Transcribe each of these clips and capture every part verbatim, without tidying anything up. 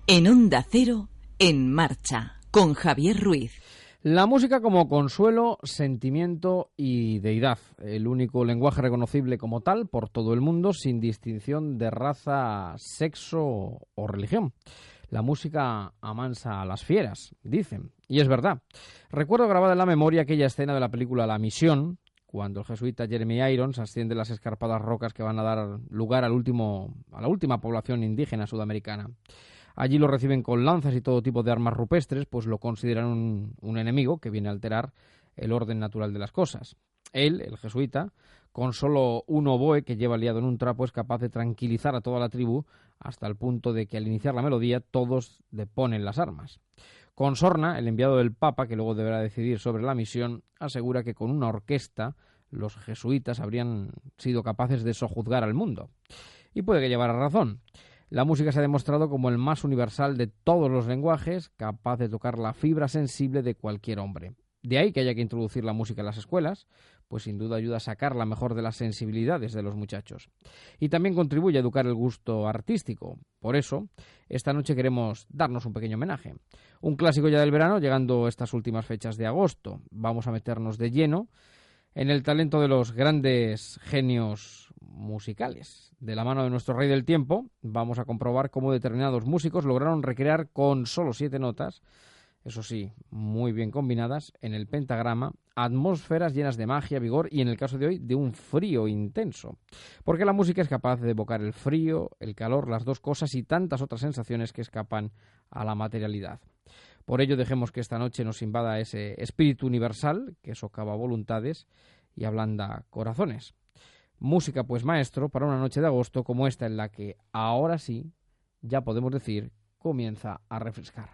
En Onda Cero, En Marcha, con Javier Ruiz. La música como consuelo, sentimiento y deidad. El único lenguaje reconocible como tal por todo el mundo, sin distinción de raza, sexo o religión. La música amansa a las fieras, dicen. Y es verdad. Recuerdo grabada en la memoria aquella escena de la película La Misión, cuando el jesuita Jeremy Irons asciende las escarpadas rocas que van a dar lugar al último, a la última población indígena sudamericana. Allí lo reciben con lanzas y todo tipo de armas rupestres, pues lo consideran un, un enemigo que viene a alterar el orden natural de las cosas. Él, el jesuita, con solo un oboe que lleva liado en un trapo, es capaz de tranquilizar a toda la tribu hasta el punto de que al iniciar la melodía todos deponen las armas. Con sorna, el enviado del Papa, que luego deberá decidir sobre la misión, asegura que con una orquesta los jesuitas habrían sido capaces de sojuzgar al mundo. Y puede que llevara razón. La música se ha demostrado como el más universal de todos los lenguajes, capaz de tocar la fibra sensible de cualquier hombre. De ahí que haya que introducir la música en las escuelas, pues sin duda ayuda a sacar la mejor de las sensibilidades de los muchachos. Y también contribuye a educar el gusto artístico. Por eso, esta noche queremos darnos un pequeño homenaje. Un clásico ya del verano, llegando estas últimas fechas de agosto. Vamos a meternos de lleno en el talento de los grandes genios musicales. De la mano de nuestro rey del tiempo, vamos a comprobar cómo determinados músicos lograron recrear con solo siete notas, eso sí, muy bien combinadas, en el pentagrama, atmósferas llenas de magia, vigor y, en el caso de hoy, de un frío intenso. Porque la música es capaz de evocar el frío, el calor, las dos cosas y tantas otras sensaciones que escapan a la materialidad. Por ello, dejemos que esta noche nos invada ese espíritu universal que socava voluntades y ablanda corazones. Música, pues, maestro, para una noche de agosto como esta, en la que, ahora sí, ya podemos decir, comienza a refrescar.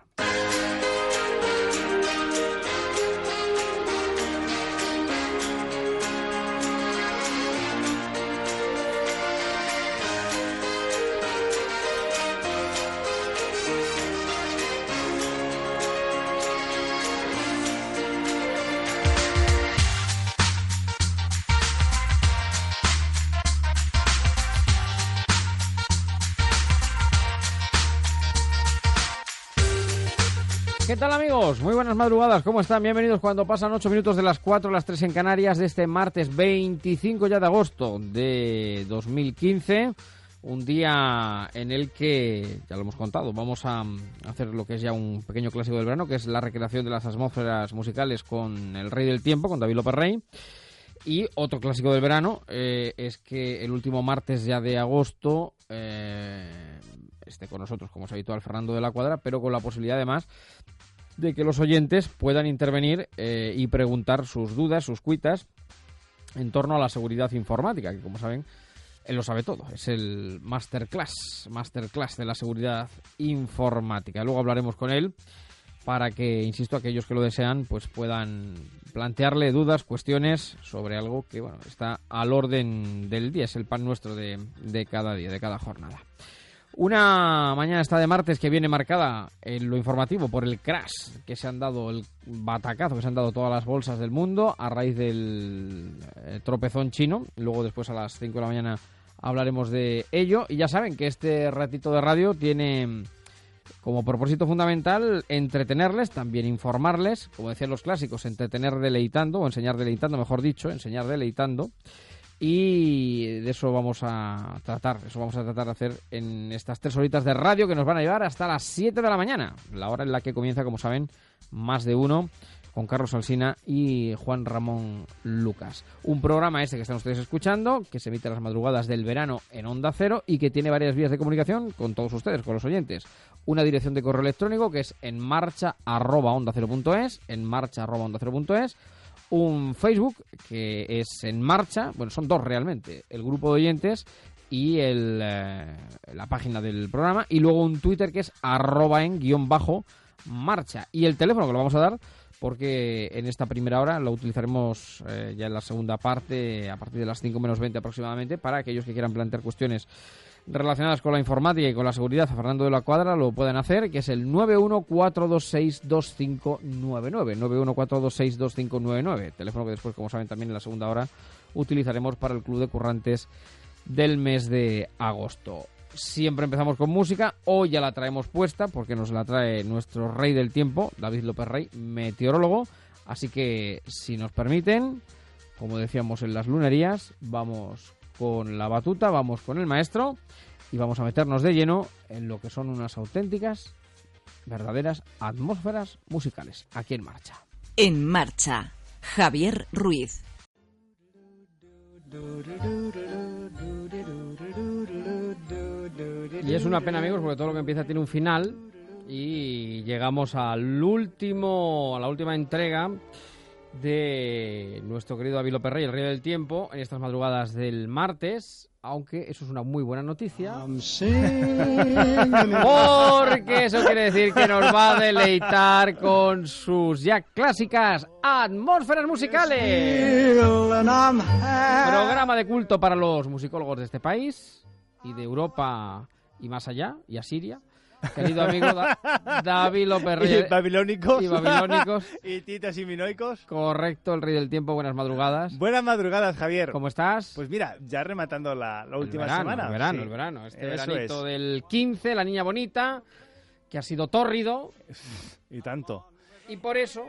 ¿Qué tal, amigos? Muy buenas madrugadas, ¿cómo están? Bienvenidos cuando pasan ocho minutos de las cuatro a las tres en Canarias de este martes veinticinco ya de agosto de dos mil quince. Un día en el que, ya lo hemos contado, vamos a hacer lo que es ya un pequeño clásico del verano, que es la recreación de las atmósferas musicales con el Rey del Tiempo, con David López Rey. Y otro clásico del verano eh, es que el último martes ya de agosto eh, esté con nosotros, como es habitual, Fernando de la Cuadra, pero con la posibilidad además de que los oyentes puedan intervenir eh, y preguntar sus dudas, sus cuitas en torno a la seguridad informática, que como saben, él lo sabe todo. Es el masterclass, masterclass de la seguridad informática. Luego hablaremos con él para que, insisto, aquellos que lo desean pues puedan plantearle dudas, cuestiones sobre algo que bueno está al orden del día, es el pan nuestro de, de cada día, de cada jornada. Una mañana esta de martes que viene marcada en lo informativo por el crash que se han dado, el batacazo que se han dado todas las bolsas del mundo a raíz del eh, tropezón chino. Luego después a las cinco de la mañana hablaremos de ello. Y ya saben que este ratito de radio tiene como propósito fundamental entretenerles, también informarles, como decían los clásicos, entretener deleitando, o enseñar deleitando, mejor dicho, enseñar deleitando. Y de eso vamos a tratar, eso vamos a tratar de hacer en estas tres horitas de radio que nos van a llevar hasta las siete de la mañana, la hora en la que comienza, como saben, Más de Uno, con Carlos Alsina y Juan Ramón Lucas. Un programa este que están ustedes escuchando, que se emite a las madrugadas del verano en Onda Cero y que tiene varias vías de comunicación con todos ustedes, con los oyentes. Una dirección de correo electrónico que es en marcha arroba onda cero punto es, en marcha arroba onda cero punto es. Un Facebook que es En Marcha, bueno, son dos realmente, el grupo de oyentes y el, eh, la página del programa, y luego un Twitter que es arroba en guión bajo marcha, y el teléfono que lo vamos a dar porque en esta primera hora lo utilizaremos eh, ya en la segunda parte a partir de las cinco menos veinte aproximadamente, para aquellos que quieran plantear cuestiones relacionadas con la informática y con la seguridad a Fernando de la Cuadra, lo pueden hacer, que es el nueve uno cuatro dos seis dos cinco nueve nueve, nueve uno cuatro dos seis dos cinco nueve nueve, teléfono que después, como saben, también en la segunda hora utilizaremos para el Club de Currantes del mes de agosto. siempre empezamos con música. Hoy ya la traemos puesta porque nos la trae nuestro rey del tiempo, David López Rey, meteorólogo. Así que, si nos permiten, como decíamos en las lunerías, vamos con la batuta, vamos con el maestro y vamos a meternos de lleno en lo que son unas auténticas, verdaderas atmósferas musicales. Aquí En Marcha. En Marcha, Javier Ruiz. Y es una pena, amigos, porque todo lo que empieza tiene un final y llegamos al último, a la última entrega de nuestro querido David López Rey, el rey del tiempo, en estas madrugadas del martes, aunque eso es una muy buena noticia, porque eso quiere decir que nos va a deleitar con sus ya clásicas atmósferas musicales. Programa de culto para los musicólogos de este país y de Europa y más allá, y a Siria. Querido amigo da David López Rey. Y babilónicos. Y babilónicos. Y titas y minoicos. Correcto, el rey del tiempo. Buenas madrugadas. Buenas madrugadas, Javier. ¿Cómo estás? Pues mira, ya rematando la, la última el verano, semana. El verano, sí. el verano. Este Eso veranito es. del quince, la niña bonita, que ha sido tórrido. Y tanto. Y por eso...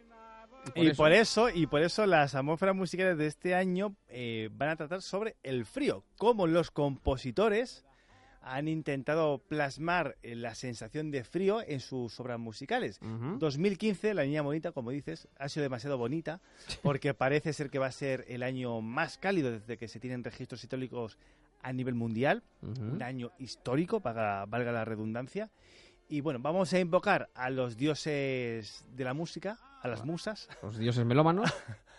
Y por, y por eso, y por eso las atmósferas musicales de este año eh, van a tratar sobre el frío. Cómo los compositores han intentado plasmar la sensación de frío en sus obras musicales. Uh-huh. dos mil quince, la niña bonita, como dices, ha sido demasiado bonita, porque parece ser que va a ser el año más cálido desde que se tienen registros históricos a nivel mundial. Uh-huh. Un año histórico, para, valga la redundancia. Y bueno, vamos a invocar a los dioses de la música, a las musas. Los dioses melómanos.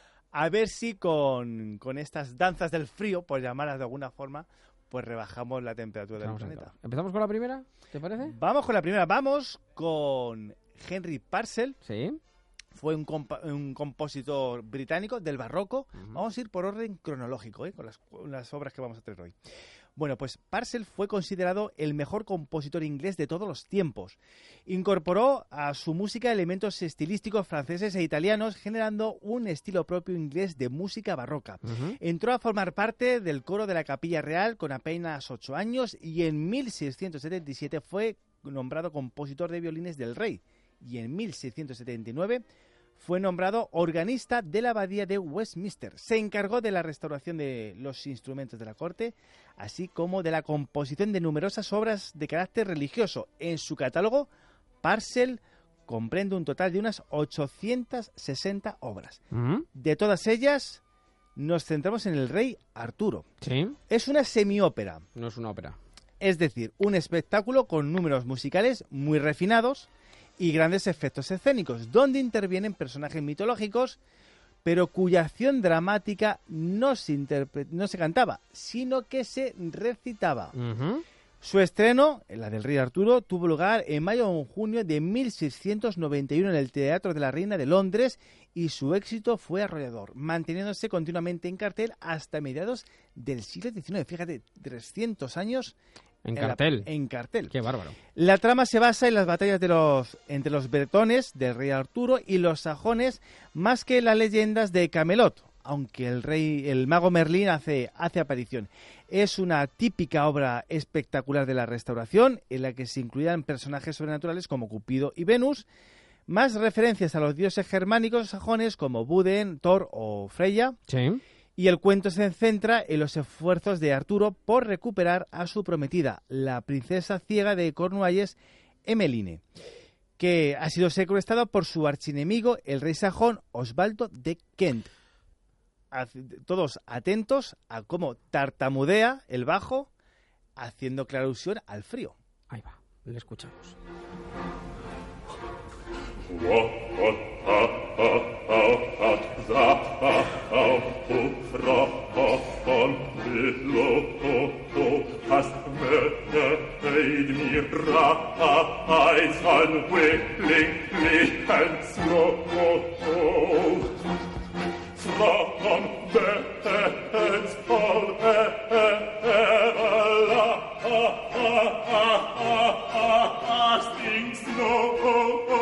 A ver si con, con estas danzas del frío, por llamarlas de alguna forma, pues rebajamos la temperatura del Vamos planeta. ¿Empezamos con la primera? ¿Te parece? Vamos con la primera. Vamos con Henry Purcell. Sí. Fue un, compa- un compositor británico del barroco. Uh-huh. Vamos a ir por orden cronológico, ¿eh? con las, con las obras que vamos a traer hoy. Bueno, pues Purcell fue considerado el mejor compositor inglés de todos los tiempos. Incorporó a su música elementos estilísticos franceses e italianos, generando un estilo propio inglés de música barroca. Uh-huh. Entró a formar parte del coro de la Capilla Real con apenas ocho años y en mil seiscientos setenta y siete fue nombrado compositor de violines del rey. Y en mil seiscientos setenta y nueve fue nombrado organista de la abadía de Westminster. Se encargó de la restauración de los instrumentos de la corte, así como de la composición de numerosas obras de carácter religioso. En su catálogo, Purcell comprende un total de unas ochocientas sesenta obras. Uh-huh. De todas ellas, nos centramos en el rey Arturo. Sí. Es una semiópera. No es una ópera. Es decir, un espectáculo con números musicales muy refinados y grandes efectos escénicos, donde intervienen personajes mitológicos, pero cuya acción dramática no se, interpre- no se cantaba, sino que se recitaba. Uh-huh. Su estreno, la del Rey Arturo, tuvo lugar en mayo o en junio de mil seiscientos noventa y uno en el Teatro de la Reina de Londres y su éxito fue arrollador, manteniéndose continuamente en cartel hasta mediados del siglo diecinueve. Fíjate, trescientos años en, en cartel. La, en cartel. Qué bárbaro. La trama se basa en las batallas de los, entre los bretones del Rey Arturo y los sajones, más que en las leyendas de Camelot, aunque el rey, el mago Merlín hace, hace aparición. Es una típica obra espectacular de la Restauración, en la que se incluían personajes sobrenaturales como Cupido y Venus, más referencias a los dioses germánicos sajones como Buden, Thor o Freya. Sí. Y el cuento se centra en los esfuerzos de Arturo por recuperar a su prometida, la princesa ciega de Cornualles, Emmeline, que ha sido secuestrada por su archienemigo, el rey sajón Osvaldo de Kent. Todos atentos a cómo tartamudea el bajo, haciendo clara alusión al frío. Ahí va, le escuchamos.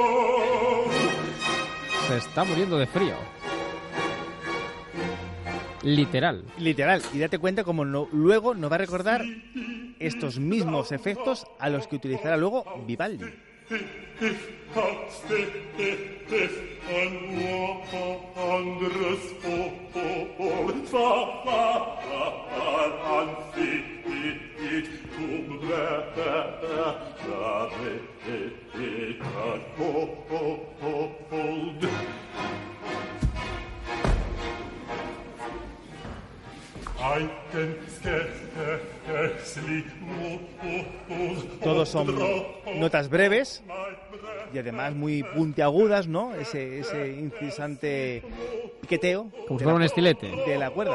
Se está muriendo de frío. Literal. Literal. Y date cuenta como no, luego nos va a recordar estos mismos efectos a los que utilizará luego Vivaldi. Todos son notas breves y además muy puntiagudas, ¿no? Ese, ese incesante piqueteo. Como si fuera un estilete. De la cuerda.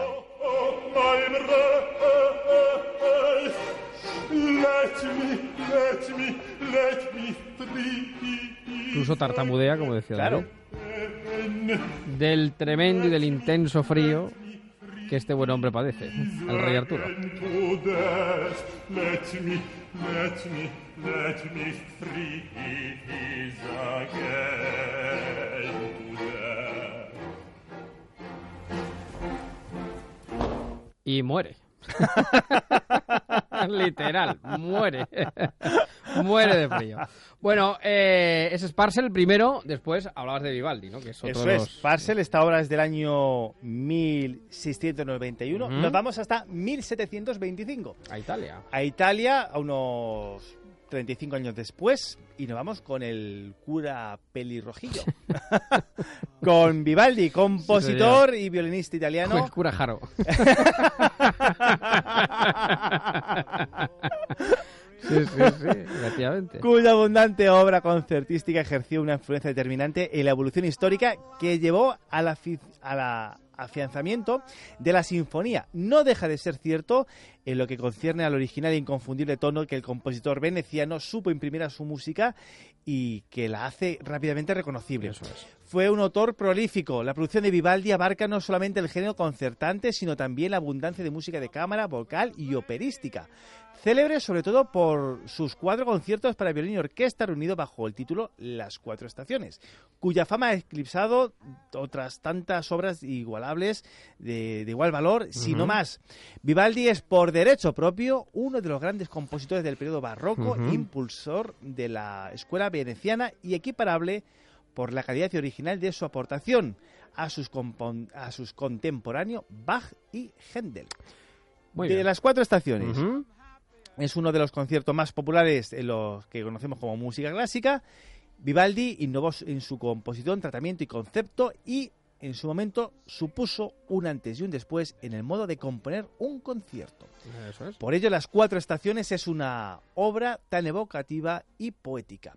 Incluso tartamudea, como decía Claro. David. Del tremendo y del intenso frío que este buen hombre padece, el rey Arturo. Y muere. Literal, muere. Muere de frío. Bueno, eh, ese es Parcel primero, después hablabas de Vivaldi, ¿no? Que es otro Eso de es, los... Parcel, esta obra es del año mil seiscientos noventa y uno. Ujú. Nos vamos hasta mil setecientos veinticinco. A Italia. A Italia, a unos treinta y cinco años después, y nos vamos con el cura pelirrojillo. Con Vivaldi, compositor y violinista italiano. El cura Jaro. Sí, sí, sí, efectivamente. Cuya abundante obra concertística ejerció una influencia determinante en la evolución histórica que llevó a la, fi- a la afianzamiento de la sinfonía. No deja de ser cierto en lo que concierne al original e inconfundible tono que el compositor veneciano supo imprimir a su música y que la hace rápidamente reconocible. Eso es. Fue un autor prolífico. La producción de Vivaldi abarca no solamente el género concertante, sino también la abundancia de música de cámara, vocal y operística. Célebre sobre todo por sus cuatro conciertos para violín y orquesta reunidos bajo el título Las Cuatro Estaciones, cuya fama ha eclipsado otras tantas obras igualables de, de igual valor, uh-huh. si no más. Vivaldi es por derecho propio uno de los grandes compositores del periodo barroco, uh-huh. impulsor de la escuela veneciana y equiparable por la calidad y original de su aportación a sus, compon- a sus contemporáneos Bach y Händel. Muy de bien. Las Cuatro Estaciones. Uh-huh. Es uno de los conciertos más populares en los que conocemos como música clásica. Vivaldi innovó en su composición, tratamiento y concepto y en su momento supuso un antes y un después en el modo de componer un concierto. Eso es. Por ello, Las Cuatro Estaciones es una obra tan evocativa y poética.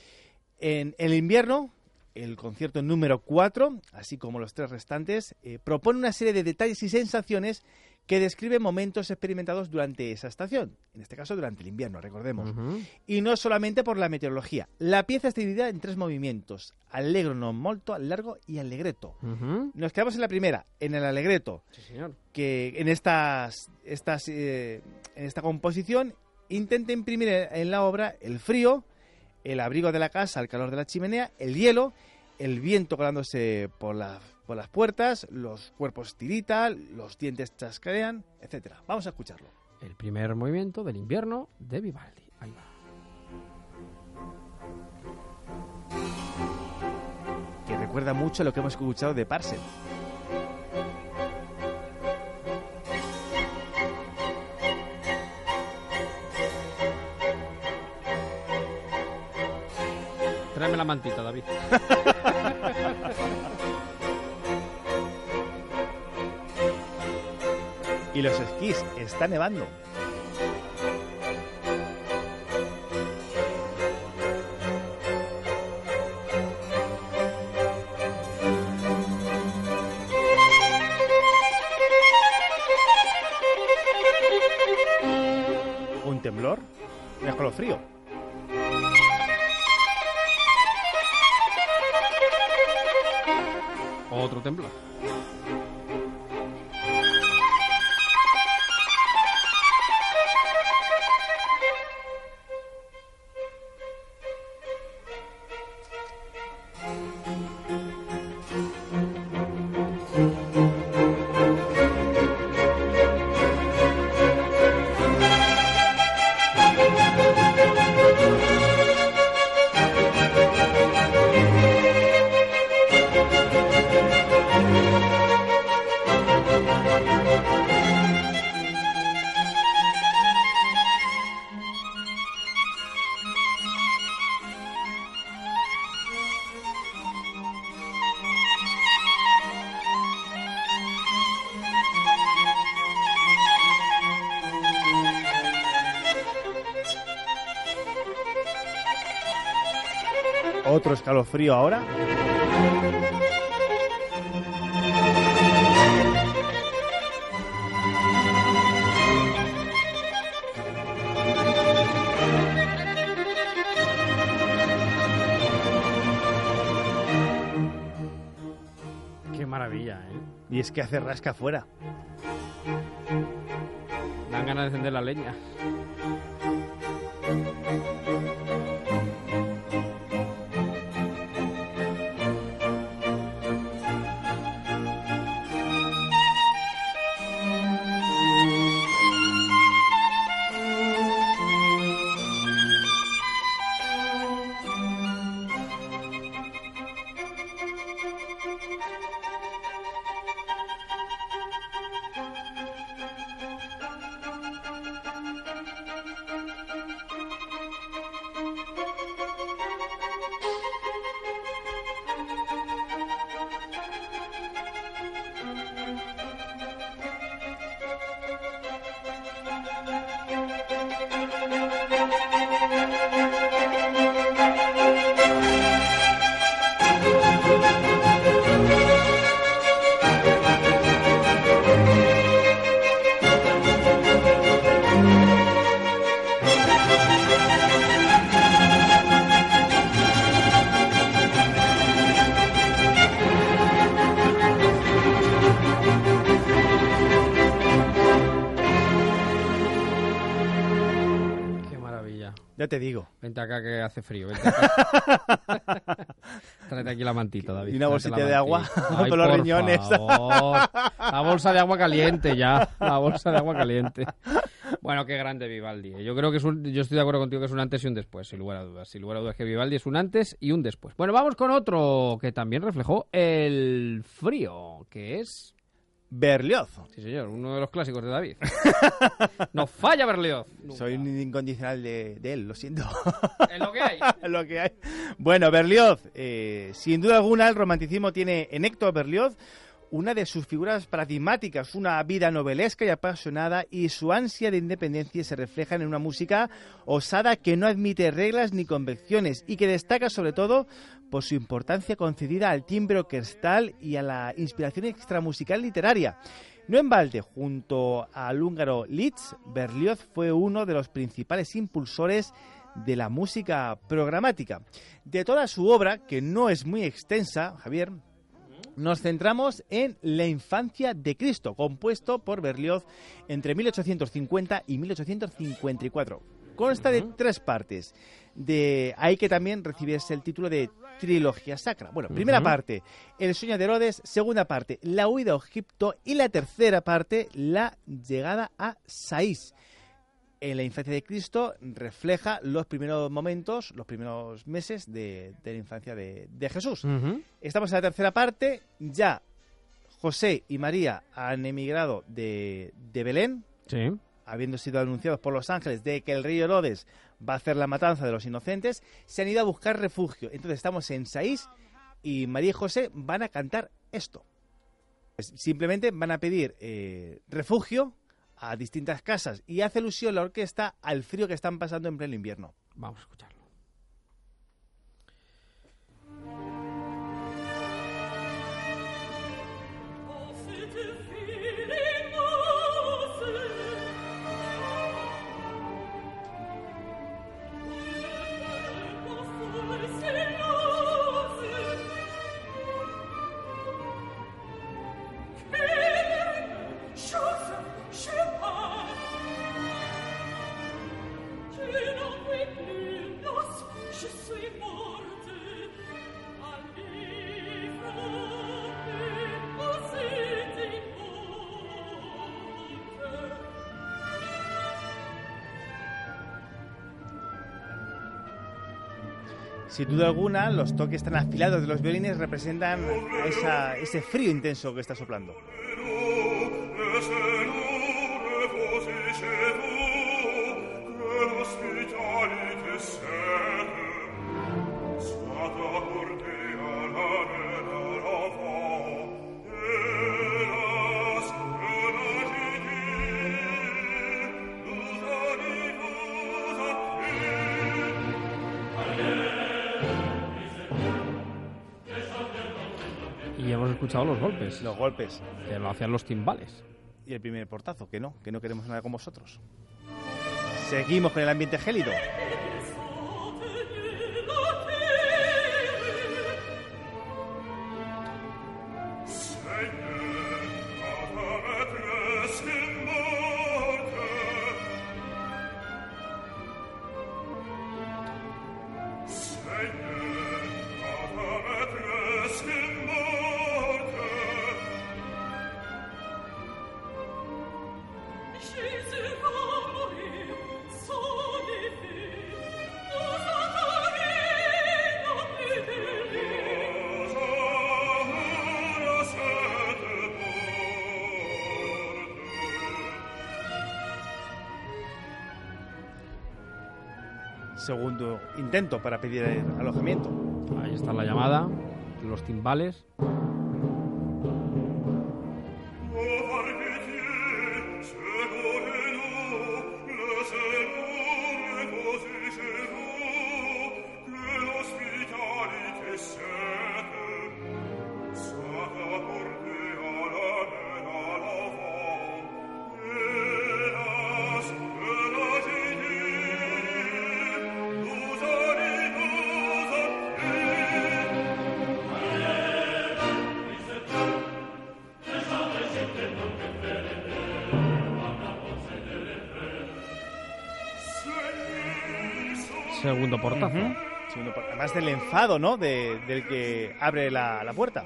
En el invierno, el concierto número cuatro, así como los tres restantes, eh, propone una serie de detalles y sensaciones que describen momentos experimentados durante esa estación, en este caso durante el invierno, recordemos. Uh-huh. Y no solamente por la meteorología. La pieza está dividida en tres movimientos: allegro non molto, largo y allegretto. Uh-huh. Nos quedamos en la primera, en el allegretto, Sí, señor. que en estas, estas eh, en esta composición intenta imprimir en la obra el frío, el abrigo de la casa, el calor de la chimenea, el hielo, el viento colándose por la por las puertas, los cuerpos tiritan, los dientes chasquean, etcétera. Vamos a escucharlo. El primer movimiento del invierno de Vivaldi. Ahí va. Que recuerda mucho lo que hemos escuchado de Parcel. Tráeme la mantita, David. Y los esquís, está nevando. Un temblor, un escalofrío. Otro temblor. otro escalofrío ahora. Qué maravilla, ¿eh? Y es que hace rasca afuera. Dan ganas de encender la leña. Ya te digo. Vente acá que hace frío. Vente acá. Tráete aquí la mantita, David. Y una bolsita de agua Ay, por los por riñones. Favor. La bolsa de agua caliente ya. La bolsa de agua caliente. Bueno, qué grande Vivaldi. ¿eh? Yo creo que es un, yo estoy de acuerdo contigo que es un antes y un después, sin lugar a dudas. Sin lugar a dudas que Vivaldi es un antes y un después. Bueno, vamos con otro que también reflejó el frío, que es Berlioz. Sí, señor, uno de los clásicos de David. No falla Berlioz. Nunca. Soy un incondicional de, de él, lo siento. Es lo que hay. Es lo que hay. Bueno, Berlioz, eh, sin duda alguna, el romanticismo tiene en Héctor Berlioz una de sus figuras paradigmáticas, una vida novelesca y apasionada, y su ansia de independencia se refleja en una música osada que no admite reglas ni convenciones y que destaca sobre todo por su importancia concedida al timbre orquestal y a la inspiración extramusical literaria. No en balde, junto al húngaro Liszt, Berlioz fue uno de los principales impulsores de la música programática. De toda su obra, que no es muy extensa, Javier, nos centramos en La infancia de Cristo, compuesto por Berlioz entre mil ochocientos cincuenta y mil ochocientos cincuenta y cuatro. Consta de tres partes. De ahí que también recibiese el título de trilogía sacra. Bueno, primera uh-huh. parte, El sueño de Herodes. Segunda parte, La huida a Egipto. Y la tercera parte, La llegada a Sais. En La infancia de Cristo refleja los primeros momentos, los primeros meses de, de la infancia de, de Jesús. Uh-huh. Estamos en la tercera parte. Ya José y María han emigrado de, de Belén, sí. habiendo sido anunciados por los ángeles de que el rey Herodes va a hacer la matanza de los inocentes. Se han ido a buscar refugio. Entonces estamos en Sais y María y José van a cantar esto. Pues simplemente van a pedir eh, refugio a distintas casas y hace alusión la orquesta al frío que están pasando en pleno invierno. Vamos a escucharlo. Sin duda alguna, los toques tan afilados de los violines representan esa, ese frío intenso que está soplando. Y hemos escuchado los golpes. Los golpes. Que lo hacían los timbales. Y el primer portazo, que no, que no queremos nada con vosotros. Seguimos con el ambiente gélido. Segundo intento para pedir alojamiento. Ahí está la llamada, los timbales. Segundo portazo. Uh-huh. Segundo por... Además del enfado, ¿no? De, del que abre la, la puerta.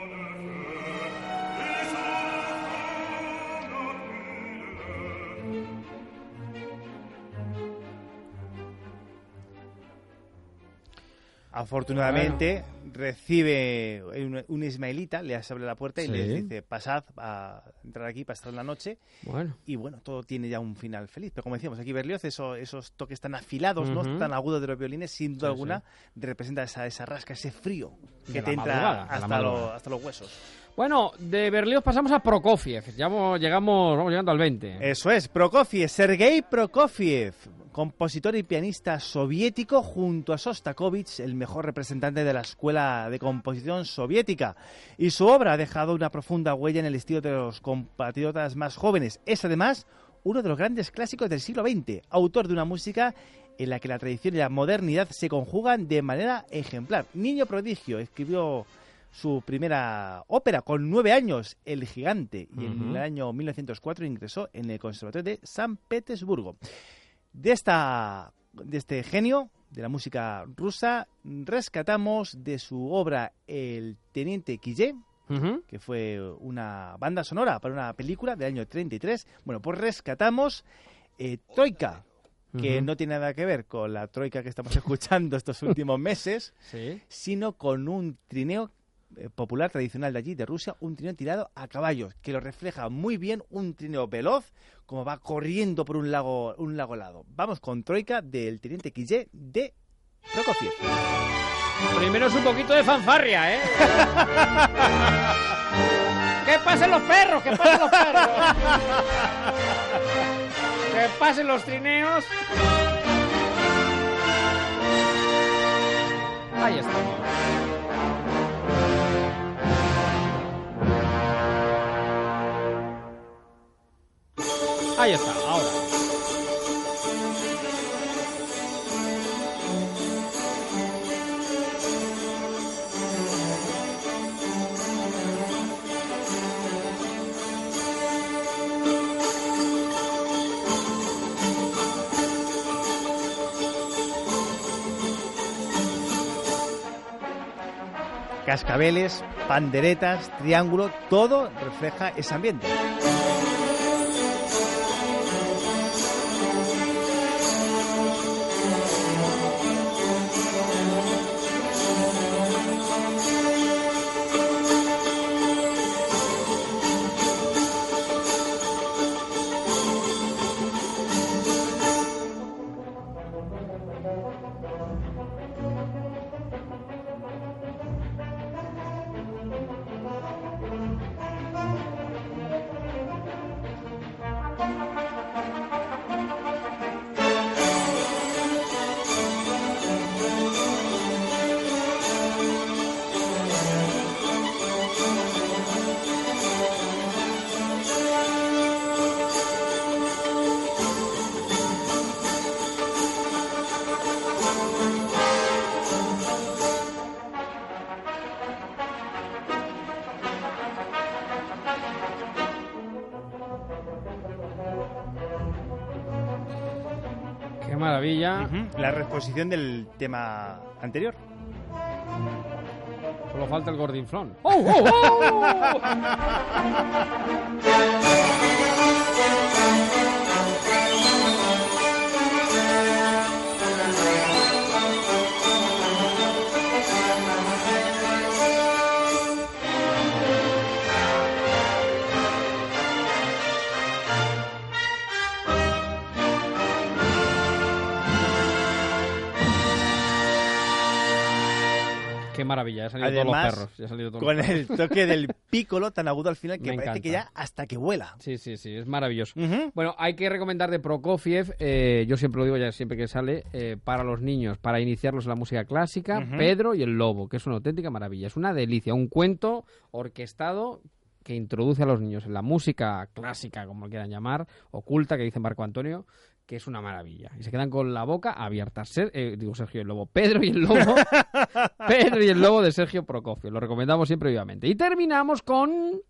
Afortunadamente bueno. recibe un, un ismaelita, le abre la puerta y sí. le dice, pasad a entrar aquí para estar en la noche. Bueno. Y bueno, todo tiene ya un final feliz. Pero como decíamos, aquí Berlioz, eso, esos toques tan afilados, uh-huh. ¿no? tan agudos de los violines, sin duda sí, alguna, sí. representa esa, esa rasca, ese frío que de te entra hasta, lo, hasta los huesos. Bueno, de Berlioz pasamos a Prokofiev. Ya vamos, llegamos, vamos llegando al veinte. Eso es, Prokofiev, Sergei Prokofiev, compositor y pianista soviético, junto a Shostakovich, el mejor representante de la escuela de composición soviética. Y su obra ha dejado una profunda huella en el estilo de los compatriotas más jóvenes. Es además uno de los grandes clásicos del siglo veinte, autor de una música en la que la tradición y la modernidad se conjugan de manera ejemplar. Niño prodigio, escribió su primera ópera con nueve años, El Gigante, y uh-huh. en el año mil novecientos cuatro ingresó en el Conservatorio de San Petersburgo. De, esta, de este genio de la música rusa rescatamos de su obra El Teniente Quillé, uh-huh. que fue una banda sonora para una película del año treinta y tres. Bueno, pues rescatamos eh, Troika, que uh-huh. no tiene nada que ver con la troika que estamos escuchando estos últimos meses, ¿sí? sino con un trineo eh, popular tradicional de allí, de Rusia, un trineo tirado a caballos, que lo refleja muy bien, un trineo veloz, como va corriendo por un lago un lago helado. Vamos con Troika del Teniente Quillé de Prokofiev. Primero es un poquito de fanfarria, ¿eh? ¡Que pasen los perros! ¡Que pasen los perros! ¡Que pasen los trineos! Ahí estamos. Ahí está, ahora. Cascabeles, panderetas, triángulo, todo refleja ese ambiente. maravilla. Uh-huh. La reexposición del tema anterior. Solo falta el gordinflón. ¡Oh, oh, oh! Qué maravilla, ya han salido Además, todos los perros. Ya han salido todos con los perros. el toque del pícolo tan agudo al final que Me parece encanta. que ya hasta que vuela. Sí, sí, sí, es maravilloso. Uh-huh. Bueno, hay que recomendar de Prokofiev, eh, yo siempre lo digo ya siempre que sale, eh, para los niños, para iniciarlos en la música clásica, Uh-huh. Pedro y el Lobo, que es una auténtica maravilla. Es una delicia, un cuento orquestado que introduce a los niños en la música clásica, como lo quieran llamar, oculta, que dice Marco Antonio, que es una maravilla. Y se quedan con la boca abierta. Ser, eh, digo Sergio y el Lobo. Pedro y el Lobo. Pedro y el Lobo de Sergio Prokofiev. Lo recomendamos siempre vivamente. Y terminamos con...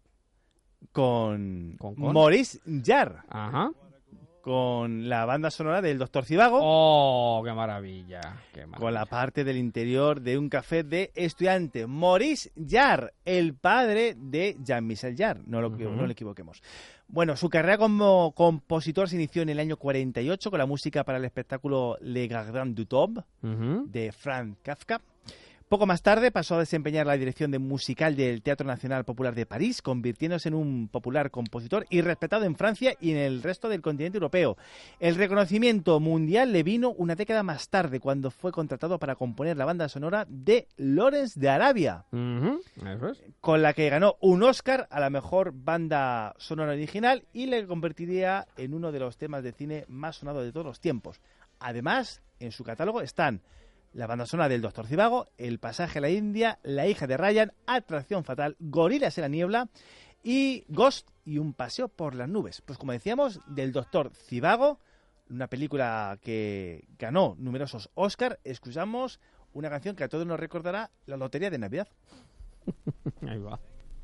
Con, ¿Con, con? Maurice Jarre, Ajá. con la banda sonora del Doctor Zivago, ¡Oh, qué maravilla! Qué maravilla. con la parte del interior de un café de estudiante. Maurice Jarre, el padre de Jean-Michel Jarre, no, lo, Uh-huh. no lo equivoquemos. Bueno, su carrera como compositor se inició en el año cuarenta y ocho con la música para el espectáculo Le Gardien du Temple Ujú. de Franz Kafka. Poco más tarde pasó a desempeñar la dirección de musical del Teatro Nacional Popular de París, convirtiéndose en un popular compositor y respetado en Francia y en el resto del continente europeo. El reconocimiento mundial le vino una década más tarde, cuando fue contratado para componer la banda sonora de Lawrence de Arabia, Ujú. Eso es. con la que ganó un Oscar a la mejor banda sonora original y le convertiría en uno de los temas de cine más sonados de todos los tiempos. Además, en su catálogo están la banda sonora del Doctor Zivago, El pasaje a la India, La hija de Ryan, Atracción fatal, Gorilas en la niebla y Ghost y un paseo por las nubes. Pues como decíamos, del Doctor Zivago, una película que ganó numerosos Oscar, escuchamos una canción que a todos nos recordará la Lotería de Navidad. Ahí va.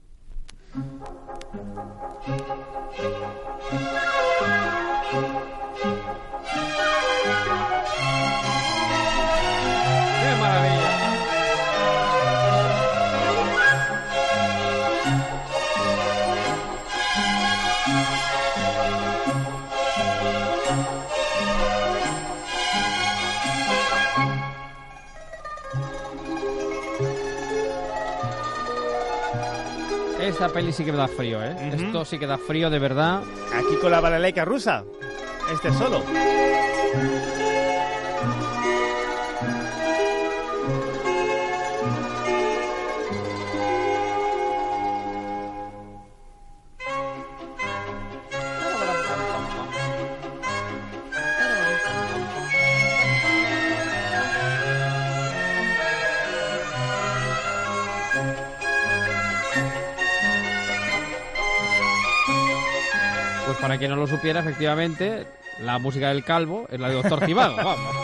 ¡Qué maravilla! Esta peli sí que me da frío, ¿eh? Ujú. Esto sí que da frío de verdad. Aquí con la balalaika rusa, este solo. Pues para quien no lo supiera, efectivamente, la música del Calvo es la de Doctor Zivago, vamos.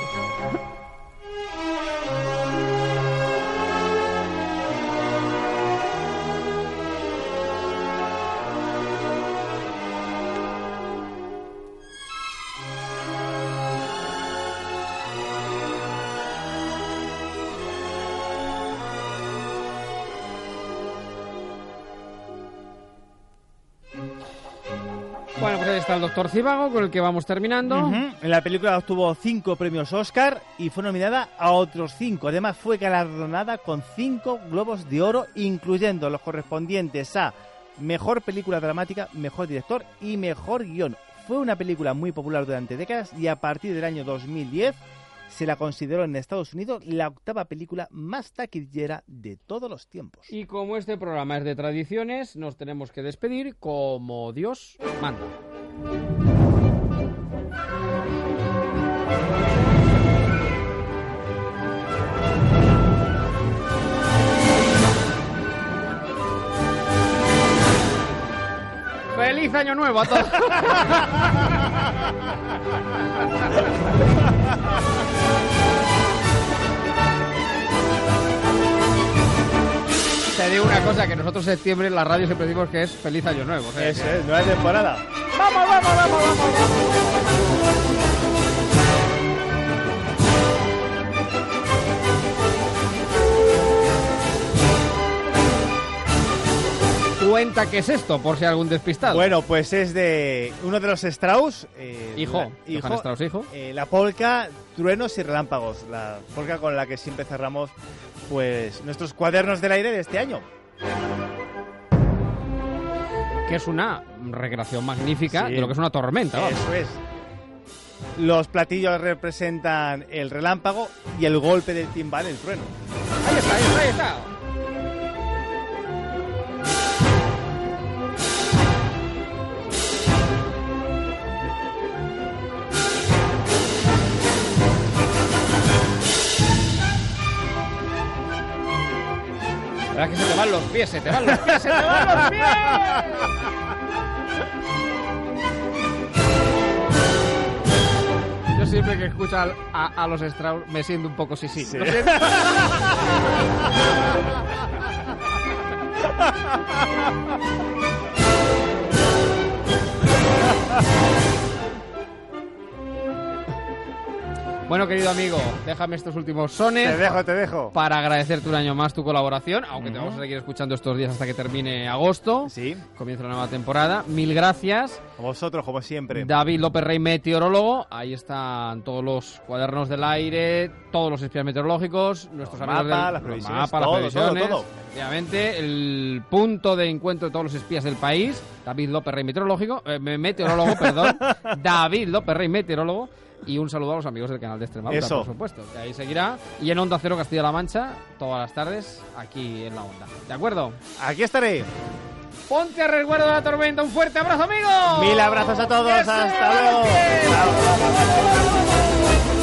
Bueno, pues ahí está el Doctor Zivago, con el que vamos terminando. Ujú. En la película obtuvo cinco premios Oscar y fue nominada a otros cinco. Además fue galardonada con cinco Globos de Oro, incluyendo los correspondientes a Mejor Película Dramática, Mejor Director y Mejor Guión. Fue una película muy popular durante décadas y a partir del año dos mil diez se la consideró en Estados Unidos la octava película más taquillera de todos los tiempos. Y como este programa es de tradiciones, nos tenemos que despedir como Dios manda. ¡Feliz Año Nuevo a todos! Te digo una cosa, que nosotros en septiembre en la radio siempre decimos que es Feliz Año Nuevo. O sea, Eso que- es, nueva temporada. ¡Vamos, vamos, vamos, vamos! Cuenta qué es esto, por si hay algún despistado. Bueno, pues es de uno de los Strauss. Eh, hijo, la, hijo, Johann Strauss, hijo. Eh, la polka Truenos y Relámpagos, la polka con la que siempre cerramos pues nuestros cuadernos del aire de este año. Que es una recreación magnífica Sí. de lo que es una tormenta. Vamos. Eso es. Los platillos representan el relámpago y el golpe del timbal, el trueno. Ahí está, ahí está, ahí está. La verdad es que se te van los pies, se te van los pies, se te van los pies. Yo siempre que escucho a, a, a los Strauss me siento un poco sisí. Sí. Lo siento. Bueno, querido amigo, déjame estos últimos sones. Te dejo, te dejo. Para agradecerte un año más tu colaboración, aunque Uh-huh. te vamos a seguir escuchando estos días hasta que termine agosto. Sí. Comienza la nueva temporada. Mil gracias. A vosotros, como siempre. David López Rey, meteorólogo. Ahí están todos los cuadernos del aire, todos los espías meteorológicos, nuestros Los amigos mapas, del las previsiones, mapa, todo, las previsiones. todo, todo. Efectivamente, el punto de encuentro de todos los espías del país. David López Rey, meteorológico, eh, meteorólogo, perdón. David López Rey, meteorólogo. Y un saludo a los amigos del canal de Extremadura, Eso. por supuesto. Que ahí seguirá. Y en Onda Cero Castilla-La Mancha, todas las tardes, aquí en la Onda. ¿De acuerdo? Aquí estaré. Ponte a resguardo de la tormenta. Un fuerte abrazo, amigo. Mil abrazos a todos. ¡Que se Hasta luego. bien! Chao.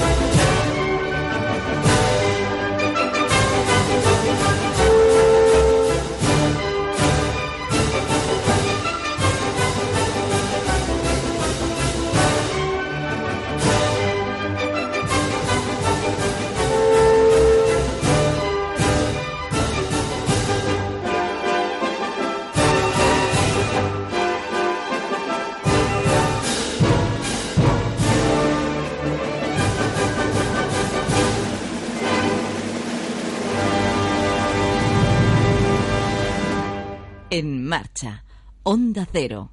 En marcha. Onda Cero.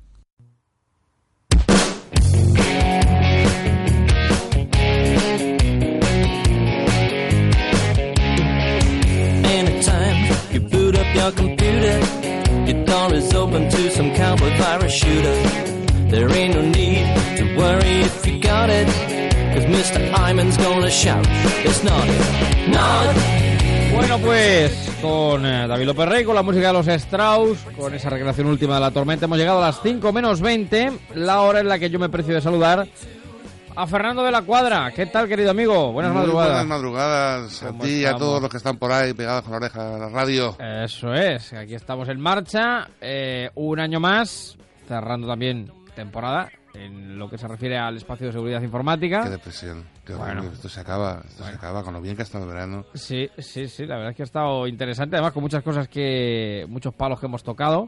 Anytime you boot up your computer, your door is open to some cowboy virus shooter. There ain't no need to worry if you got it, cause mister Hyman's gonna shout, it's not it, not. Bueno, pues con eh, David López Rey, con la música de los Strauss, con esa recreación última de la tormenta, hemos llegado a las cinco menos veinte, la hora en la que yo me precio de saludar a Fernando de la Cuadra. ¿Qué tal, querido amigo? Buenas Muy madrugadas. Buenas madrugadas a ¿Cómo ti y estamos? a todos los que están por ahí pegados con la oreja a la radio. Eso es, aquí estamos en marcha, eh, un año más, cerrando también temporada en lo que se refiere al espacio de seguridad informática. Qué depresión, qué Bueno. horrible. Esto se acaba, esto Bueno. se acaba con lo bien que ha estado el verano. Sí, sí, sí, la verdad es que ha estado interesante, además con muchas cosas que, muchos palos que hemos tocado,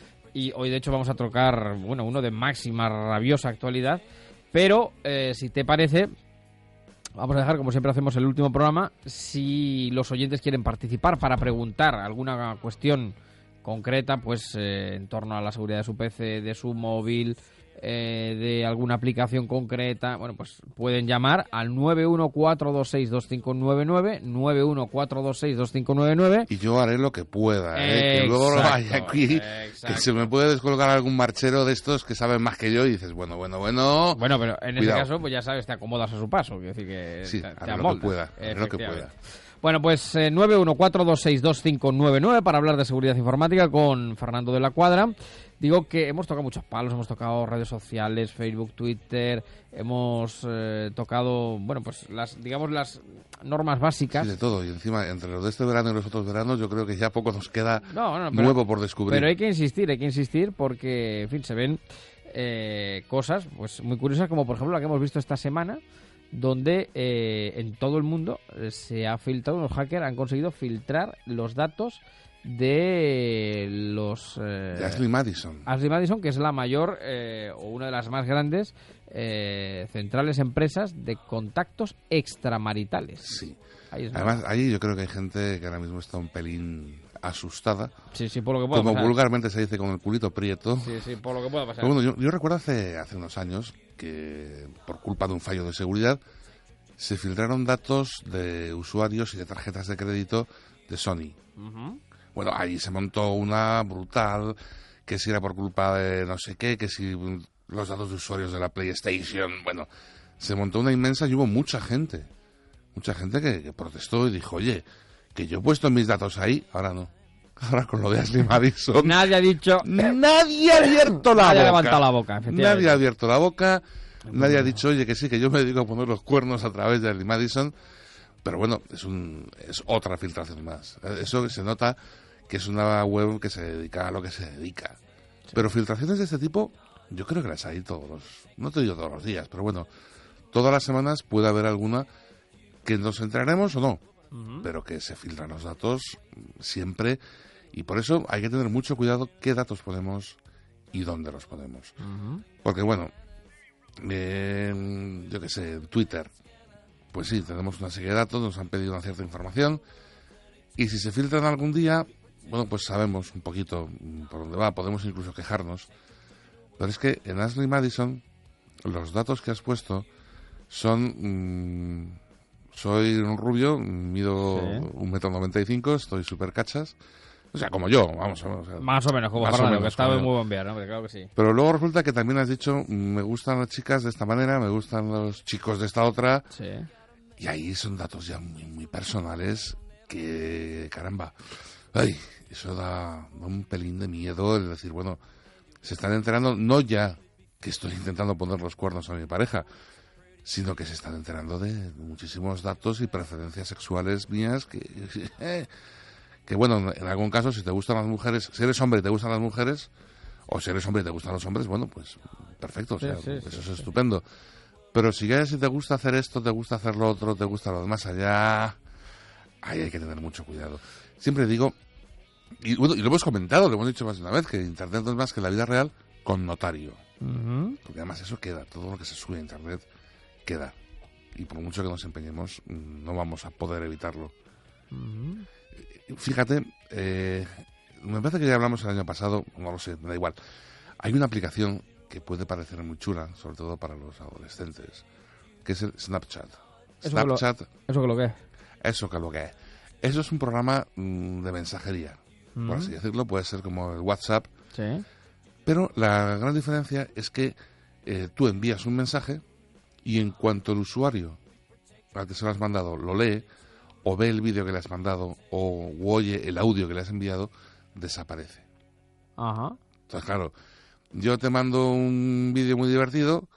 y hoy de hecho vamos a tocar, bueno, uno de máxima rabiosa actualidad, pero eh, si te parece, vamos a dejar, como siempre hacemos el último programa, si los oyentes quieren participar para preguntar alguna cuestión concreta, pues eh, en torno a la seguridad de su P C, de su móvil, eh, de alguna aplicación concreta, bueno, pues pueden llamar al nueve uno cuatro dos seis dos cinco nueve nueve, nueve uno cuatro dos seis dos cinco nueve nueve. Y yo haré lo que pueda, ¿eh? Que luego no vaya aquí, exacto. que se me puede descolgar algún marchero de estos que saben más que yo y dices, bueno, bueno, bueno. Bueno, pero en Cuidado. ese caso, pues ya sabes, te acomodas a su paso, quiero decir que Sí, te, haré te lo que amoldas. pueda, haré lo que Efectivamente. pueda. Bueno, pues eh, nueve uno cuatro dos seis dos cinco nueve nueve para hablar de seguridad informática con Fernando de la Cuadra. Digo que hemos tocado muchos palos, hemos tocado redes sociales, Facebook, Twitter, hemos eh, tocado, bueno, pues las, digamos, las normas básicas. Sí, de todo. Y encima, entre los de este verano y los otros veranos, yo creo que ya poco nos queda No, no, pero- nuevo por descubrir. Pero hay que insistir, hay que insistir porque, en fin, se ven eh, cosas pues muy curiosas, como por ejemplo la que hemos visto esta semana, donde eh, en todo el mundo eh, se ha filtrado, unos hackers han conseguido filtrar los datos de los... Eh, De Ashley Madison. Ashley Madison, que es la mayor eh, o una de las más grandes eh, centrales empresas de contactos extramaritales. Sí. Ahí está. Además, ahí yo creo que hay gente que ahora mismo está un pelín asustada. Sí, sí, por lo que pueda Como pasar. vulgarmente se dice, con el culito prieto. Sí, sí, por lo que pueda pasar. Pero bueno, yo, yo recuerdo hace, hace unos años que, por culpa de un fallo de seguridad, se filtraron datos de usuarios y de tarjetas de crédito de Sony. Uh-huh. Bueno, ahí se montó una brutal, que si era por culpa de no sé qué, que si los datos de usuarios de la PlayStation. Bueno, se montó una inmensa y hubo mucha gente, mucha gente que, que protestó y dijo, oye, que yo he puesto mis datos ahí, ahora no. Ahora con lo de Ashley Madison. Nadie ha dicho... Nadie ha abierto la Nadie boca. ha levantado la boca, efectivamente. Nadie ha abierto la boca. Nadie ha dicho, oye, que sí, que yo me dedico a poner los cuernos a través de Ashley Madison. Pero bueno, es un es otra filtración más. Eso se nota que es una web que se dedica a lo que se dedica. Sí. Pero filtraciones de este tipo, yo creo que las hay todos los... No te digo todos los días, pero bueno, todas las semanas puede haber alguna que nos enteraremos o no. Uh-huh. Pero que se filtran los datos siempre. Y por eso hay que tener mucho cuidado qué datos ponemos y dónde los ponemos. Uh-huh. Porque bueno, eh, yo qué sé, Twitter, pues sí, tenemos una serie de datos, nos han pedido una cierta información, y si se filtran algún día, bueno, pues sabemos un poquito por dónde va, podemos incluso quejarnos. Pero es que en Ashley Madison, los datos que has puesto son... Mmm, soy un rubio, mido sí. un metro noventa y cinco, estoy súper cachas. O sea, como yo, vamos. vamos o sea, más o menos, como Fernando, que estaba muy buen ver, ¿no? Pero claro que sí. Pero luego resulta que también has dicho, me gustan las chicas de esta manera, me gustan los chicos de esta otra. Sí. Y ahí son datos ya muy, muy personales que, caramba, ay, eso da, da un pelín de miedo el decir, bueno, se están enterando, no ya que estoy intentando poner los cuernos a mi pareja, sino que se están enterando de muchísimos datos y preferencias sexuales mías que, eh, que bueno, en algún caso, si te gustan las mujeres, si eres hombre y te gustan las mujeres, o si eres hombre y te gustan los hombres, bueno, pues perfecto, o sea, sí, sí, eso sí, es sí. estupendo. Pero si ya si te gusta hacer esto, te gusta hacer lo otro, te gusta lo demás allá, ahí hay que tener mucho cuidado. Siempre digo, y, bueno, y lo hemos comentado, lo hemos dicho más de una vez, que Internet no es más que la vida real con notario. Uh-huh. Porque además eso queda, todo lo que se sube a Internet queda. Y por mucho que nos empeñemos, no vamos a poder evitarlo. Uh-huh. Fíjate, eh, me parece que ya hablamos el año pasado, no lo sé, me da igual. Hay una aplicación que puede parecer muy chula, sobre todo para los adolescentes, que es el Snapchat. ¿Eso Snapchat. Que lo, ¿Eso que lo que es? Eso que lo que es. Eso es un programa mm, de mensajería, uh-huh. por así decirlo. Puede ser como el WhatsApp. Sí. Pero la gran diferencia es que eh, tú envías un mensaje y en cuanto el usuario al que se lo has mandado lo lee, o ve el vídeo que le has mandado, o oye el audio que le has enviado, desaparece. Ajá. Entonces, claro, yo te mando un vídeo muy divertido,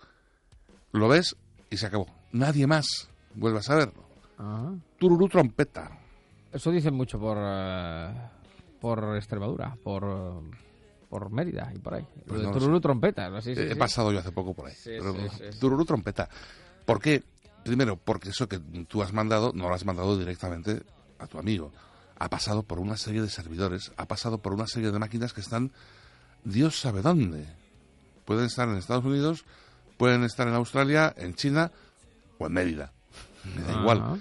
lo ves y se acabó. Nadie más vuelve a saberlo. Ajá. Tururú trompeta. Eso dicen mucho por, uh, por Extremadura, por... Uh... por Mérida y por ahí. Pues no Tururú sé. trompeta. ¿no? Sí, sí, He sí. pasado yo hace poco por ahí. Sí, pero sí, sí, sí. Tururú trompeta. ¿Por qué? Primero, porque eso que tú has mandado no lo has mandado directamente a tu amigo. Ha pasado por una serie de servidores, ha pasado por una serie de máquinas que están Dios sabe dónde. Pueden estar en Estados Unidos, pueden estar en Australia, en China o en Mérida. Me da Ajá. igual.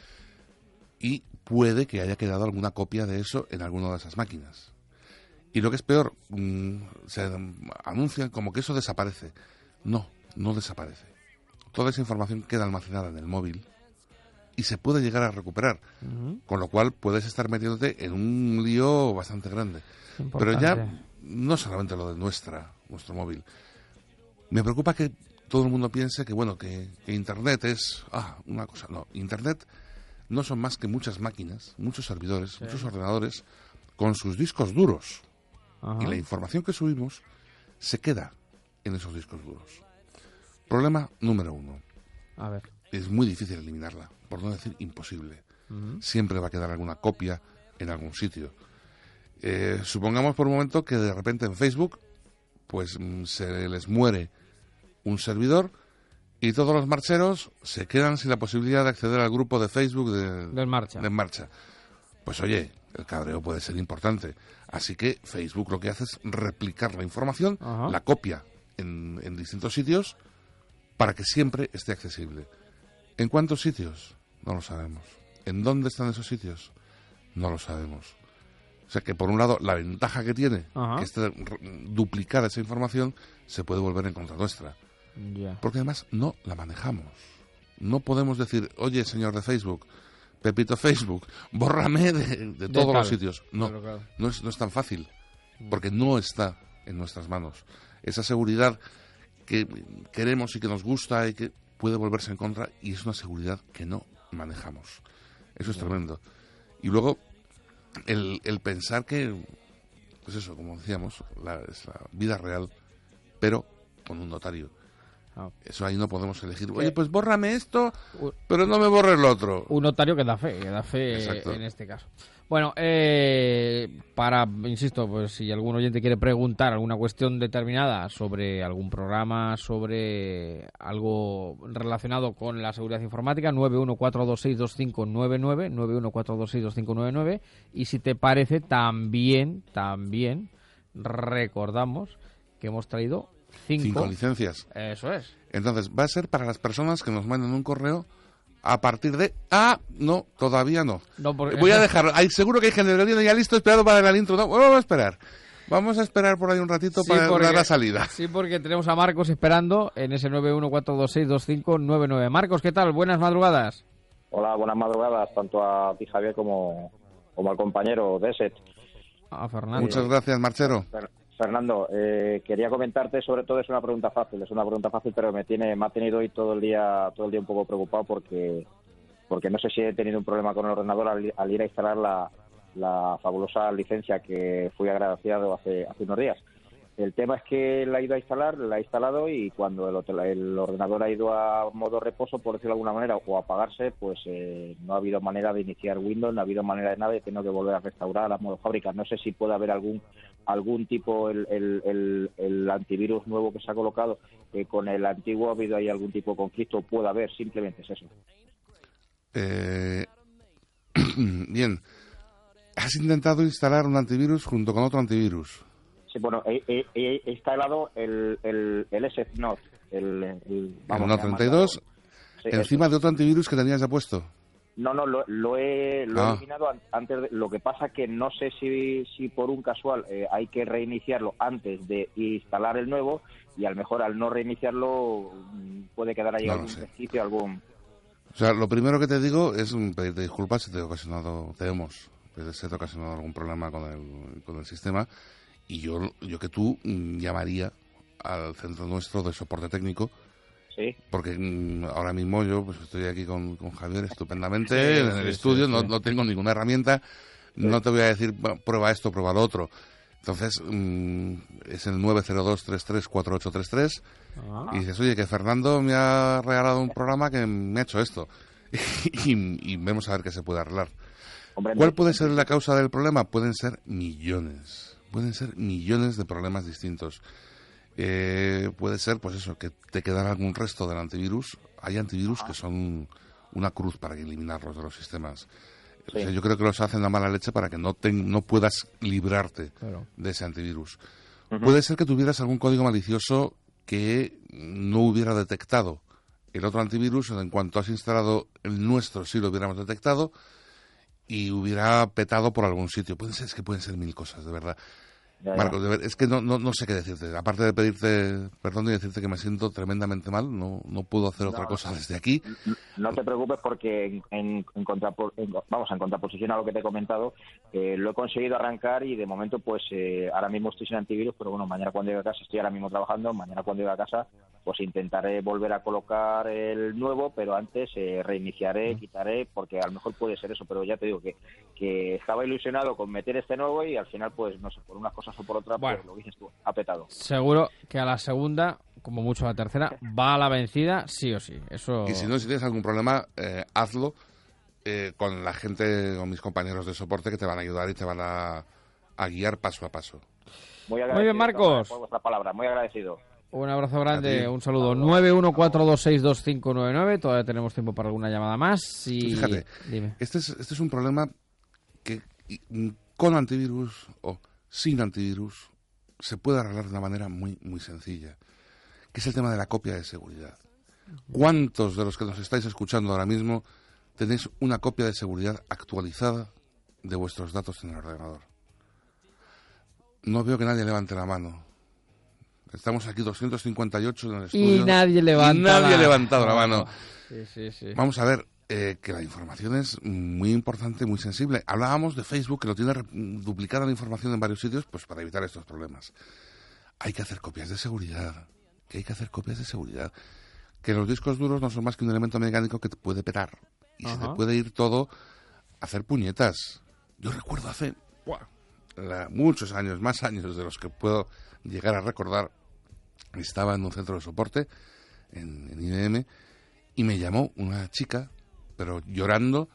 Y puede que haya quedado alguna copia de eso en alguna de esas máquinas. Y lo que es peor, mmm, se anuncian como que eso desaparece. No, no desaparece. Toda esa información queda almacenada en el móvil y se puede llegar a recuperar. Uh-huh. Con lo cual puedes estar metiéndote en un lío bastante grande. Pero ya no solamente lo de nuestra, nuestro móvil. Me preocupa que todo el mundo piense que, bueno, que, que Internet es ah, una cosa. No, Internet no son más que muchas máquinas, muchos servidores, sí. muchos ordenadores con sus discos duros. Ajá. Y la información que subimos se queda en esos discos duros. Problema número uno. A ver. Es muy difícil eliminarla, por no decir imposible. Uh-huh. Siempre va a quedar alguna copia en algún sitio. Eh, supongamos por un momento que de repente en Facebook pues se les muere un servidor y todos los marcheros se quedan sin la posibilidad de acceder al grupo de Facebook de, de, marcha. de En Marcha. Pues oye, el cabreo puede ser importante. Así que Facebook lo que hace es replicar la información, uh-huh. la copia en, en distintos sitios para que siempre esté accesible. ¿En cuántos sitios? No lo sabemos. ¿En dónde están esos sitios? No lo sabemos. O sea que, por un lado, la ventaja que tiene, Ajá. que esté duplicada esa información, se puede volver en contra nuestra. Ya. Porque además no la manejamos. No podemos decir, oye, señor de Facebook, Pepito Facebook, bórrame de, de De todos tal. los sitios. No, Claro, claro. no es, no es tan fácil, porque no está en nuestras manos. Esa seguridad que queremos y que nos gusta y que puede volverse en contra, y es una seguridad que no manejamos. Eso es tremendo. Y luego, el, el pensar que, pues eso, como decíamos, la, es la vida real, pero con un notario. Ah. Eso ahí no podemos elegir. Oye, pues bórrame esto, U- pero no me borres lo otro. Un notario que da fe, que da fe Exacto. en este caso. Bueno, eh, para, insisto, pues si algún oyente quiere preguntar alguna cuestión determinada sobre algún programa, sobre algo relacionado con la seguridad informática, nueve uno cuatro dos seis dos cinco nueve nueve, nueve uno cuatro dos seis dos cinco nueve nueve, y si te parece, también, también recordamos que hemos traído cinco, Cinco licencias. Eso es. Entonces, va a ser para las personas que nos manden un correo a partir de... Ah, no, todavía no. No, porque- Voy a dejar... Hay, seguro que hay gente que lo tiene ya listo esperando para dar el intro. No, vamos a esperar. Vamos a esperar por ahí un ratito Sí, para porque- dar la salida. Sí, porque tenemos a Marcos esperando en ese nueve uno cuatro dos seis dos cinco nueve nueve. Marcos, ¿qué tal? Buenas madrugadas. Hola, buenas madrugadas, tanto a ti, Javier, como, como al compañero Deset. A Fernando. Muchas gracias, Marchero. Fer- Fernando, eh, quería comentarte, sobre todo es una pregunta fácil, es una pregunta fácil, pero me tiene me ha tenido hoy todo el día todo el día un poco preocupado porque porque no sé si he tenido un problema con el ordenador al, al ir a instalar la, la fabulosa licencia que fui agraciado hace hace unos días. El tema es que la he ido a instalar, la he instalado y cuando el, hotel- el ordenador ha ido a modo reposo, por decirlo de alguna manera, o a apagarse, pues eh, no ha habido manera de iniciar Windows, no ha habido manera de nada y tengo que volver a restaurar a modo fábrica. No sé si puede haber algún algún tipo, el, el, el, el antivirus nuevo que se ha colocado, eh, con el antiguo ha habido ahí algún tipo de conflicto, puede haber, simplemente es eso. Eh, bien. Has intentado instalar un antivirus junto con otro antivirus. Sí, bueno, he, he, he instalado el, el, el S F Not, el, el, El vamos, uno se llama, treinta y dos, sí, encima eso. de otro antivirus que tenías ya puesto. No, no, lo, lo he, lo Ah. he eliminado an- antes de... Lo que pasa que no sé si, si por un casual eh, hay que reiniciarlo antes de instalar el nuevo y a lo mejor al no reiniciarlo mm, puede quedar ahí No lo algún sé. resquicio, algún... O sea, lo primero que te digo es mm, pedirte disculpas si te he ocasionado, te hemos, si te he ocasionado algún problema con el, con el sistema. Y yo, yo que tú mm, llamaría al centro nuestro de soporte técnico, Sí, porque mm, ahora mismo yo pues estoy aquí con, con Javier estupendamente Sí, en sí, el sí, estudio, sí. No, no tengo ninguna herramienta, no te voy a decir "Bueno, prueba esto, prueba lo otro". Entonces mm, es el nueve cero dos tres tres cuatro ocho tres tres Ah. y dices, oye, que Fernando me ha regalado un programa que me ha hecho esto. y, y vemos a ver qué se puede arreglar. hombre, ¿Cuál no- puede ser la causa del problema? Pueden ser millones. Pueden ser millones de problemas distintos. Eh, puede ser, pues eso, que te quedará algún resto del antivirus. Hay antivirus que son una cruz para eliminarlos de los sistemas. O sea, Sí. yo creo que los hacen a mala leche para que no, te, no puedas librarte Claro. de ese antivirus. Ujú. Puede ser que tuvieras algún código malicioso que no hubiera detectado el otro antivirus, en cuanto has instalado el nuestro sí lo hubiéramos detectado y hubiera petado por algún sitio. Pueden ser, es que pueden ser mil cosas, de verdad. Ya, ya. Marcos, de ver- es que no, no, no sé qué decirte. Aparte de pedirte perdón y decirte que me siento tremendamente mal, no, no puedo hacer otra No, cosa desde aquí. No te preocupes porque en, en, en contrapor- en- vamos en contraposición a lo que te he comentado, eh, lo he conseguido arrancar y de momento pues eh, ahora mismo estoy sin antivirus, pero bueno, mañana cuando llegue a casa, estoy ahora mismo trabajando, mañana cuando llegue a casa pues intentaré volver a colocar el nuevo, pero antes eh, reiniciaré, quitaré, porque a lo mejor puede ser eso, pero ya te digo que, que estaba ilusionado con meter este nuevo y al final pues no sé, por unas cosas o por otras, Bueno. pues lo que dices tú, ha petado. Seguro que a la segunda, como mucho a la tercera, va a la vencida sí o sí. Eso. Y si no, si tienes algún problema, eh, hazlo eh, con la gente, con mis compañeros de soporte que te van a ayudar y te van a, a guiar paso a paso. Muy, Muy bien, Marcos. Por vuestra palabra, muy agradecido. Un abrazo A grande, ti. un saludo. nueve uno cuatro dos seis dos cinco nueve nueve. Todavía tenemos tiempo para alguna llamada más. Y... Fíjate, Dime. Este es, este es un problema que y, mm, con antivirus o sin antivirus se puede arreglar de una manera muy, muy sencilla, que es el tema de la copia de seguridad. ¿Cuántos de los que nos estáis escuchando ahora mismo tenéis una copia de seguridad actualizada de vuestros datos en el ordenador? No veo que nadie levante la mano. Estamos aquí doscientos cincuenta y ocho en el estudio. Y nadie levanta y nadie la... ha levantado la no. mano. Sí, sí, sí. Vamos a ver, eh, que la información es muy importante, muy sensible. Hablábamos de Facebook, que lo tiene duplicada la información en varios sitios, pues para evitar estos problemas. Hay que hacer copias de seguridad. Que hay que hacer copias de seguridad. Que los discos duros no son más que un elemento mecánico que te puede petar. Y Ajá. se te puede ir todo a hacer puñetas. Yo recuerdo hace ¡buah! La, muchos años, más años de los que puedo llegar a recordar, estaba en un centro de soporte en, en I B M y me llamó una chica, pero llorando,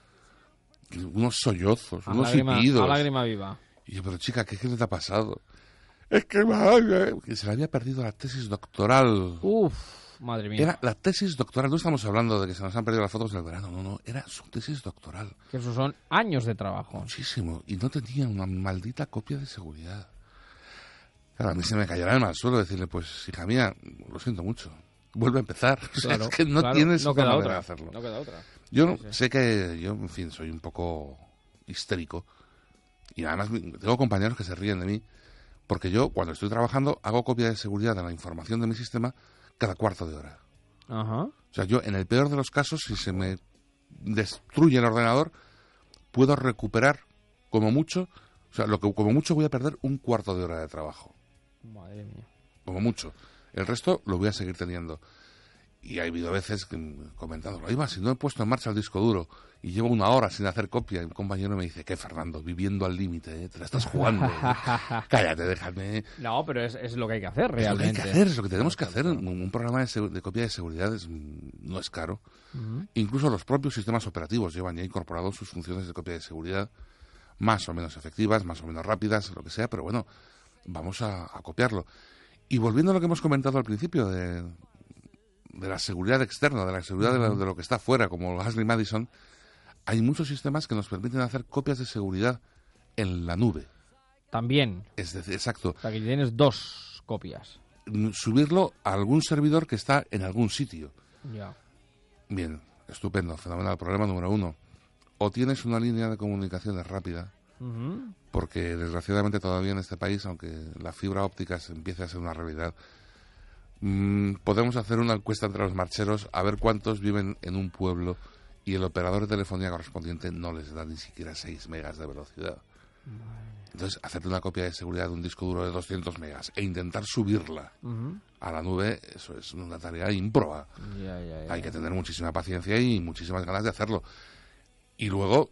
unos sollozos, a unos lágrima, hipidos. A lágrima viva. Y yo, pero chica, ¿qué, qué le te ha pasado? Es que, madre, que se le había perdido la tesis doctoral. Uf, madre mía. Era la tesis doctoral, no estamos hablando de que se nos han perdido las fotos del verano, no, no, era su tesis doctoral. Que eso son años de trabajo. Muchísimo, y no tenía una maldita copia de seguridad. Claro, a mí se me cayera el mal suelo decirle, pues, hija mía, lo siento mucho, vuelve a empezar. O sea, claro, es que no claro, tienes no queda manera otra, de hacerlo. No queda otra. Yo sí, sí. sé que, yo, en fin, soy un poco histérico, y además tengo compañeros que se ríen de mí, porque yo, cuando estoy trabajando, hago copia de seguridad de la información de mi sistema cada cuarto de hora. Ajá. O sea, yo, en el peor de los casos, si se me destruye el ordenador, puedo recuperar como mucho, o sea, lo que como mucho voy a perder un cuarto de hora de trabajo. Madre mía. Como mucho. El resto lo voy a seguir teniendo. Y ha habido veces que, comentándolo, ahí va, si no he puesto en marcha el disco duro y llevo una hora sin hacer copia, y un compañero me dice, ¿qué, Fernando? Viviendo al límite, ¿eh? Te la estás jugando. Cállate, déjame. No, pero es, es lo que hay que hacer realmente. Es lo que hay que hacer, es lo que tenemos que hacer. Un, un programa de, seg- de copia de seguridad es, no es caro. Uh-huh. Incluso los propios sistemas operativos llevan ya incorporados sus funciones de copia de seguridad, más o menos efectivas, más o menos rápidas, lo que sea, pero bueno, vamos a, a copiarlo. Y volviendo a lo que hemos comentado al principio de, de la seguridad externa, de la seguridad uh-huh. de, la, de lo que está fuera, como Ashley Madison, hay muchos sistemas que nos permiten hacer copias de seguridad en la nube. También. Es decir, exacto. O sea, que tienes dos copias. Subirlo a algún servidor que está en algún sitio. Ya. Bien, estupendo, fenomenal. Problema número uno. O tienes una línea de comunicaciones rápida, uh-huh. porque desgraciadamente todavía en este país, aunque la fibra óptica se empiece a ser una realidad, mmm, podemos hacer una encuesta entre los marcheros a ver cuántos viven en un pueblo y el operador de telefonía correspondiente no les da ni siquiera seis megas de velocidad. Entonces, hacerte una copia de seguridad de un disco duro de doscientos megas e intentar subirla uh-huh. a la nube, eso es una tarea ímproba. Ya, ya, ya. Hay que tener muchísima paciencia y muchísimas ganas de hacerlo. Y luego,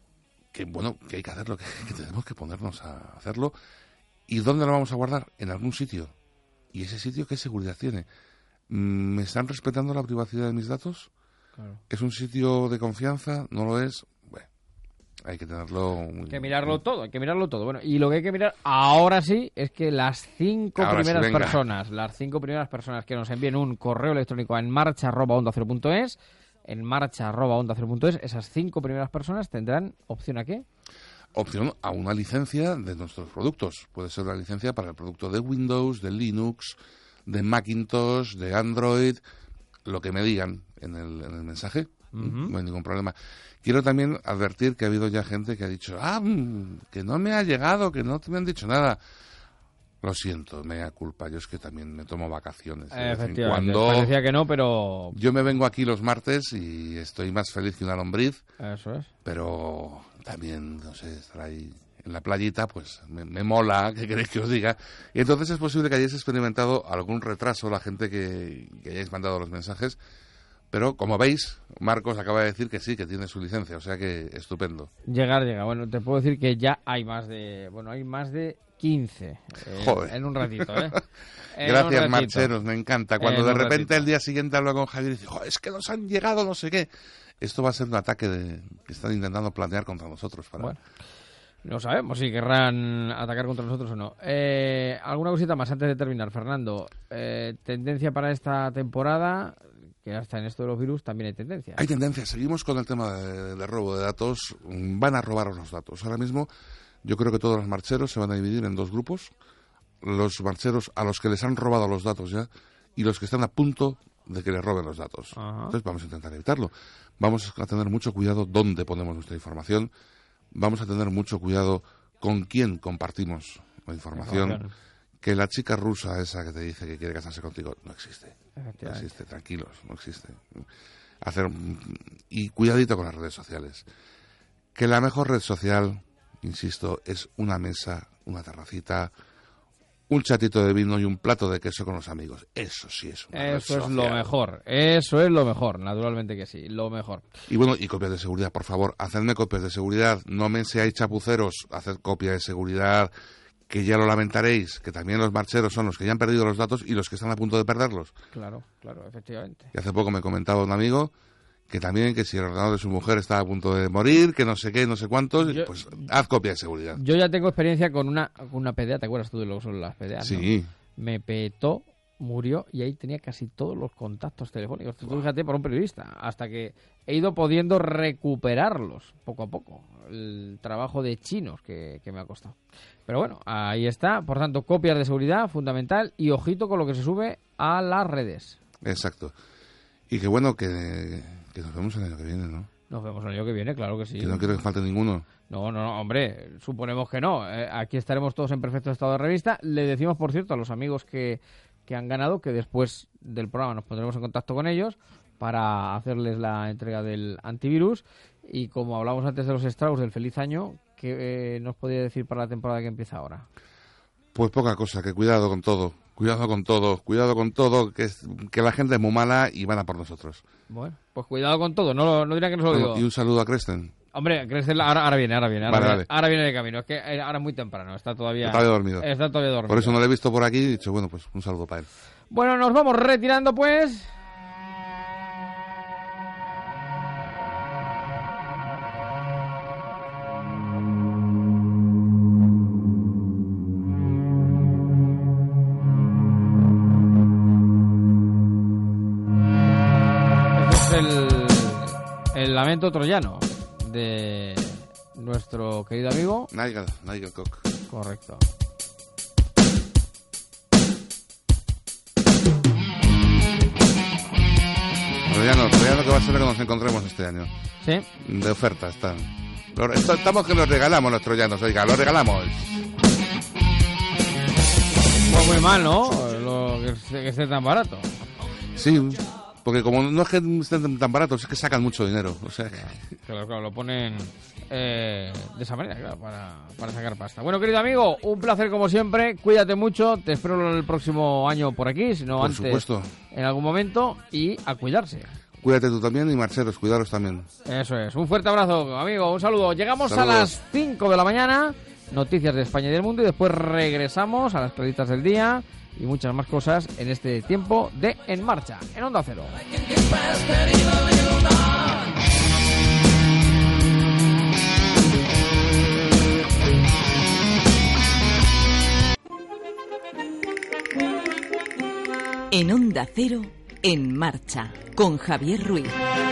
que bueno, que hay que hacerlo, que, que tenemos que ponernos a hacerlo. ¿Y dónde lo vamos a guardar? En algún sitio. ¿Y ese sitio qué seguridad tiene? ¿Me están respetando la privacidad de mis datos? Claro. ¿Es un sitio de confianza? ¿No lo es? Bueno, hay que tenerlo... Muy, hay que mirarlo muy... todo, hay que mirarlo todo. Bueno, y lo que hay que mirar ahora sí es que las cinco ahora primeras sí, personas, las cinco primeras personas que nos envíen un correo electrónico a en marcha arroba onda cero punto es, en marcha arroba onda cero punto es, esas cinco primeras personas tendrán opción a qué? Opción a una licencia de nuestros productos. Puede ser una licencia para el producto de Windows, de Linux, de Macintosh, de Android, lo que me digan en el, en el mensaje. Uh-huh. No hay ningún problema. Quiero también advertir que ha habido ya gente que ha dicho, ah, que no me ha llegado, que no te me han dicho nada. Lo siento, me da culpa. Yo es que también me tomo vacaciones. Eh, efectivamente. Cuando parecía que no, pero... Yo me vengo aquí los martes y estoy más feliz que una lombriz. Eso es. Pero también, no sé, estar ahí en la playita, pues me, me mola, ¿qué queréis que os diga? Y entonces es posible que hayáis experimentado algún retraso, la gente que, que hayáis mandado los mensajes. Pero, como veis, Marcos acaba de decir que sí, que tiene su licencia, o sea que estupendo. Llegar, llega. Bueno, te puedo decir que ya hay más de... Bueno, hay más de quince. Eh, Joder. En un ratito, ¿eh? En Gracias, ratito. Marcheros, me encanta. Cuando en de repente ratito. el día siguiente hablo con Javier y dice, es que nos han llegado no sé qué. Esto va a ser un ataque de, que están intentando planear contra nosotros. Para... Bueno, no sabemos si querrán atacar contra nosotros o no. Eh, ¿Alguna cosita más antes de terminar, Fernando? Eh, tendencia para esta temporada... que hasta en esto de los virus también hay tendencia. Hay tendencia. Seguimos con el tema de, de robo de datos. Van a robaros los datos. Ahora mismo yo creo que todos los marcheros se van a dividir en dos grupos. Los marcheros a los que les han robado los datos ya y los que están a punto de que les roben los datos. Ajá. Entonces vamos a intentar evitarlo. Vamos a tener mucho cuidado dónde ponemos nuestra información. Vamos a tener mucho cuidado con quién compartimos o información, información, que la chica rusa esa que te dice que quiere casarse contigo no existe. No existe, tranquilos, no existe. Hacer y cuidadito con las redes sociales. Que la mejor red social, insisto, es una mesa, una terracita, un chatito de vino y un plato de queso con los amigos. Eso sí es una red social. Eso es lo mejor, eso es lo mejor, naturalmente que sí, lo mejor. Y bueno, y copias de seguridad, por favor, hacedme copias de seguridad, no me seáis chapuceros, haced copias de seguridad, que ya lo lamentaréis, que también los marcheros son los que ya han perdido los datos y los que están a punto de perderlos. Claro, claro, efectivamente. Y hace poco me comentaba un amigo que también, que si el ordenador de su mujer está a punto de morir, que no sé qué, no sé cuántos, yo, pues haz copia de seguridad. Yo ya tengo experiencia con una, con una P D A, ¿te acuerdas tú de lo que son las P D A? Sí. ¿No? Me petó, murió y ahí tenía casi todos los contactos telefónicos. Tú fíjate, por un periodista, hasta que he ido pudiendo recuperarlos poco a poco. El trabajo de chinos que, que me ha costado. Pero bueno, ahí está. Por tanto, copias de seguridad, fundamental, y ojito con lo que se sube a las redes. Exacto. Y qué bueno que, que nos vemos el año que viene, ¿no? Nos vemos el año que viene, claro que sí. Que no quiero que falte ninguno. No, no, no, hombre, suponemos que no. Eh, aquí estaremos todos en perfecto estado de revista. Le decimos, por cierto, a los amigos que, que han ganado que después del programa nos pondremos en contacto con ellos para hacerles la entrega del antivirus. Y como hablamos antes de los Strauss del feliz año, ¿qué eh, nos podría decir para la temporada que empieza ahora? Pues poca cosa, que cuidado con todo. Cuidado con todo, cuidado con todo, que, es, que la gente es muy mala y van a por nosotros. Bueno, pues cuidado con todo, no, no dirá que nos lo digo. Y un saludo a Cresten. Hombre, Cresten ahora, ahora viene, ahora viene, ahora, vale, viene vale. ahora viene de camino. Es que ahora es muy temprano, está todavía, está todavía dormido. Está todavía dormido. Por eso no lo he visto por aquí y he dicho, bueno, pues un saludo para él. Bueno, nos vamos retirando pues. Lamento troyano de nuestro querido amigo Nigel, Nigel Cook. Correcto. Troyano, troyano que va a ser que nos encontremos este año. Sí. De oferta están. Estamos que los regalamos los troyanos, oiga, los regalamos. Pues muy mal, ¿no? Lo que, que esté tan barato. Sí. Porque como no es que estén tan baratos, es que sacan mucho dinero. O sea, claro, claro, lo ponen eh, de esa manera, claro, para, para sacar pasta. Bueno, querido amigo, un placer como siempre. Cuídate mucho. Te espero el próximo año por aquí, si no antes, por supuesto, en algún momento. Y a cuidarse. Cuídate tú también y marcheros, cuidaros también. Eso es. Un fuerte abrazo, amigo. Un saludo. Llegamos Saludos. A las cinco de la mañana. Noticias de España y del mundo. Y después regresamos a las claritas del día. Y muchas más cosas en este tiempo de En Marcha, en Onda Cero. En Onda Cero, En Marcha, con Javier Ruiz.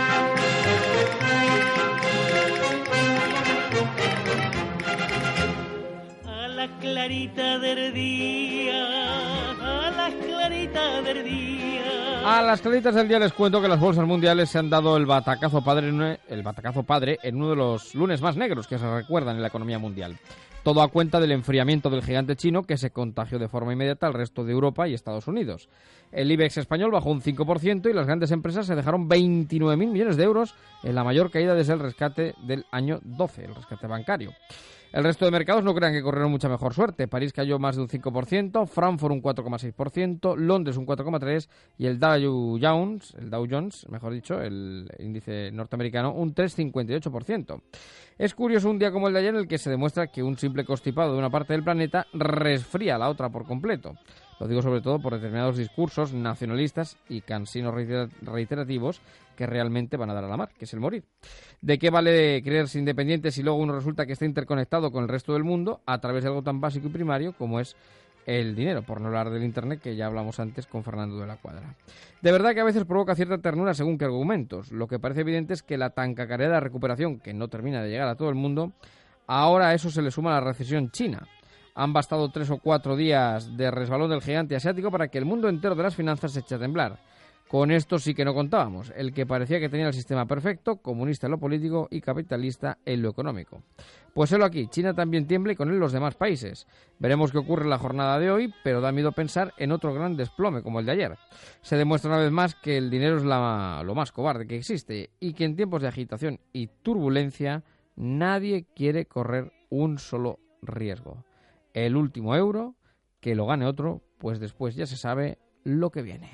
A la clarita del día. A las claritas del día. A las claritas del día les cuento que las bolsas mundiales se han dado el batacazo padre, el batacazo padre en uno de los lunes más negros que se recuerdan en la economía mundial. Todo a cuenta del enfriamiento del gigante chino que se contagió de forma inmediata al resto de Europa y Estados Unidos. El IBEX español bajó un cinco por ciento y las grandes empresas se dejaron veintinueve mil millones de euros en la mayor caída desde el rescate del año doce, el rescate bancario. El resto de mercados no crean que corrieron mucha mejor suerte. París cayó más de un cinco por ciento, Frankfurt un cuatro coma seis por ciento, Londres un cuatro coma tres por ciento y el Dow Jones, el Dow Jones, mejor dicho, el índice norteamericano, un tres coma cincuenta y ocho por ciento. Es curioso un día como el de ayer en el que se demuestra que un simple constipado de una parte del planeta resfría a la otra por completo. Lo digo sobre todo por determinados discursos nacionalistas y cansinos reiterativos que realmente van a dar a la mar, que es el morir. ¿De qué vale creerse independiente si luego uno resulta que está interconectado con el resto del mundo a través de algo tan básico y primario como es el dinero? Por no hablar del Internet, que ya hablamos antes con Fernando de la Cuadra. De verdad que a veces provoca cierta ternura según qué argumentos. Lo que parece evidente es que la tan cacareada recuperación, que no termina de llegar a todo el mundo, ahora a eso se le suma la recesión china. Han bastado tres o cuatro días de resbalón del gigante asiático para que el mundo entero de las finanzas se eche a temblar. Con esto sí que no contábamos, el que parecía que tenía el sistema perfecto, comunista en lo político y capitalista en lo económico. Pues solo aquí, China también tiembla y con él los demás países. Veremos qué ocurre en la jornada de hoy, pero da miedo pensar en otro gran desplome como el de ayer. Se demuestra una vez más que el dinero es la, lo más cobarde que existe y que en tiempos de agitación y turbulencia nadie quiere correr un solo riesgo. El último euro, que lo gane otro, pues después ya se sabe lo que viene.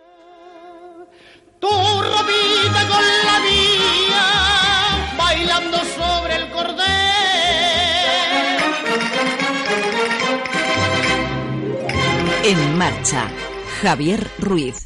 Tu ropita con la mía, bailando sobre el cordel. En marcha, Javier Ruiz.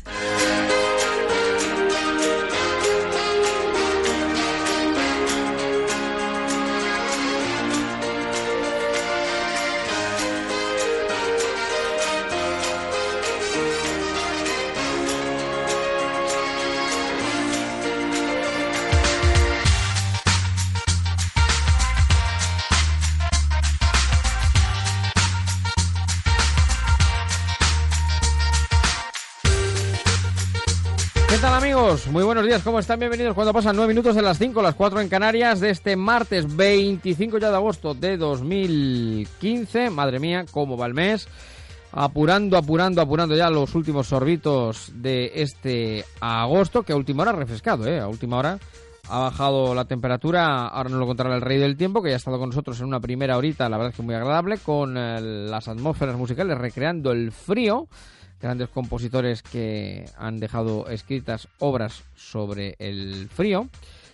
¿Qué tal, amigos? Muy buenos días, ¿cómo están? Bienvenidos cuando pasan nueve minutos de las cinco, las cuatro en Canarias, de este martes veinticinco ya de agosto de dos mil quince. Madre mía, cómo va el mes. Apurando, apurando, apurando ya los últimos sorbitos de este agosto, que a última hora ha refrescado, ¿eh? A última hora ha bajado la temperatura. Ahora nos lo contará el rey del tiempo, que ya ha estado con nosotros en una primera horita, la verdad es que muy agradable, con eh, las atmósferas musicales recreando el frío. Grandes compositores que han dejado escritas obras sobre el frío.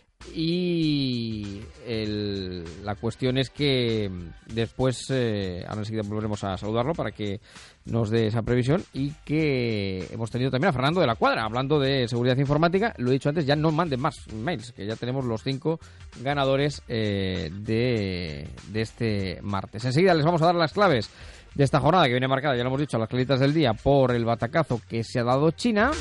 Y el, la cuestión es que después, eh, ahora enseguida volveremos a saludarlo para que nos dé esa previsión, y que hemos tenido también a Fernando de la Cuadra, hablando de seguridad informática. Lo he dicho antes, ya no manden más mails, que ya tenemos los cinco ganadores eh, de, de este martes. Enseguida les vamos a dar las claves de esta jornada que viene marcada, ya lo hemos dicho, a las claritas del día por el batacazo que se ha dado China.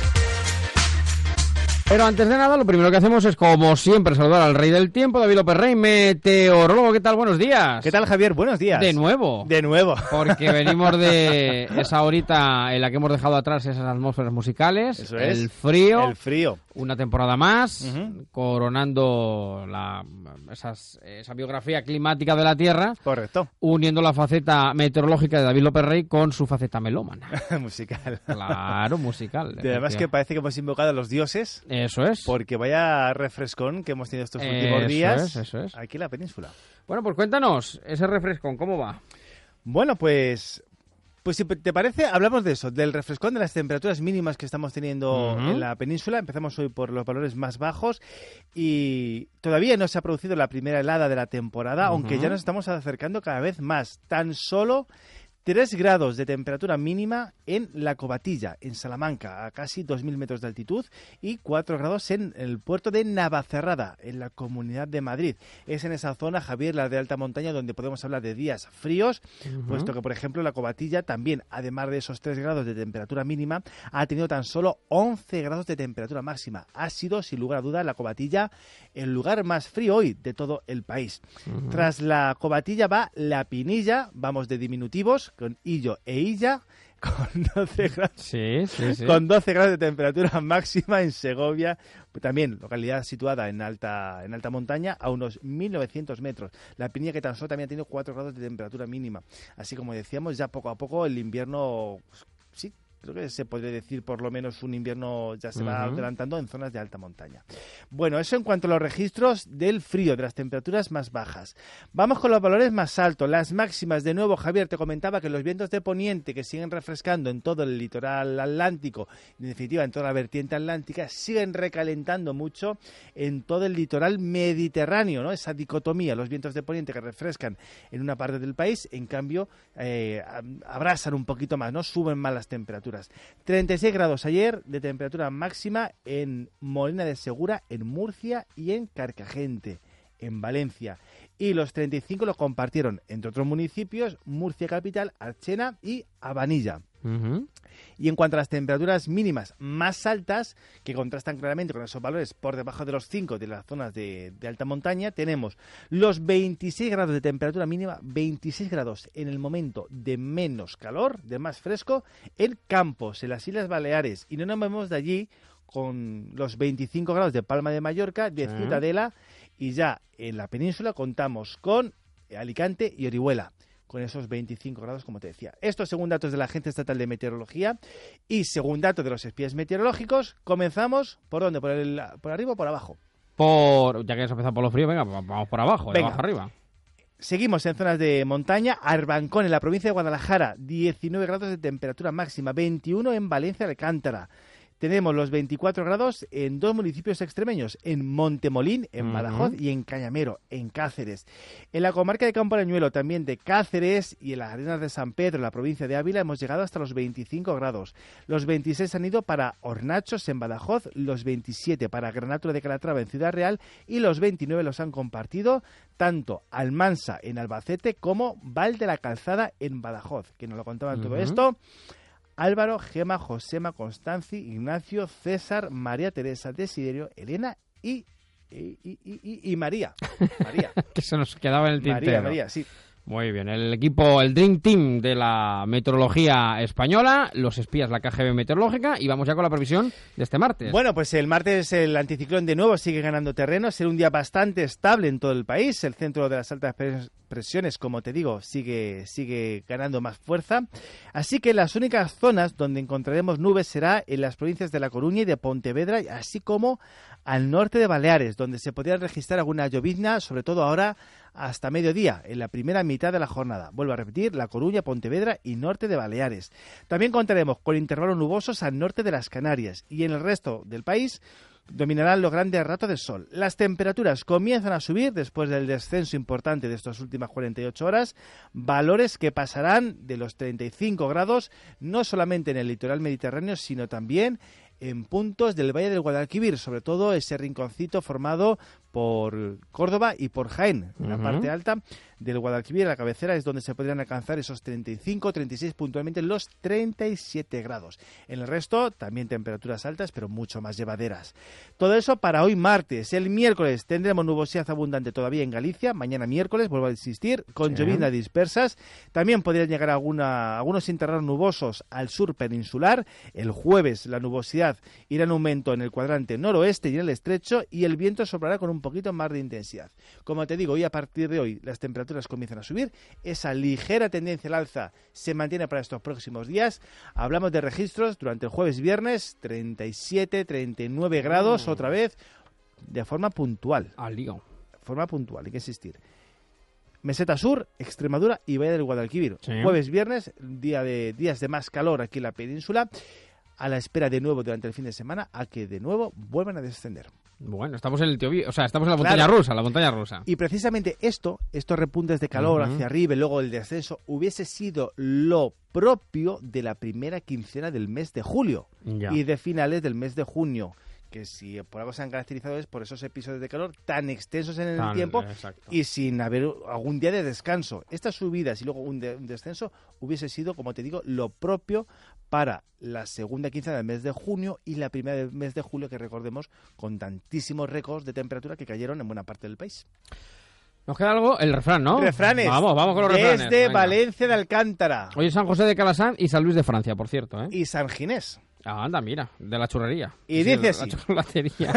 Pero antes de nada, lo primero que hacemos es, como siempre, saludar al rey del tiempo, David López Rey, meteorólogo. ¿Qué tal? Buenos días. ¿Qué tal, Javier? Buenos días. De nuevo. De nuevo. Porque venimos de esa horita en la que hemos dejado atrás esas atmósferas musicales. Eso es. El frío. El frío. Una temporada más, Uh-huh. coronando la, esas, esa biografía climática de la Tierra. Correcto. Uniendo la faceta meteorológica de David López Rey con su faceta melómana. Musical. Claro, musical. Y además que parece que hemos invocado a los dioses. Eso es. Porque vaya refrescón que hemos tenido estos últimos Eso días es, eso es. aquí en la península. Bueno, pues cuéntanos, ese refrescón, ¿cómo va? Bueno, pues... Pues si te parece, hablamos de eso, del refrescón, de las temperaturas mínimas que estamos teniendo Uh-huh. en la península. Empezamos hoy por los valores más bajos y todavía no se ha producido la primera helada de la temporada, Uh-huh. aunque ya nos estamos acercando cada vez más. Tan solo tres grados de temperatura mínima en La Covatilla, en Salamanca, a casi dos mil metros de altitud, y cuatro grados en el puerto de Navacerrada, en la Comunidad de Madrid. Es en esa zona, Javier, la de alta montaña, donde podemos hablar de días fríos, Uh-huh. puesto que, por ejemplo, La Covatilla también, además de esos tres grados de temperatura mínima, ha tenido tan solo once grados de temperatura máxima. Ha sido, sin lugar a duda, La Covatilla el lugar más frío hoy de todo el país. Uh-huh. Tras La Covatilla va La Pinilla, vamos de diminutivos, con Illo e Illa, con doce grados. Sí, sí, sí. Con doce grados de temperatura máxima en Segovia, también localidad situada en alta en alta montaña, a unos mil novecientos metros. La Pinilla, que tan solo también ha tenido cuatro grados de temperatura mínima. Así como decíamos, ya poco a poco el invierno, pues, sí, creo que se podría decir por lo menos un invierno ya se va Uh-huh. adelantando en zonas de alta montaña. Bueno, eso en cuanto a los registros del frío, de las temperaturas más bajas. Vamos con los valores más altos, las máximas. De nuevo, Javier, te comentaba que los vientos de poniente, que siguen refrescando en todo el litoral atlántico, en definitiva en toda la vertiente atlántica, siguen recalentando mucho en todo el litoral mediterráneo, ¿no? Esa dicotomía, los vientos de poniente que refrescan en una parte del país, en cambio eh, abrasan un poquito más, ¿no? Suben más las temperaturas. treinta y seis grados ayer de temperatura máxima en Molina de Segura, en Murcia y en Carcagente, en Valencia. y los treinta y cinco los compartieron, entre otros municipios, Murcia Capital, Archena y Abanilla. Uh-huh. Y en cuanto a las temperaturas mínimas más altas, que contrastan claramente con esos valores por debajo de los cinco de las zonas de, de alta montaña, tenemos los veintiséis grados de temperatura mínima, veintiséis grados en el momento de menos calor, de más fresco, en Campos, en las Islas Baleares. Y no nos movemos de allí con los veinticinco grados de Palma de Mallorca, de Sí. Ciutadela, y ya en la península contamos con Alicante y Orihuela, con esos veinticinco grados, como te decía. Esto según datos de la Agencia Estatal de Meteorología y según datos de los espías meteorológicos. Comenzamos, ¿por dónde? ¿Por, el, por arriba o por abajo? Por, ya que has empezado por lo frío, venga, vamos por abajo, de Venga. abajo arriba. Seguimos en zonas de montaña. Arbancón, en la provincia de Guadalajara, diecinueve grados de temperatura máxima, veintiuno en Valencia, Alcántara. Tenemos los veinticuatro grados en dos municipios extremeños, en Montemolín, en Uh-huh. Badajoz, y en Cañamero, en Cáceres. En la comarca de Campo Arañuelo, también de Cáceres, y en las arenas de San Pedro, en la provincia de Ávila, hemos llegado hasta los veinticinco grados. Los veintiséis han ido para Hornachos, en Badajoz, los veintisiete para Granatura de Calatrava, en Ciudad Real, y los veintinueve los han compartido tanto Almansa, en Albacete, como Val de la Calzada, en Badajoz. Que nos lo contaban todo Uh-huh. esto Álvaro, Gema, Josema, Constanci, Ignacio, César, María Teresa, Desiderio, Elena y, y, y, y, y María. María. Que se nos quedaba en el tintero. María, María, sí. Muy bien, el equipo, el Dream Team de la meteorología española, los espías, la K G B meteorológica, y vamos ya con la previsión de este martes. Bueno, pues el martes el anticiclón de nuevo sigue ganando terreno, será un día bastante estable en todo el país, el centro de las altas pres- presiones, como te digo, sigue, sigue ganando más fuerza, así que las únicas zonas donde encontraremos nubes será en las provincias de La Coruña y de Pontevedra, así como al norte de Baleares, donde se podría registrar alguna llovizna, sobre todo ahora hasta mediodía, en la primera mitad de la jornada. Vuelvo a repetir, La Coruña, Pontevedra y norte de Baleares. También contaremos con intervalos nubosos al norte de las Canarias, y en el resto del país dominarán los grandes ratos de sol. Las temperaturas comienzan a subir después del descenso importante de estas últimas cuarenta y ocho horas, valores que pasarán de los treinta y cinco grados, no solamente en el litoral mediterráneo, sino también en puntos del Valle del Guadalquivir, sobre todo ese rinconcito formado por Córdoba y por Jaén. En la Uh-huh. parte alta del Guadalquivir, la cabecera, es donde se podrían alcanzar esos treinta y cinco, treinta y seis, puntualmente los treinta y siete grados. En el resto, también temperaturas altas, pero mucho más llevaderas. Todo eso para hoy martes. El miércoles tendremos nubosidad abundante todavía en Galicia. Mañana miércoles, vuelvo a insistir, con Sí. lloviznas dispersas. También podrían llegar alguna, algunos intervalos nubosos al sur peninsular. El jueves la nubosidad irá en aumento en el cuadrante noroeste y en el estrecho, y el viento soplará con un poquito más de intensidad. Como te digo, hoy a partir de hoy las temperaturas comienzan a subir. Esa ligera tendencia al alza se mantiene para estos próximos días. Hablamos de registros durante el jueves y viernes, treinta y siete, treinta y nueve grados, otra vez, de forma puntual. Al lío. Forma puntual, hay que insistir. Meseta Sur, Extremadura y Valle del Guadalquivir. Sí. Jueves, viernes, día de, días de más calor aquí en la península, a la espera de nuevo durante el fin de semana a que de nuevo vuelvan a descender. Bueno, estamos en el tío Vi- o sea, estamos en la montaña Claro. rusa, la montaña rusa. Y precisamente esto, estos repuntes de calor Ujú. hacia arriba y luego el descenso, hubiese sido lo propio de la primera quincena del mes de julio Ya. y de finales del mes de junio, que si por algo se han caracterizado es por esos episodios de calor tan extensos en el Tan- tiempo exacto. y sin haber algún día de descanso. Estas subidas y luego un, de- un descenso hubiese sido, como te digo, lo propio para la segunda quincena del mes de junio y la primera del mes de julio, que recordemos, con tantísimos récords de temperatura que cayeron en buena parte del país. Nos queda algo, el refrán, ¿no? Refranes. Vamos, vamos con los refranes. Desde venga. Valencia de Alcántara Hoy es San José de Calasanz y San Luis de Francia, por cierto, ¿eh? y San Ginés. Ah, anda, mira, de la churrería. Y Sí, dice de así. La chocolatería.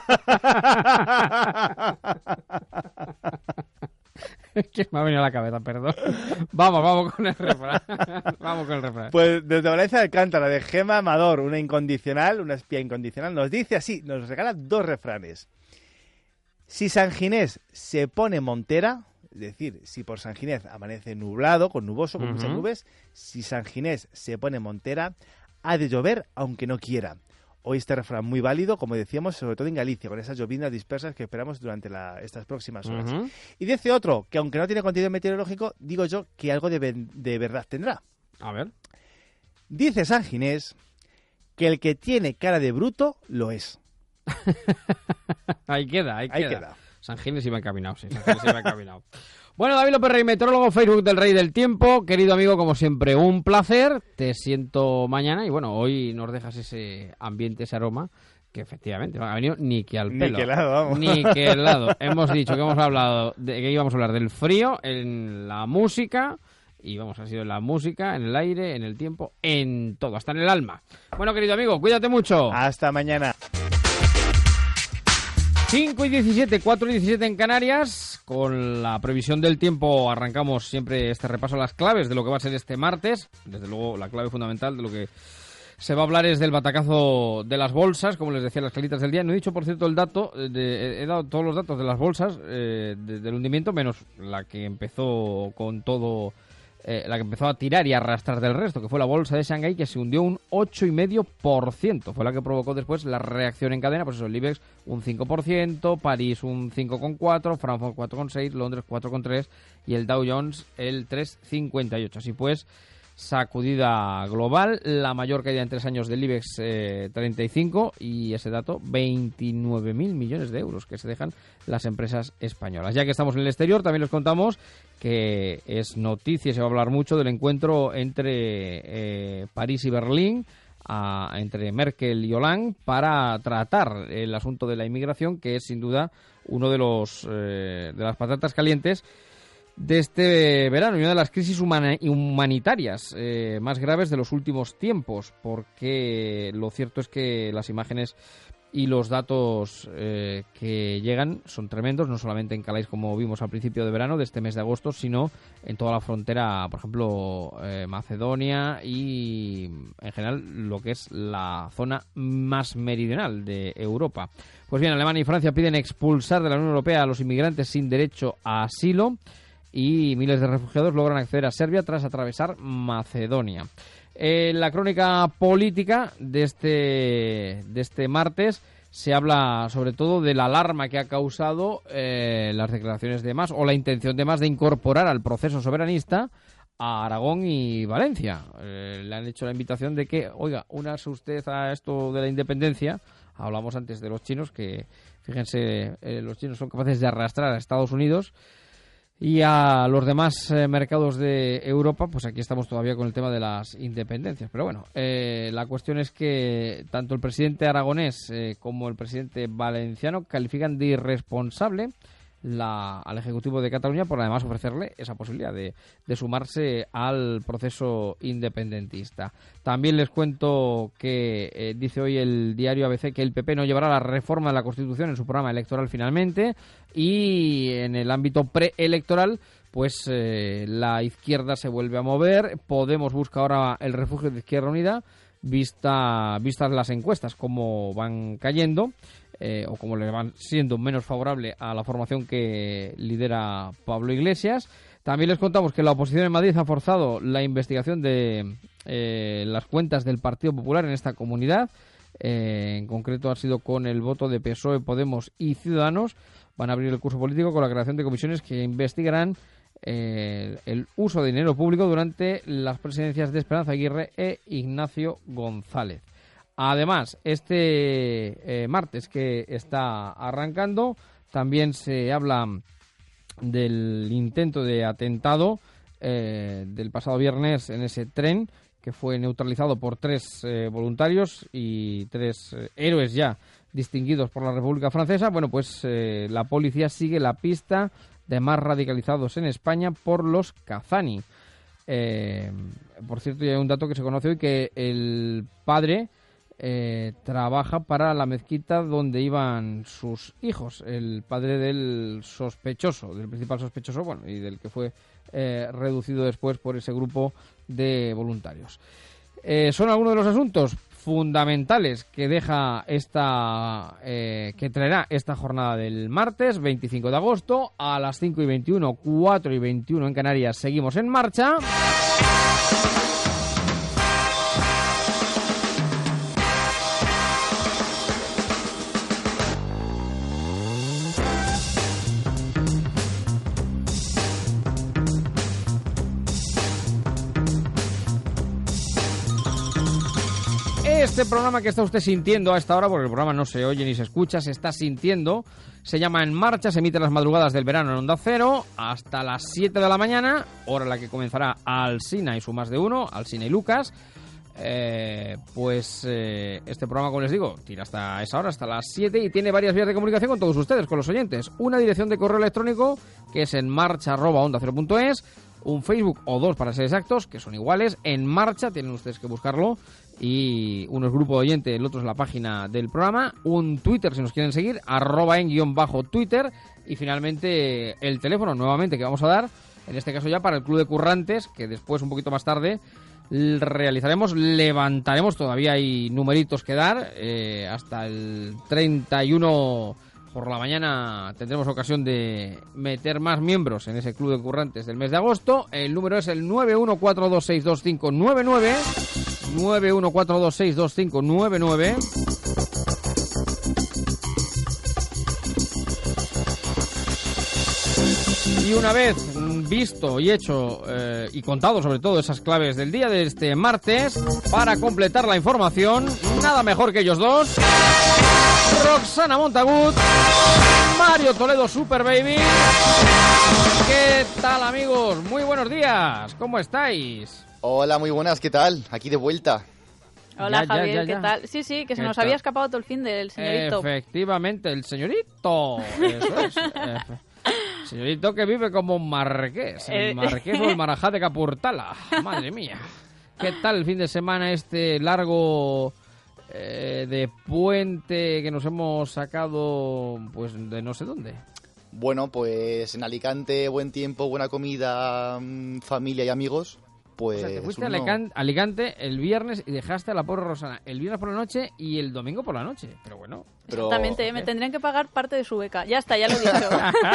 Que me ha venido a la cabeza, perdón. Vamos, vamos con el refrán. Vamos con el refrán. Pues desde Valencia de Alcántara, de Gema Amador, una incondicional, una espía incondicional, nos dice así, nos regala dos refranes. Si San Ginés se pone montera, es decir, si por San Ginés amanece nublado, con nuboso, con muchas Ujú. nubes, si San Ginés se pone montera, ha de llover aunque no quiera. Hoy este refrán muy válido, como decíamos, sobre todo en Galicia, con esas lloviznas dispersas que esperamos durante la- estas próximas horas. Ujú. Y dice otro, que aunque no tiene contenido meteorológico, digo yo que algo de, ven- de verdad tendrá. A ver. Dice San Ginés que el que tiene cara de bruto lo es. Ahí queda, ahí, Ahí queda. queda. O San Giles iba encaminado, sí, San Giles iba encaminado. Bueno, David López Rey, meteorólogo, Facebook del Rey del Tiempo. Querido amigo, como siempre, un placer. Te siento mañana y bueno, hoy nos dejas ese ambiente, ese aroma, que efectivamente no ha venido ni que al pelo. Ni que helado, vamos. Ni que helado. Hemos dicho que hemos hablado de que íbamos a hablar del frío en la música. Y vamos, ha sido en la música, en el aire, en el tiempo, en todo, hasta en el alma. Bueno, querido amigo, cuídate mucho. Hasta mañana. cinco y diecisiete, cuatro y diecisiete en Canarias. Con la previsión del tiempo arrancamos siempre este repaso a las claves de lo que va a ser este martes. Desde luego, la clave fundamental de lo que se va a hablar es del batacazo de las bolsas, como les decía, las claritas del día. No he dicho, por cierto, el dato, de, he dado todos los datos de las bolsas eh, de, del hundimiento, menos la que empezó con todo... Eh, la que empezó a tirar y a arrastrar del resto, que fue la bolsa de Shanghái, que se hundió un ocho coma cinco por ciento. Fue la que provocó después la reacción en cadena, pues eso, el IBEX un cinco por ciento, París un cinco coma cuatro por ciento, Frankfurt cuatro coma seis por ciento, Londres cuatro coma tres por ciento y el Dow Jones el tres coma cincuenta y ocho por ciento. Así pues, sacudida global, la mayor caída en tres años del IBEX eh, treinta y cinco, y ese dato, veintinueve mil millones de euros que se dejan las empresas españolas. Ya que estamos en el exterior, también les contamos que es noticia, se va a hablar mucho del encuentro entre eh, París y Berlín, a, entre Merkel y Hollande, para tratar el asunto de la inmigración, que es sin duda uno de los eh, de las patatas calientes de este verano y una de las crisis humana- humanitarias eh, más graves de los últimos tiempos, porque lo cierto es que las imágenes y los datos eh, que llegan son tremendos, no solamente en Calais, como vimos al principio de verano de este mes de agosto, sino en toda la frontera, por ejemplo, eh, Macedonia y en general lo que es la zona más meridional de Europa. Pues bien, Alemania y Francia piden expulsar de la Unión Europea a los inmigrantes sin derecho a asilo, y miles de refugiados logran acceder a Serbia tras atravesar Macedonia. En la crónica política de este, de este martes se habla sobre todo de la alarma que ha causado eh, las declaraciones de Mas, o la intención de Mas de incorporar al proceso soberanista a Aragón y Valencia. Eh, le han hecho la invitación de que, oiga, únase usted a esto de la independencia. Hablamos antes de los chinos, que fíjense, eh, los chinos son capaces de arrastrar a Estados Unidos y a los demás eh, mercados de Europa. Pues aquí estamos todavía con el tema de las independencias. Pero bueno, eh, la cuestión es que tanto el presidente aragonés eh, como el presidente valenciano califican de irresponsable la, al Ejecutivo de Cataluña por además ofrecerle esa posibilidad de, de sumarse al proceso independentista. También les cuento que eh, dice hoy el diario A B C que el P P no llevará la reforma de la Constitución en su programa electoral finalmente, y en el ámbito preelectoral pues eh, la izquierda se vuelve a mover. Podemos busca ahora el refugio de Izquierda Unida, vista, vistas las encuestas como van cayendo. Eh, o como le van siendo menos favorable a la formación que lidera Pablo Iglesias. También les contamos que la oposición en Madrid ha forzado la investigación de eh, las cuentas del Partido Popular en esta comunidad. Eh, en concreto ha sido con el voto de P S O E, Podemos y Ciudadanos. Van a abrir el curso político con la creación de comisiones que investigarán eh, el uso de dinero público durante las presidencias de Esperanza Aguirre e Ignacio González. Además, este eh, martes que está arrancando, también se habla del intento de atentado eh, del pasado viernes en ese tren, que fue neutralizado por tres eh, voluntarios y tres eh, héroes ya distinguidos por la República Francesa. Bueno, pues eh, la policía sigue la pista de más radicalizados en España por los Kazani. Eh, por cierto, hay un dato que se conoce hoy, que el padre Eh, trabaja para la mezquita donde iban sus hijos, el padre del sospechoso, del principal sospechoso, bueno, y del que fue eh, reducido después por ese grupo de voluntarios. Eh, son algunos de los asuntos fundamentales que deja esta, eh, que traerá esta jornada del martes veinticinco de agosto a las cinco y veintiuno, cuatro y veintiuno en Canarias. Seguimos en marcha. este programa que está usted sintiendo a esta hora, porque el programa no se oye ni se escucha, se está sintiendo, se llama En Marcha, se emite las madrugadas del verano en Onda Cero hasta las siete de la mañana, hora en la que comenzará Alsina y su más de uno, Alsina y Lucas. Eh, pues eh, este programa, como les digo, tira hasta esa hora, hasta las siete, y tiene varias vías de comunicación con todos ustedes, con los oyentes. Una dirección de correo electrónico que es en marcha arroba onda cero punto es, un Facebook o dos para ser exactos, que son iguales, En Marcha, tienen ustedes que buscarlo, y uno es grupo de oyente, el otro es la página del programa, un Twitter si nos quieren seguir, arroba en guión bajo Twitter, y finalmente el teléfono nuevamente que vamos a dar, en este caso ya para el Club de Currantes, que después un poquito más tarde realizaremos, levantaremos, todavía hay numeritos que dar, eh, hasta el treinta y uno por la mañana tendremos ocasión de meter más miembros en ese Club de Currantes del mes de agosto. El número es el nueve uno cuatro dos seis dos cinco nueve nueve, nueve uno cuatro dos seis dos cinco nueve nueve. Y una vez visto y hecho eh, y contado sobre todo esas claves del día de este martes, para completar la información, nada mejor que ellos dos, Roxana Montagut, Mario Toledo Super Baby. ¿Qué tal, amigos? Muy buenos días, ¿cómo estáis? Hola, muy buenas, ¿qué tal? Aquí de vuelta. Hola, Ya, ya, Javier, ya, ya. ¿qué tal? Sí, sí, que se ¿Qué nos tal? había escapado todo el fin del señorito. Efectivamente, el señorito. Eso es. Efe- Señorito que vive como un marqués, el Eh. marqués o el marajá de Capurtala. Madre mía. ¿Qué tal el fin de semana este largo eh, de puente que nos hemos sacado pues de no sé dónde? Bueno, pues en Alicante, buen tiempo, buena comida, mm, familia y amigos. Pues O sea, te fuiste a uno- Alican- Alicante el viernes y dejaste a la pobre Rosana el viernes por la noche y el domingo por la noche. Pero bueno. pero- Exactamente, ¿eh? Me tendrían que pagar parte de su beca. Ya está, ya lo he dicho.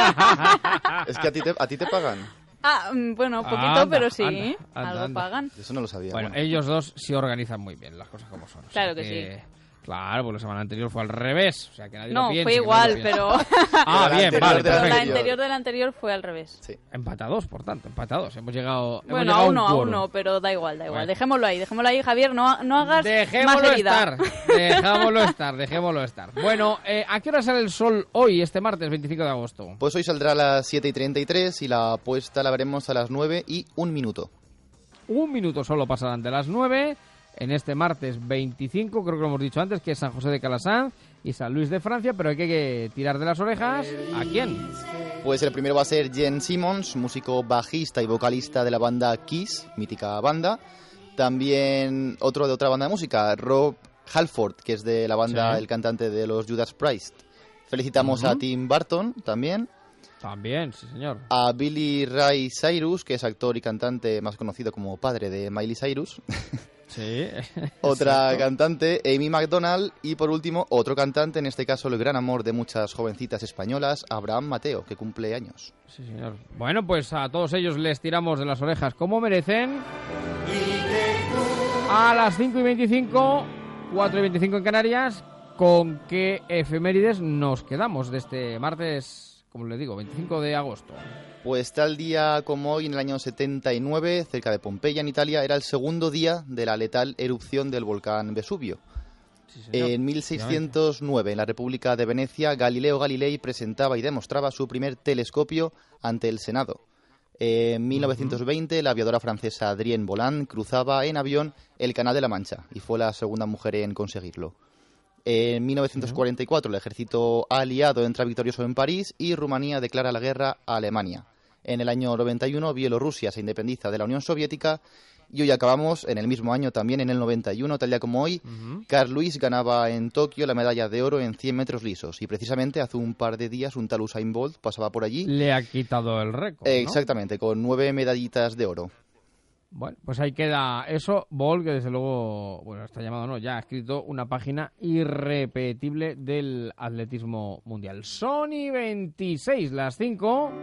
Es que a ti te, a ti te pagan. Ah, mm, bueno, poquito, Anda, pero sí, anda, anda, algo anda. pagan. Eso no lo sabía. Bueno, bueno. ellos dos sí organizan muy bien las cosas como son. O sea Claro que sí. Claro, porque la semana anterior fue al revés. O sea, que nadie lo No, piense, fue que nadie igual, lo piense. pero Ah, Pero la bien, anterior vale, de la pero la perfecto. anterior del anterior fue al revés. Sí. Empatados, por tanto, empatados. Hemos llegado. hemos Bueno, llegado a un uno, a quórum. uno, pero da igual, da igual. Bueno. Dejémoslo ahí, dejémoslo ahí, Javier, no, no hagas más Dejémoslo herida. estar, dejámoslo estar, dejémoslo estar. Bueno, eh, ¿a qué hora sale el sol hoy, este martes veinticinco de agosto? Pues hoy saldrá a las siete y treinta y tres y la puesta la veremos a las nueve y un minuto. Un minuto solo pasarán de las nueve en este martes veinticinco, creo que lo hemos dicho antes, que es San José de Calasanz y San Luis de Francia, pero hay que tirar de las orejas. ¿A quién? Pues el primero va a ser Jen Simmons, músico bajista y vocalista de la banda Kiss, mítica banda. También otro de otra banda de música, Rob Halford, que es de la banda, Sí. el cantante de los Judas Priest. Felicitamos a Tim Burton también. También, sí señor. A Billy Ray Cyrus, que es actor y cantante más conocido como padre de Miley Cyrus. Sí. Otra Exacto. cantante, Amy McDonald. Y por último, otro cantante, en este caso el gran amor de muchas jovencitas españolas, Abraham Mateo, que cumple años. Sí, señor. Bueno, pues a todos ellos les tiramos de las orejas como merecen. A las cinco y veinticinco, cuatro y veinticinco en Canarias, ¿con qué efemérides nos quedamos de este martes, como les digo, veinticinco de agosto? Pues tal día como hoy, en el año setenta y nueve, cerca de Pompeya, en Italia, era el segundo día de la letal erupción del volcán Vesubio. Sí, señor. En mil seiscientos nueve, en la República de Venecia, Galileo Galilei presentaba y demostraba su primer telescopio ante el Senado. En mil novecientos veinte, la aviadora francesa Adrienne Boland cruzaba en avión el Canal de la Mancha y fue la segunda mujer en conseguirlo. En mil novecientos cuarenta y cuatro, el ejército aliado entra victorioso en París y Rumanía declara la guerra a Alemania. En el año noventa y uno, Bielorrusia se independiza de la Unión Soviética. Y hoy acabamos, en el mismo año, también en el noventa y uno, tal día como hoy, Ujú. Carl Lewis ganaba en Tokio la medalla de oro en cien metros lisos. Y precisamente hace un par de días un tal Usain Bolt pasaba por allí. Le ha quitado el récord, ¿no? Exactamente, con nueve medallitas de oro. Bueno, pues ahí queda eso. Ball, que desde luego, bueno, está llamado no, ya ha escrito una página irrepetible del atletismo mundial. Sony veintiséis, las cinco.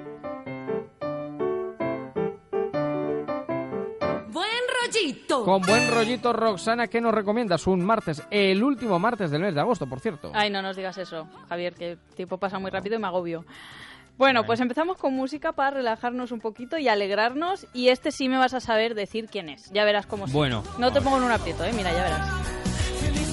Buen rollito. Con buen rollito, Roxana, ¿qué nos recomiendas? Un martes, el último martes del mes de agosto, por cierto. Ay, no nos digas eso, Javier, que el tiempo pasa muy rápido y me agobio. Bueno, pues empezamos con música para relajarnos un poquito y alegrarnos. Y este sí me vas a saber decir quién es. Ya verás cómo sí. Bueno. No te pongo en un aprieto, ¿eh? Mira, ya verás.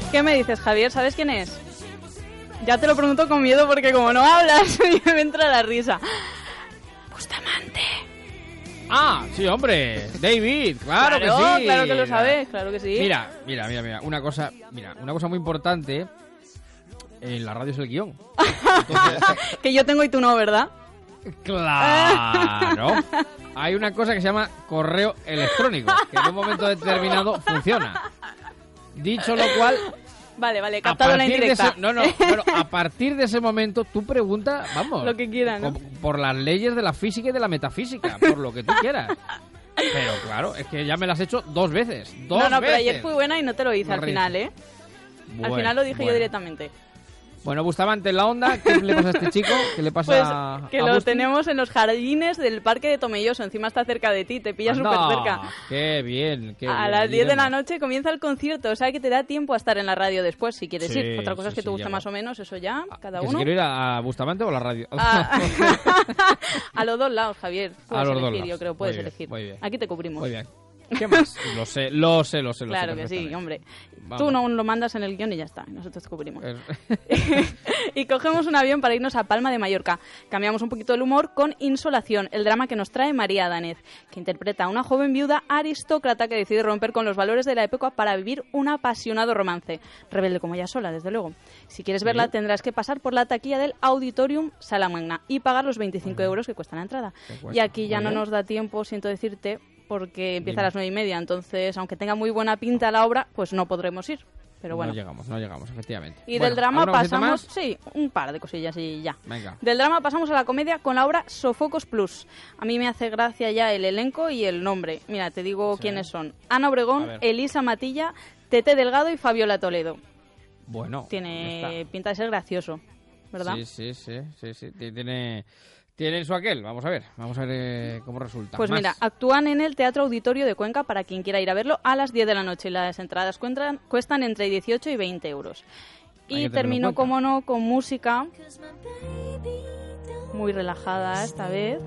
¿Qué me dices, Javier? ¿Sabes quién es? Ya te lo pregunto con miedo porque como no hablas, me entra la risa. Bustamante. Ah, sí, hombre, David, claro, claro que sí. Claro que lo sabes, claro que sí. Mira, mira, mira, mira, una cosa, mira, una cosa muy importante en la radio es el guión. Entonces, que yo tengo y tú no, ¿verdad? Claro. Hay una cosa que se llama correo electrónico, que en un momento determinado funciona. Dicho lo cual... Vale, vale, captado la indirecta. Ese, no, no, bueno, a partir de ese momento tú preguntas, vamos... Lo que quieras, ¿no? Por las leyes de la física y de la metafísica, por lo que tú quieras. Pero claro, es que ya me las has hecho dos veces. Dos no, no, veces. pero ayer fui buena y no te lo hice no al final, ¿eh? Bueno, al final lo dije bueno. yo directamente. Bueno, Bustamante en la onda, ¿qué le pasa a este chico? ¿Qué le pasa pues, a que a lo Busti? tenemos en los jardines del Parque de Tomelloso. Encima está cerca de ti, te pilla Anda, súper cerca. Qué bien, qué A bien. las diez de la iremos. noche comienza el concierto, o sea que te da tiempo a estar en la radio después si quieres Sí, ir. Otra cosa sí, es que sí, te guste ya más va. o menos, eso ya, cada ¿Que si uno. quiero ir a, a Bustamante o a la radio? A, a los dos lados, Javier. Puedes A los dos elegir, lados. yo creo, puedes Muy bien, elegir. muy bien. Aquí te cubrimos. Muy bien. ¿Qué más? Lo sé, lo sé, lo sé. Lo Claro sé que sí, perfectamente. hombre. Vamos. Tú no lo mandas en el guión y ya está, y nosotros te cubrimos. Es- Y cogemos un avión para irnos a Palma de Mallorca. Cambiamos un poquito el humor con Insolación, el drama que nos trae María Danez, que interpreta a una joven viuda aristócrata que decide romper con los valores de la época para vivir un apasionado romance. Rebelde como ella sola, desde luego. Si quieres verla, Sí. tendrás que pasar por la taquilla del Auditorium Salamagna y pagar los veinticinco euros que cuesta la entrada. Que cuesta. Y aquí ya Muy no bien. nos da tiempo, siento decirte, porque empieza Dime. a las nueve y media. Entonces, aunque tenga muy buena pinta la obra, pues no podremos ir. Pero bueno. No llegamos, no llegamos, efectivamente. Y Bueno, del drama ¿alguna cosita pasamos... más? Sí, un par de cosillas y ya. Venga. Del drama pasamos a la comedia con la obra Sofocos Plus. A mí me hace gracia ya el elenco y el nombre. Mira, te digo Sí. quiénes son. Ana A Obregón, ver. Elisa Matilla, Tete Delgado y Fabiola Toledo. Bueno. ya Tiene está. pinta de ser gracioso, ¿verdad? Sí, sí, sí, sí, sí. Tiene, tiene su aquel. Vamos a ver, vamos a ver eh, cómo resulta. Pues Más. mira, actúan en el Teatro Auditorio de Cuenca para quien quiera ir a verlo a las diez de la noche. Las entradas cuentan, cuestan entre dieciocho y veinte euros. Hay que Y tenerlo en termino, cuenta. como no, con música muy relajada esta vez.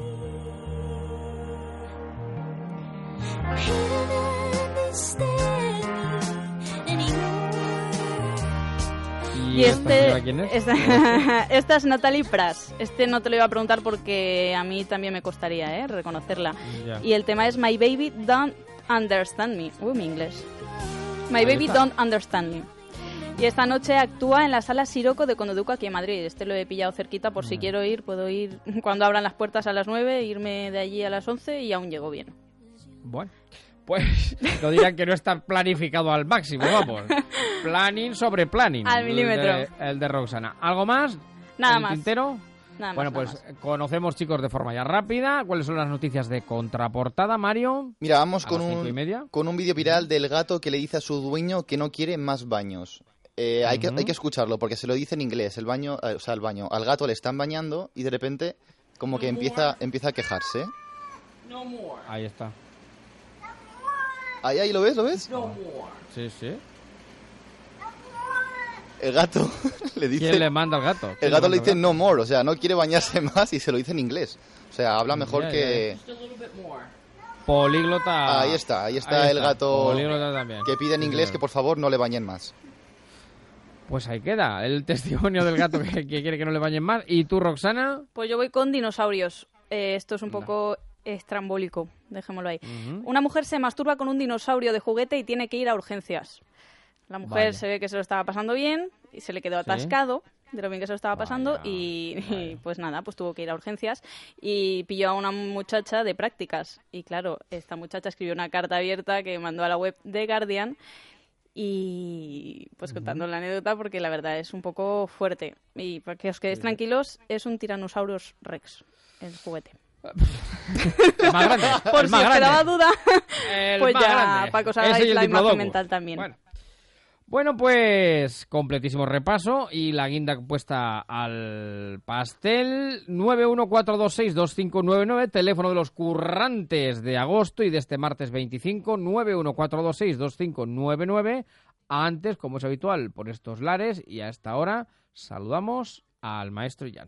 ¿Y, Y esta este, señora quién es? esta, esta es Natalie Pras. Este no te lo iba a preguntar porque a mí también me costaría ¿eh? reconocerla. Ya. Y el tema es My Baby Don't Understand Me. Uy, mi inglés. My Ahí Baby está. Don't Understand Me. Y esta noche actúa en la sala Siroco de Condoduco aquí en Madrid. Este lo he pillado cerquita por si quiero ir. Puedo ir cuando abran las puertas a las nueve, irme de allí a las once y aún llego bien. Bueno, pues lo dirán que no está planificado al máximo, vamos. Planning sobre planning. Al milímetro. El de, el de Roxana. ¿Algo más? Nada ¿En el más. tintero? Nada más, Bueno, nada pues más. conocemos, chicos, de forma ya rápida. ¿Cuáles son las noticias de contraportada, Mario? Mira, vamos A con las cinco y un, media. con un vídeo viral del gato que le dice a su dueño que no quiere más baños. Eh, hay, que, Ujú. hay que escucharlo porque se lo dice en inglés. El baño, eh, o sea, el baño. Al gato le están bañando y de repente como que empieza, empieza a quejarse. Ahí está. Ahí, ahí, ¿lo ves? ¿Lo ves? Sí, sí. El gato le dice... ¿Quién le manda al gato? ¿Quién El gato le manda al dice no more, o sea, no quiere bañarse más y se lo dice en inglés. O sea, habla mejor Ya, que... Políglota. Ahí está, ahí está el gato Políglota también. que pide en Sí, inglés señor. que por favor no le bañen más. Pues ahí queda el testimonio del gato que, que quiere que no le bañen más. ¿Y tú, Roxana? Pues yo voy con dinosaurios. Eh, esto es un poco estrambólico, dejémoslo ahí. Ujú. Una mujer se masturba con un dinosaurio de juguete y tiene que ir a urgencias. La mujer Vaya. se ve que se lo estaba pasando bien y se le quedó atascado de lo bien que se lo estaba pasando Vaya, y, y, vaya. pues nada, pues tuvo que ir a urgencias y pilló a una muchacha de prácticas. Y claro, esta muchacha escribió una carta abierta que mandó a la web de Guardian y pues contando la anécdota porque la verdad es un poco fuerte. Y para que os quedéis tranquilos, es un Tyrannosaurus Rex, el juguete. El más grande. Por el si más os grande. quedaba duda, El pues más ya grande. para que os Ese y hagáis el la imagen Diplodocus. mental también. Bueno. Bueno, pues completísimo repaso y la guinda puesta al pastel. nueve uno cuatro dos seis dos cinco nueve nueve, teléfono de los currantes de agosto y de este martes veinticinco, nueve uno cuatro dos seis dos cinco nueve nueve. Antes, como es habitual, por estos lares y a esta hora saludamos al maestro Jan.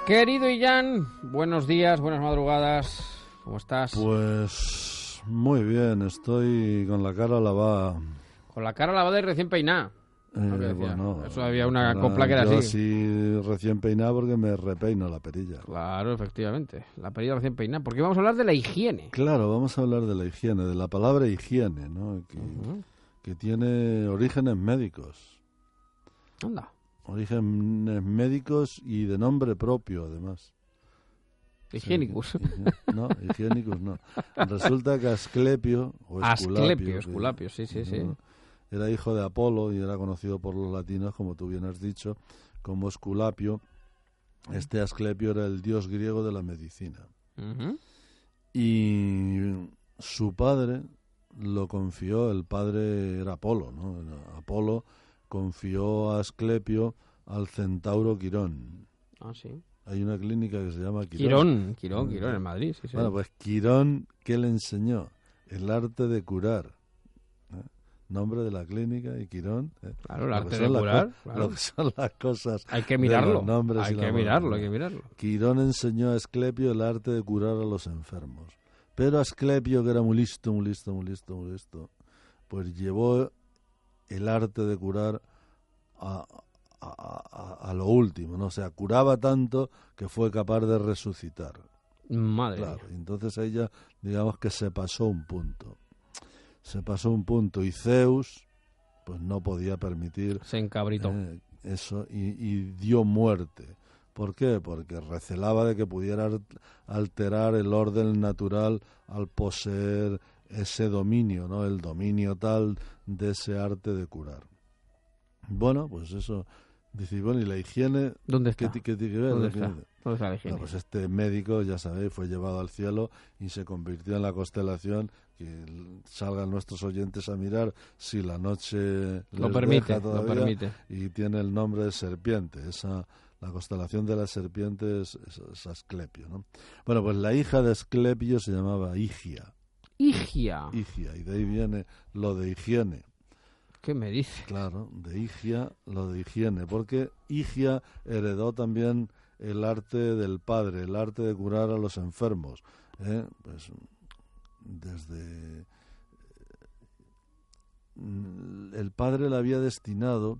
Querido Illán, buenos días, buenas madrugadas, ¿cómo estás? Pues muy bien, estoy con la cara lavada. Con la cara lavada y recién peinada. Eh, bueno, eso había una copla que era yo así. sí recién peinado porque me repeino la perilla. Claro, efectivamente, la perilla recién peinada. Porque vamos a hablar de la higiene. Claro, vamos a hablar de la higiene, de la palabra higiene, ¿no? Que, Uh-huh. que tiene orígenes médicos. Anda. Orígenes médicos y de nombre propio, además. Higiénicus. Sí, higi- no, higiénicus no. Resulta que Asclepio, o Esculapio, Asclepio, que- Esculapio, sí, sí, sí. ¿no? Era hijo de Apolo y era conocido por los latinos, como tú bien has dicho, como Esculapio. Este Asclepio era el dios griego de la medicina. Uh-huh. Y su padre lo confió, el padre era Apolo, ¿no? Apolo confió a Asclepio al centauro Quirón. Ah, sí. Hay una clínica que se llama Quirón. Quirón, Quirón, Quirón, en Madrid, sí, sí. Bueno, pues Quirón, ¿qué le enseñó? El arte de curar. ¿eh? Nombre de la clínica y Quirón. ¿eh? Claro, el Lo arte que de son las curar. co- Claro. Lo que son las cosas. Hay que de mirarlo. los nombres Hay y que la mirarlo, palabra. hay que mirarlo. Quirón enseñó a Asclepio el arte de curar a los enfermos. Pero Asclepio, que era muy listo, muy listo, muy listo, muy listo, pues llevó el arte de curar a, a, a, a lo último, ¿no? O sea, curaba tanto que fue capaz de resucitar. Madre Claro, mía. y entonces ella, digamos que se pasó un punto. Se pasó un punto y Zeus, pues no podía permitir Se encabritó. eh, eso y, y dio muerte. ¿Por qué? Porque recelaba de que pudiera al- alterar el orden natural al poseer ese dominio, ¿no? El dominio tal de ese arte de curar. Bueno, pues eso. Dice, bueno, ¿y la higiene? ¿Dónde ¿Qué, está? ti- qué tiene que ver? ¿Dónde ¿Qué- está? ¿Dónde está la higiene? Bueno, pues este médico, ya sabéis, fue llevado al cielo y se convirtió en la constelación que l- salgan nuestros oyentes a mirar si la noche Lo les permite, deja lo todavía, permite. y tiene el nombre de serpiente. Esa, la constelación de la serpiente es, es- es Asclepio, ¿no? Bueno, pues la hija de Asclepio se llamaba Higia. Higia. Higia, y de ahí viene lo de higiene. ¿Qué me dice? Claro, de Higia, lo de higiene, porque Higia heredó también el arte del padre, el arte de curar a los enfermos. ¿eh? Pues desde mm, el padre la había destinado,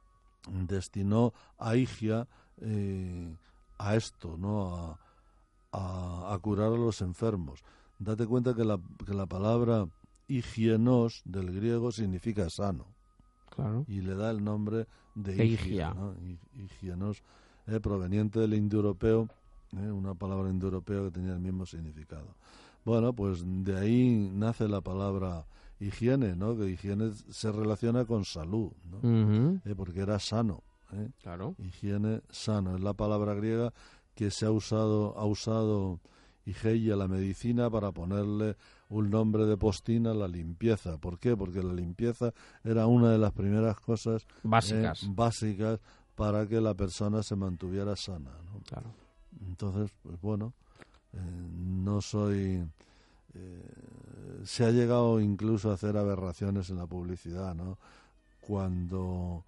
destinó a Higia eh, a esto, ¿no? A, a, a curar a los enfermos. Date cuenta que la, que la palabra higienos del griego significa sano. Claro. Y le da el nombre de, De higia, higia. ¿no? Hi- Higienos, eh, proveniente del indoeuropeo, eh, una palabra indoeuropea que tenía el mismo significado. Bueno, pues de ahí nace la palabra higiene, ¿no? Que higiene se relaciona con salud, ¿no? Ujú. Eh, porque era sano. ¿eh? Claro. Higiene, sano, es la palabra griega que se ha usado, ha usado Higeia, la medicina, para ponerle un nombre de postina a la limpieza. ¿Por qué? Porque la limpieza era una de las primeras cosas Básicas. eh, básicas para que la persona se mantuviera sana, ¿no? Claro. Entonces, pues bueno, eh, no soy... eh, se ha llegado incluso a hacer aberraciones en la publicidad, ¿no? Cuando...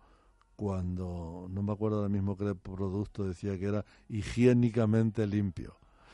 cuando no me acuerdo ahora mismo qué producto decía que era higiénicamente limpio.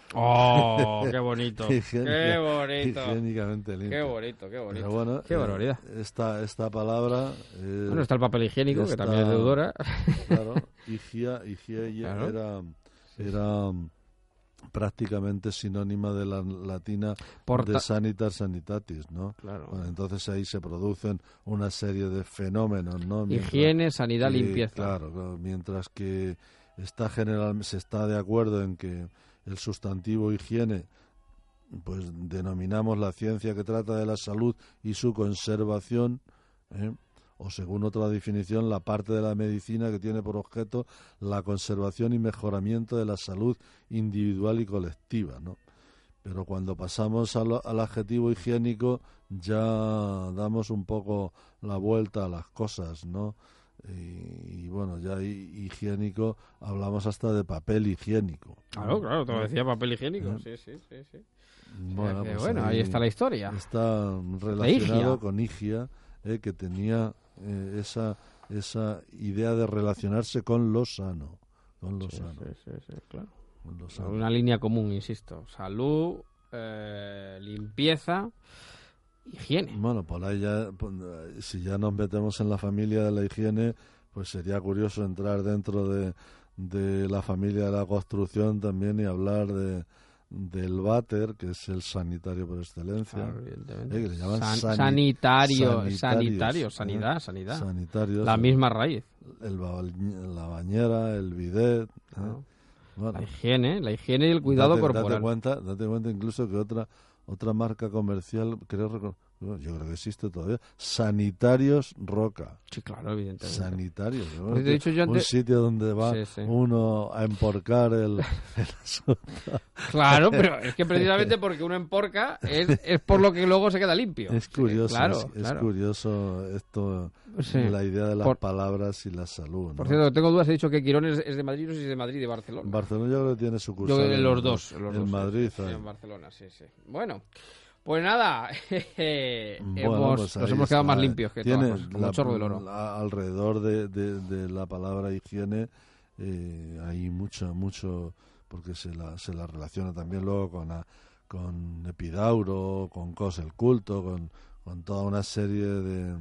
¡Oh, qué bonito! Higiénica- ¡Qué bonito! Higiénicamente limpio. ¡Qué bonito, qué bonito! Pero bueno, ¡Qué eh, barbaridad! esta, esta palabra... eh, Bueno, está el papel higiénico, que está- también es deudora. Claro, higia, higiene Claro. era, era mm, prácticamente sinónima de la latina Porta- de sanitas sanitatis, ¿no? Claro. Bueno, entonces ahí se producen una serie de fenómenos, ¿no? Mientras Higiene, sanidad, que- limpieza. Claro, claro, mientras que está general, se está de acuerdo en que el sustantivo higiene, pues denominamos la ciencia que trata de la salud y su conservación, ¿eh? O según otra definición, la parte de la medicina que tiene por objeto la conservación y mejoramiento de la salud individual y colectiva, ¿no? Pero cuando pasamos al, al adjetivo higiénico ya damos un poco la vuelta a las cosas, ¿no? Y, y bueno, ya hi- higiénico hablamos hasta de papel higiénico. Claro, claro, te lo ¿Eh? decía papel higiénico. ¿Eh? Sí, sí, sí, sí. Bueno, que, pues bueno, ahí está la historia. Está Higia. relacionado con Higia, eh, que tenía eh, esa esa idea de relacionarse con lo sano, con lo Sí, sano. sí, sí, sí, claro. Los años. Una línea común, insisto. Salud, eh, limpieza, higiene. Bueno, por ahí ya, si ya nos metemos en la familia de la higiene, pues sería curioso entrar dentro de, de la familia de la construcción también y hablar de del váter, que es el sanitario por excelencia. Claro, evidentemente. Eh, que le llaman San- sani- sanitario, sanitarios, sanitario, ¿eh? sanidad, sanidad. Sanitarios. La misma raíz. El ba- la bañera, el bidet. ¿eh? Claro. Bueno, La higiene, la higiene y el cuidado date, corporal. Date cuenta, date cuenta incluso que otra otra marca comercial, creo recor- yo creo que existe todavía, Sanitarios Roca. Sí, claro, evidentemente. Sanitarios. ¿no? Pues te he dicho yo Un antes- sitio donde va Sí, sí. uno a emporcar el, el asunto. Claro, pero es que precisamente porque uno emporca es, es por lo que luego se queda limpio. Es curioso, Claro, es, es claro. curioso esto, Sí. la idea de las Por- palabras y la salud. ¿no? Por cierto, tengo dudas, he dicho que Quirón es, es de Madrid, no sé si es de Madrid y de Barcelona. Barcelona yo creo que tiene Yo sucursal creo que en los dos. en Los dos, Madrid. sí, hay. en Barcelona, sí, sí. Bueno, pues nada, Bueno, hemos, pues nos ahí hemos quedado está. más limpios que Tiene todas, como la- el chorro del oro. la- alrededor de, de- de la palabra higiene eh, hay mucho, mucho, porque se la, se la relaciona también luego con, a- con Epidauro, con Cos el Culto, con, con toda una serie de,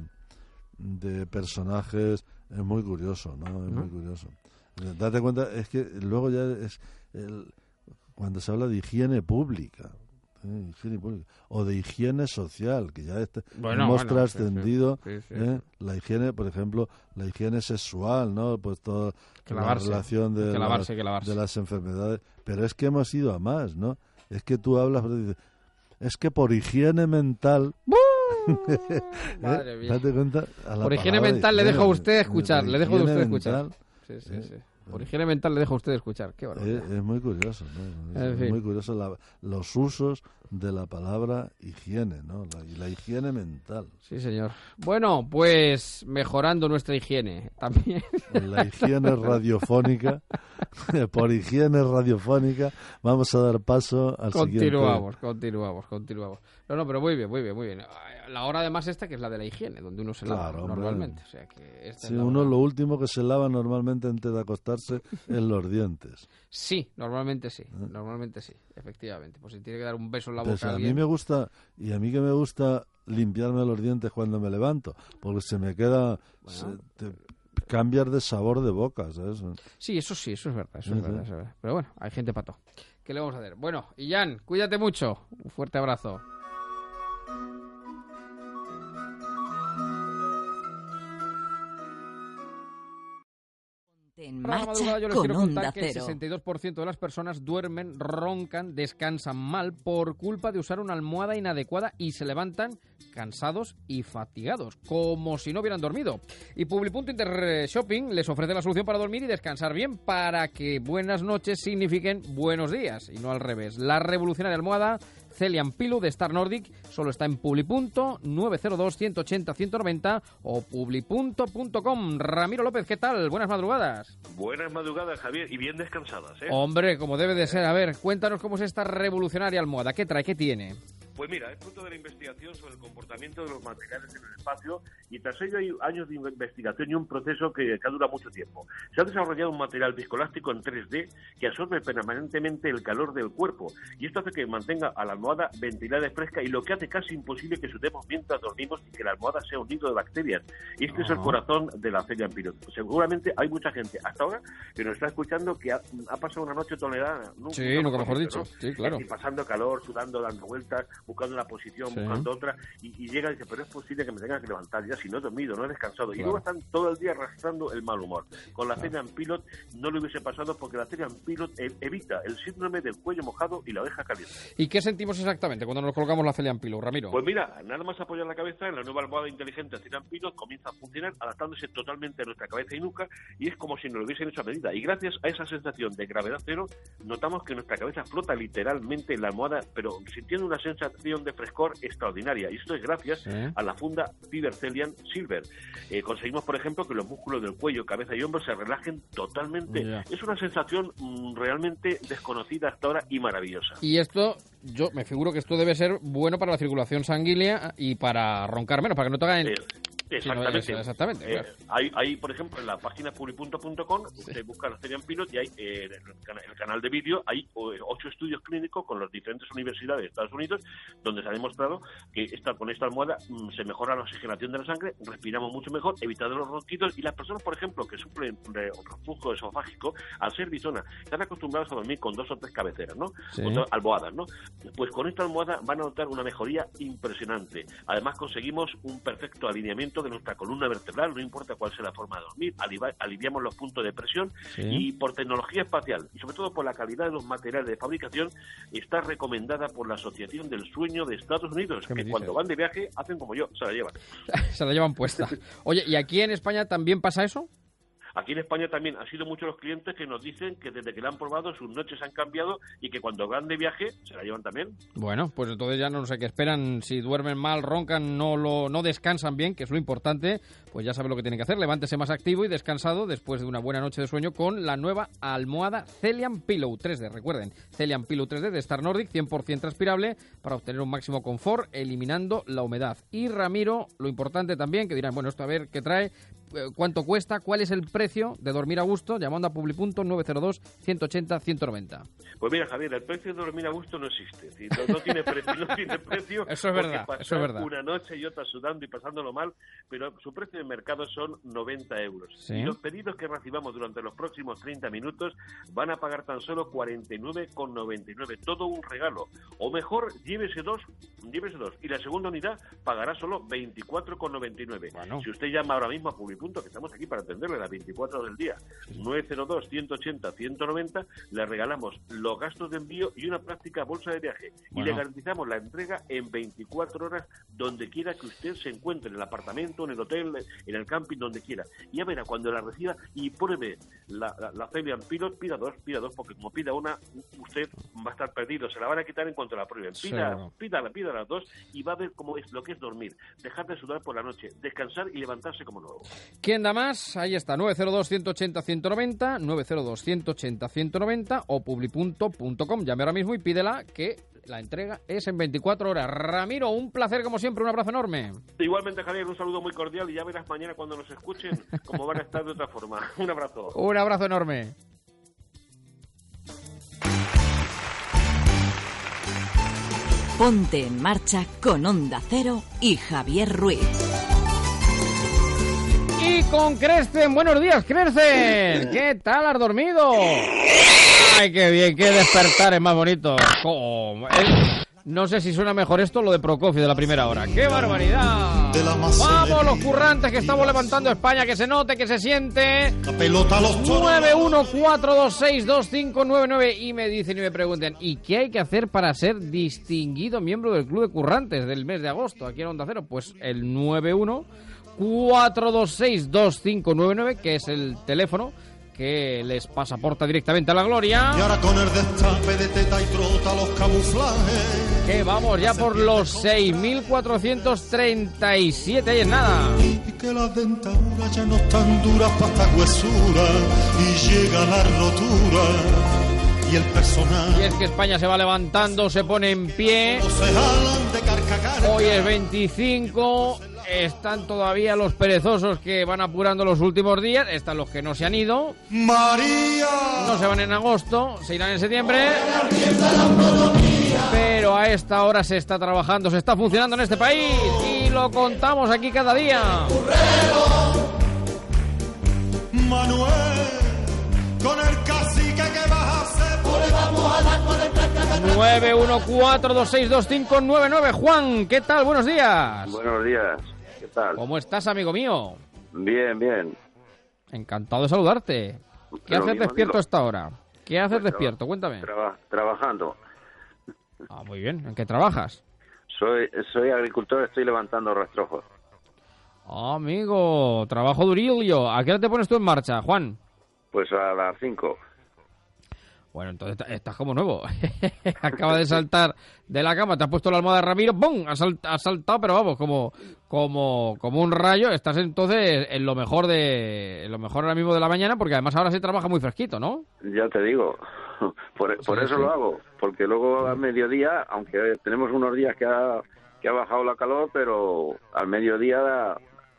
de personajes. Es muy curioso, ¿no? Es muy curioso. Eh, Date cuenta, es que luego ya es el, cuando se habla de higiene pública, ¿eh? Higiene pública, o de higiene social, que ya este, Bueno, hemos bueno, trascendido sí, sí, sí, ¿eh? la higiene, por ejemplo, la higiene sexual, ¿no? Pues toda Que la lavarse, relación de, que lavarse, las, que lavarse. de las enfermedades. Pero es que hemos ido a más, ¿no? Es que tú hablas, pero dices, es que por higiene mental... ¿eh? Madre mía. Date cuenta, a la Por higiene palabra mental le higiene, dejo a usted escuchar, por le dejo de higiene usted escuchar. mental, Sí, sí, ¿eh? sí. Por higiene mental le dejo a usted escuchar. Qué Es, barbaridad. es muy curioso, ¿no? Es En fin. muy curioso la- los usos de la palabra higiene, ¿no? La, y la higiene mental. Sí, señor. Bueno, pues mejorando nuestra higiene también. La higiene radiofónica, por higiene radiofónica, vamos a dar paso al siguiente. Continuamos, continuamos, continuamos. No, no, pero muy bien, muy bien, muy bien. La hora además esta que es la de la higiene, donde uno se lava Claro, hombre. normalmente. O sea que esta Sí, es la uno hora. lo último que se lava normalmente antes de acostarse es los dientes. Sí, normalmente sí, normalmente sí, efectivamente. Pues si tiene que dar un beso en la boca Entonces, a a mí alguien... me gusta, y a mí que me gusta limpiarme los dientes cuando me levanto, porque se me queda, se- te- cambias de sabor de boca, ¿sabes? Sí, eso sí, eso es verdad, eso Sí, es verdad, sí. eso es verdad. Pero bueno, hay gente pato. ¿Qué le vamos a hacer? Bueno, y Jan, cuídate mucho. Un fuerte abrazo. En Para la marcha madrugada yo les con quiero contar Onda que el Cero. sesenta y dos por ciento de las personas duermen, roncan, descansan mal por culpa de usar una almohada inadecuada y se levantan cansados y fatigados, como si no hubieran dormido. Y Publi.Inter Intershopping les ofrece la solución para dormir y descansar bien, para que buenas noches signifiquen buenos días, y no al revés. La revolucionaria almohada Celian Pillow de Star Nordic solo está en Publi. nueve cero dos, ciento ochenta, ciento noventa o publi punto com. Ramiro López, ¿qué tal? Buenas madrugadas. Buenas madrugadas, Javier, y bien descansadas, ¿eh? Hombre, como debe de ser. A ver, cuéntanos cómo es esta revolucionaria almohada. ¿Qué trae? ¿Qué tiene? Pues mira, es fruto de la investigación sobre el comportamiento de los materiales en el espacio y tras ello hay años de investigación y un proceso que, que dura mucho tiempo. Se ha desarrollado un material viscoelástico en tres D que absorbe permanentemente el calor del cuerpo y esto hace que mantenga a la almohada ventilada y fresca y lo que hace casi imposible que sudemos mientras dormimos y que la almohada sea un nido de bacterias. Y este es el corazón de la Celian Pillow. Seguramente hay mucha gente hasta ahora que nos está escuchando que ha, ha pasado una noche tolerada. Nunca, Sí, nunca mejor dicho. ¿no? Sí, claro. Y pasando calor, sudando, dando vueltas, buscando una posición, Sí. buscando otra, y, y llega y dice, pero es posible que me tenga que levantar ya si no he dormido, no he descansado. Y Claro. luego están todo el día arrastrando el mal humor. Con la Celian Pillow no le hubiese pasado porque la Celian Pillow e- evita el síndrome del cuello mojado y la oreja caliente. ¿Y qué sentimos exactamente cuando nos colocamos la Celian Pillow, Ramiro? Pues mira, nada más apoyar la cabeza en la nueva almohada inteligente Celian Pillow comienza a funcionar adaptándose totalmente a nuestra cabeza y nuca y es como si nos lo hubiesen hecho a medida. Y gracias a esa sensación de gravedad cero, notamos que nuestra cabeza flota literalmente en la almohada, pero sintiendo una sensación de frescor extraordinaria. Y esto es gracias Sí. a la funda Fiber Celian Silver. Eh, conseguimos, por ejemplo, que los músculos del cuello, cabeza y hombros se relajen totalmente. Ya. Es una sensación mm, realmente desconocida hasta ahora y maravillosa. Y esto, yo me figuro que esto debe ser bueno para la circulación sanguínea y para roncar menos, para que no te hagan... Eh, Exactamente. Sí, no, exactamente. Eh, Claro. hay, hay, por ejemplo, en la página publipunto punto com, usted sí. busca los Celian Pilot y hay eh, en el, cana el canal de vídeo hay ocho estudios clínicos con las diferentes universidades de Estados Unidos donde se ha demostrado que esta, con esta almohada mmm, se mejora la oxigenación de la sangre, respiramos mucho mejor, evitando los ronquidos, y las personas, por ejemplo, que sufren de reflujo esofágico, al ser bisona, están acostumbrados a dormir con dos o tres cabeceras, ¿no? Sí. Con dos almohadas, ¿no? Pues con esta almohada van a notar una mejoría impresionante. Además conseguimos un perfecto alineamiento de nuestra columna vertebral, no importa cuál sea la forma de dormir, alivi- aliviamos los puntos de presión, sí. y por tecnología espacial y sobre todo por la calidad de los materiales de fabricación, está recomendada por la Asociación del Sueño de Estados Unidos, que cuando van de viaje hacen como yo, se la llevan. Se la llevan puesta. Oye, ¿y aquí en España también pasa eso? Aquí en España también han sido muchos los clientes que nos dicen que desde que la han probado sus noches han cambiado y que cuando van de viaje se la llevan también. Bueno, pues entonces ya no sé qué esperan. Si duermen mal, roncan, no lo no descansan bien, que es lo importante, pues ya saben lo que tienen que hacer. Levántese más activo y descansado después de una buena noche de sueño con la nueva almohada Celian Pillow tres D. Recuerden, Celian Pillow tres D de Star Nordic, cien por ciento transpirable para obtener un máximo confort, eliminando la humedad. Y Ramiro, lo importante también, que dirán, bueno, esto a ver qué trae, cuánto cuesta, cuál es el precio de dormir a gusto, llamando a Publipunto nueve cero dos, ciento ochenta, ciento noventa. Pues mira, Javier, el precio de dormir a gusto no existe. No, no tiene precio, no tiene precio. Eso es verdad, eso es verdad. Una noche y otra sudando y pasándolo mal, pero su precio de mercado son noventa euros. ¿Sí? Y los pedidos que recibamos durante los próximos treinta minutos van a pagar tan solo cuarenta y nueve con noventa y nueve. Todo un regalo. O mejor, llévese dos, llévese dos. Y la segunda unidad pagará solo veinticuatro con noventa y nueve. Bueno. Si usted llama ahora mismo a Publipunto, que estamos aquí para atenderle a las veinticuatro del día, nueve cero dos, ciento ochenta, ciento noventa, le regalamos los gastos de envío y una práctica bolsa de viaje. Bueno. Y le garantizamos la entrega en veinticuatro horas donde quiera que usted se encuentre, en el apartamento, en el hotel, en el camping, donde quiera. Y ya verá, cuando la reciba y pruebe la, la, la Celian Pilot, pida dos, pida dos, porque como pida una, usted va a estar perdido, se la van a quitar en cuanto la prueben. Pida, sí. pida, pida las dos y va a ver cómo es lo que es dormir, dejar de sudar por la noche, descansar y levantarse como nuevo. ¿Quién da más? Ahí está, nueve cero dos, ciento ochenta, ciento noventa, nueve cero dos, ciento ochenta, ciento noventa o publipunto punto com. Llame ahora mismo y pídela, que la entrega es en veinticuatro horas. Ramiro, un placer como siempre, un abrazo enorme. Igualmente, Javier, un saludo muy cordial y ya verás mañana cuando nos escuchen cómo van a estar de otra forma. Un abrazo. Un abrazo enorme. Ponte en marcha con Onda Cero y Javier Ruiz. Y con Crescen, buenos días, Crescen. ¿Qué tal has dormido? Ay, qué bien, qué despertar es más bonito. Oh, es... No sé si suena mejor esto o lo de Prokofiev de la primera hora. ¡Qué barbaridad! Vamos los currantes que estamos levantando España, que se note, que se siente. nueve uno cuatro dos seis dos cinco nueve nueve y me dicen y me preguntan, ¿y qué hay que hacer para ser distinguido miembro del Club de Currantes del mes de agosto aquí en Onda Cero? Pues el nueve uno cuatro dos seis dos cinco nueve nueve, que es el teléfono que les pasaporta directamente a la gloria. Y ahora con el destape de teta y trota los camuflajes. Que vamos ya por los seis mil cuatrocientos treinta y siete, ahí es nada. Y que las dentaduras ya no están duras para esta huesura y llega la rotura. Y el personal. Y es que España se va levantando, se pone en pie. Hoy es veinticinco. Están todavía los perezosos que van apurando los últimos días. Están los que no se han ido. María. No se van en agosto, se irán en septiembre. Pero a esta hora se está trabajando, se está funcionando en este país. Y lo contamos aquí cada día. Manuel, con el cacique que vas a hacer. nueve uno cuatro dos seis dos cinco nueve nueve. Juan, ¿qué tal? Buenos días. Buenos días. ¿Qué tal? ¿Cómo estás, amigo mío? Bien, bien. Encantado de saludarte. ¿Qué haces despierto a esta hora? ¿Qué haces pues despierto? Traba, Cuéntame. Traba, trabajando. Ah, muy bien. ¿En qué trabajas? Soy soy agricultor, estoy levantando rastrojos. Ah, amigo, trabajo durillo. ¿A qué hora te pones tú en marcha, Juan? Pues a las cinco. Bueno, entonces estás como nuevo. Acaba de saltar de la cama, te has puesto la almohada de Ramiro, ¡bum! Has, salt, has saltado, pero vamos, como como como un rayo. Estás entonces en lo mejor de en lo mejor ahora mismo de la mañana, porque además ahora se trabaja muy fresquito, ¿no? Ya te digo, por, por sí, eso sí. Lo hago, porque luego al mediodía, aunque tenemos unos días que ha, que ha bajado la calor, pero al mediodía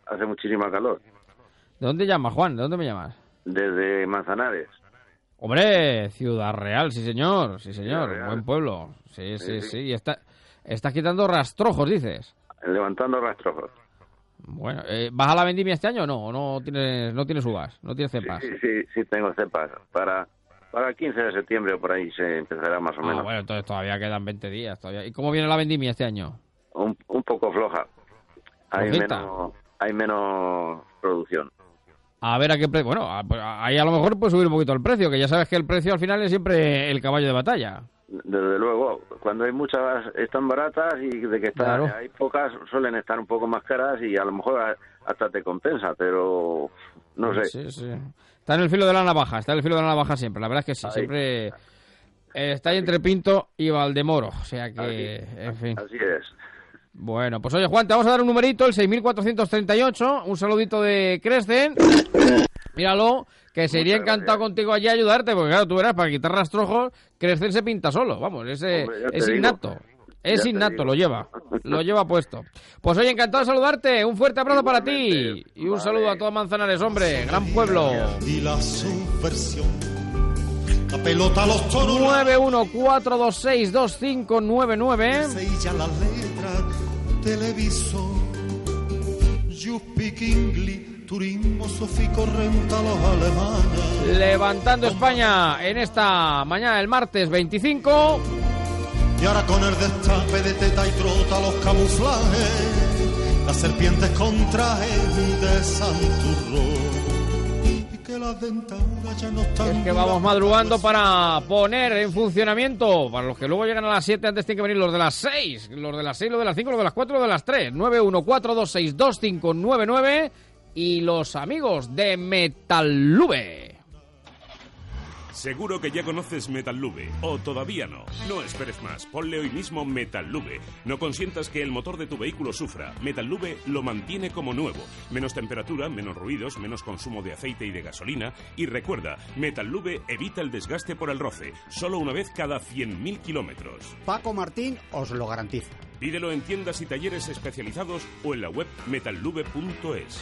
hace muchísima calor. ¿De dónde llamas, Juan? ¿De dónde me llamas? Desde Manzanares. Hombre, Ciudad Real, sí señor, sí señor, Real. Buen pueblo. Sí, sí, Sí, sí. sí. Y está, estás quitando rastrojos, dices. Levantando rastrojos. Bueno, eh, ¿vas a la vendimia este año o no? ¿O no tienes, no tienes uvas? ¿No tienes cepas? Sí, sí, sí, tengo cepas. Para, para el quince de septiembre o por ahí se empezará más o Ah, menos. bueno, entonces todavía quedan veinte días. Todavía. ¿Y cómo viene la vendimia este año? Un, un poco floja. Hay ¿Flojita? menos, hay menos producción. A ver a qué precio. Bueno, a- pues, ahí a lo mejor puede subir un poquito el precio, que ya sabes que el precio al final es siempre el caballo de batalla. Desde luego, cuando hay muchas están baratas y de que están, Claro. hay pocas suelen estar un poco más caras y a lo mejor a- hasta te compensa, pero no sé. Sí, sí. Está en el filo de la navaja, está en el filo de la navaja siempre. La verdad es que sí, Ahí. siempre eh, está ahí entre Pinto y Valdemoro. O sea que, en fin. Así es. Bueno, pues oye, Juan, te vamos a dar un numerito, el seis mil cuatrocientos treinta y ocho. Un saludito de Crescen. Míralo, que se iría encantado contigo allí a ayudarte, porque claro, tú verás, para quitar rastrojos, Crescen se pinta solo. Vamos, es, eh, Hombre, ya te es digo. innato. Es Ya te innato, digo. lo lleva. Lo lleva puesto. Pues oye, encantado de saludarte. Un fuerte abrazo para ti. Y un saludo a todos Manzanares, hombre. Gran pueblo. Y la subversión, la pelota a los toros, nueve uno cuatro dos seis dos cinco nueve nueve. sella la letra, televisor, you speak English, turismo, sofico, renta los alemanes. Levantando España en esta mañana del martes veinticinco. Y ahora con el destape de teta y trota los camuflajes, las serpientes con traje de santurrón. Y que las dentaduras ya no están. Es que vamos madrugando para poner en funcionamiento, para los que luego llegan a las siete, antes tienen que venir los de las seis, los de las seis, los de las cinco, los de las cuatro, los de las tres. nueve uno cuatro dos seis dos cinco nueve nueve y los amigos de Metallube. Seguro que ya conoces Metallube, o todavía no. No esperes más, ponle hoy mismo Metallube. No consientas que el motor de tu vehículo sufra. Metallube lo mantiene como nuevo. Menos temperatura, menos ruidos, menos consumo de aceite y de gasolina. Y recuerda, Metallube evita el desgaste por el roce, solo una vez cada cien mil kilómetros. Paco Martín os lo garantiza. Pídelo en tiendas y talleres especializados o en la web metallube punto es.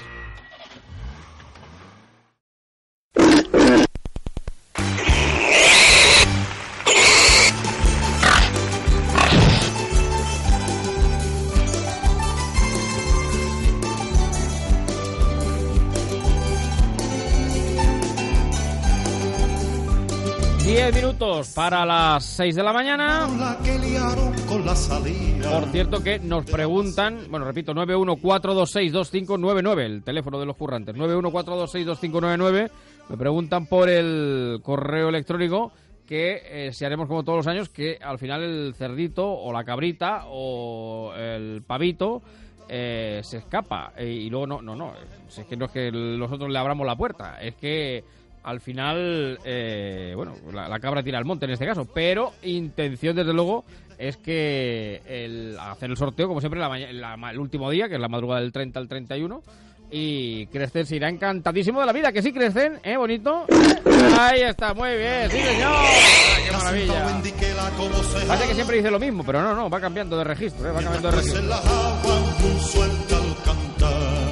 Diez minutos para las seis de la mañana. La que liaron con la salida. Por cierto que nos preguntan, bueno, repito, nueve uno cuatro dos seis dos cinco nueve nueve, el teléfono de los currantes, nueve uno cuatro dos seis dos cinco nueve nueve. Me preguntan por el correo electrónico que eh, si haremos como todos los años, que al final el cerdito o la cabrita o el pavito eh, se escapa. Eh, y luego no, no, no, es que no es que nosotros le abramos la puerta, es que al final, eh, bueno, la, la cabra tira al monte en este caso, pero intención desde luego es que el, hacer el sorteo, como siempre, la, la, el último día, que es la madrugada del treinta al treinta y uno, y Crescen se irá encantadísimo de la vida, que sí, Crescen, ¿eh? Bonito. Ahí está, muy bien, sí señor. ¡Qué maravilla! Parece que siempre dice lo mismo, pero no, no, va cambiando de registro, ¿eh? Va cambiando de registro. En las aguas suelta al cantar.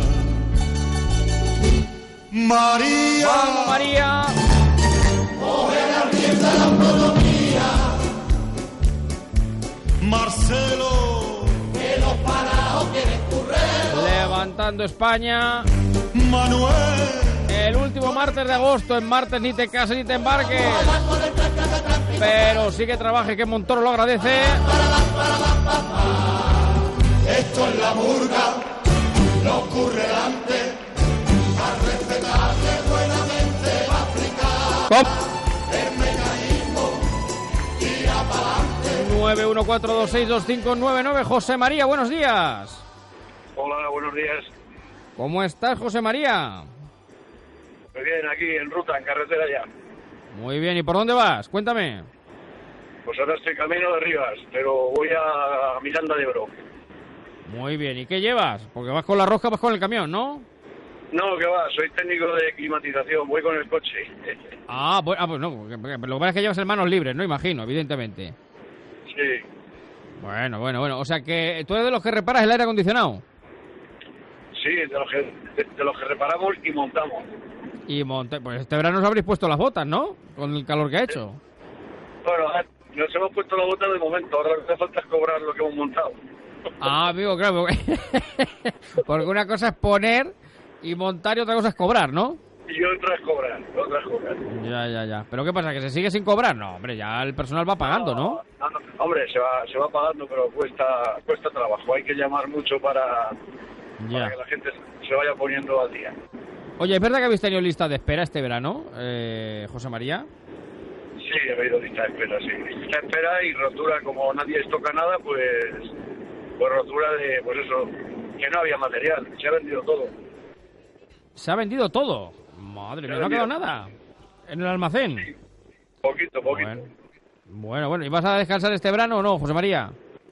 María, vamos María, coge la rienda de la autonomía. Marcelo, que los parados quieren currer. Levantando España. Manuel, el último martes de agosto, en martes ni te cases ni te embarques, pero sí que trabaje, que Montoro lo agradece. Esto es la murga, no ocurre antes. A respetarle buenamente va a aplicar el mecanismo, tira para adelante. nueve uno cuatro dos seis dos cinco nueve nueve. José María, buenos días. Hola, buenos días. ¿Cómo estás, José María? Muy bien, aquí en ruta, en carretera ya. Muy bien, ¿y por dónde vas? Cuéntame. Pues ahora estoy camino de Rivas, pero voy a Miranda de Ebro. Muy bien, ¿y qué llevas? Porque vas con la rosca, vas con el camión, ¿no? No, que va, soy técnico de climatización, voy con el coche. Ah, pues, ah, pues no, porque, porque lo que pasa es que llevas en manos libres, ¿no? Imagino, evidentemente. Sí. Bueno, bueno, bueno, o sea que tú eres de los que reparas el aire acondicionado. Sí, de los que, de, de los que reparamos y montamos. Y monte... Pues este verano os habréis puesto las botas, ¿no? Con el calor que ha hecho. Bueno, nos hemos puesto la bota de momento, ahora lo que hace falta es cobrar lo que hemos montado. Ah, amigo, claro, porque... porque una cosa es poner y montar y otra cosa es cobrar, ¿no? Y otra es cobrar, otra es cobrar. Ya, ya, ya. ¿Pero qué pasa? ¿Que se sigue sin cobrar? No, hombre, ya el personal va pagando, ¿no? No, no, hombre, se va, se va pagando, pero cuesta, cuesta trabajo. Hay que llamar mucho para, Ya. para que la gente se vaya poniendo al día. Oye, ¿es verdad que habéis tenido lista de espera este verano, eh, José María? Sí, he habido lista de espera, sí. Lista de espera y rotura, como nadie les toca nada, pues, pues rotura de, pues eso, que no había material, se ha vendido todo. ¿Se ha vendido todo? Madre mía, no ha quedado nada en el almacén. Sí. Poquito, poquito. Bueno, bueno, bueno, ¿y vas a descansar este verano o no, José María?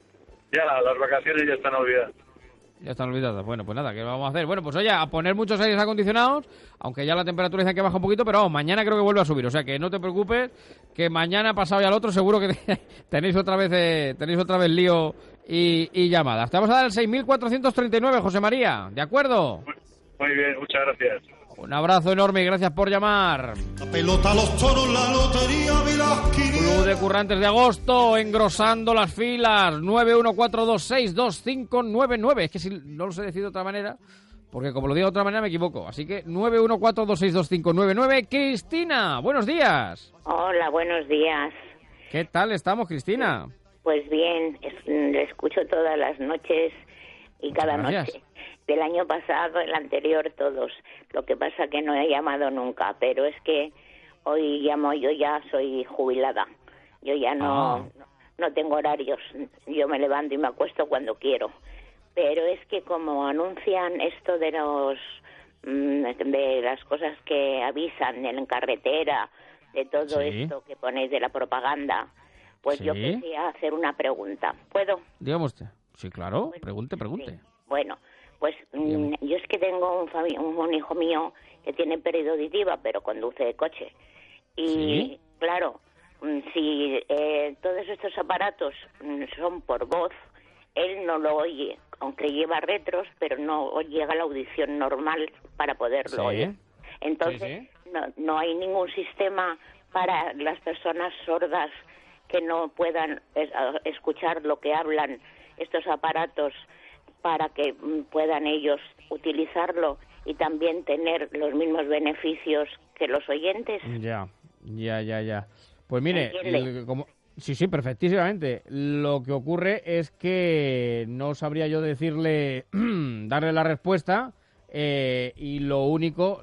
Ya, las vacaciones ya están olvidadas. Ya están olvidadas. Bueno, pues nada, ¿qué vamos a hacer? Bueno, pues oye, a poner muchos aires acondicionados, aunque ya la temperatura dice que baja un poquito, pero vamos, mañana creo que vuelve a subir. O sea, que no te preocupes, que mañana, pasado y al otro, seguro que tenéis otra vez eh, tenéis otra vez lío y, y llamadas. Te vamos a dar el seis mil cuatrocientos treinta y nueve, José María. ¿De acuerdo? Muy bien, muchas gracias. Un abrazo enorme y gracias por llamar. La pelota, los toros, la lotería, Club de Currantes de Agosto, engrosando las filas. nueve uno cuatro dos seis dos cinco nueve nueve. Es que si no lo sé decir de otra manera, porque como lo digo de otra manera me equivoco. Así que nueve uno cuatro dos seis dos cinco nueve nueve. Cristina, buenos días. Hola, buenos días. ¿Qué tal estamos, Cristina? Pues bien, es- le escucho todas las noches y cada Gracias. noche. Del año pasado, el anterior, todos. Lo que pasa que no he llamado nunca, pero es que hoy llamo, yo ya soy jubilada. Yo ya no, Ah. no, no tengo horarios. Yo me levanto y me acuesto cuando quiero. Pero es que como anuncian esto de los mm, de las cosas que avisan en carretera, de todo Sí. esto que ponéis de la propaganda, pues yo Sí. quería hacer una pregunta. ¿Puedo? Dígame usted. Sí, claro. Pregunte, pregunte. Bueno, pues mm, yo es que tengo un, fami- un, un hijo mío que tiene pérdida auditiva, pero conduce coche. Y Sí. claro, mm, si eh, todos estos aparatos mm, son por voz, él no lo oye, aunque lleva retros, pero no llega a la audición normal para poderlo Sí. oír. Entonces, Sí, No, no hay ningún sistema para las personas sordas que no puedan es- a- escuchar lo que hablan estos aparatos para que mm, puedan ellos utilizarlo y también tener los mismos beneficios que los oyentes. Ya, ya, ya, ya. Pues mire, ¿Entiende? el- como... sí, sí, perfectísimamente. Lo que ocurre es que no sabría yo decirle, darle la respuesta eh, y lo único,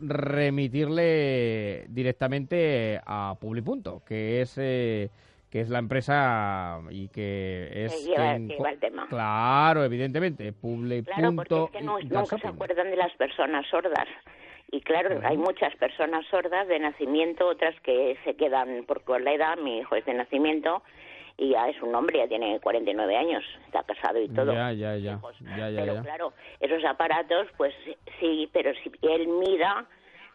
remitirle directamente a Publipunto, que es... eh, que es la empresa y que es... Que lleva- quien- lleva el tema. Claro, evidentemente, Publipunto... Claro, porque es que no- y tal nunca se shopping. acuerdan de las personas sordas. Y claro, hay muchas personas sordas de nacimiento, otras que se quedan por con la edad. Mi hijo es de nacimiento y ya es un hombre, ya tiene cuarenta y nueve años, está casado y todo. Ya, ya, ya, ya, ya, Pero ya. claro, esos aparatos, pues sí, pero si él mira,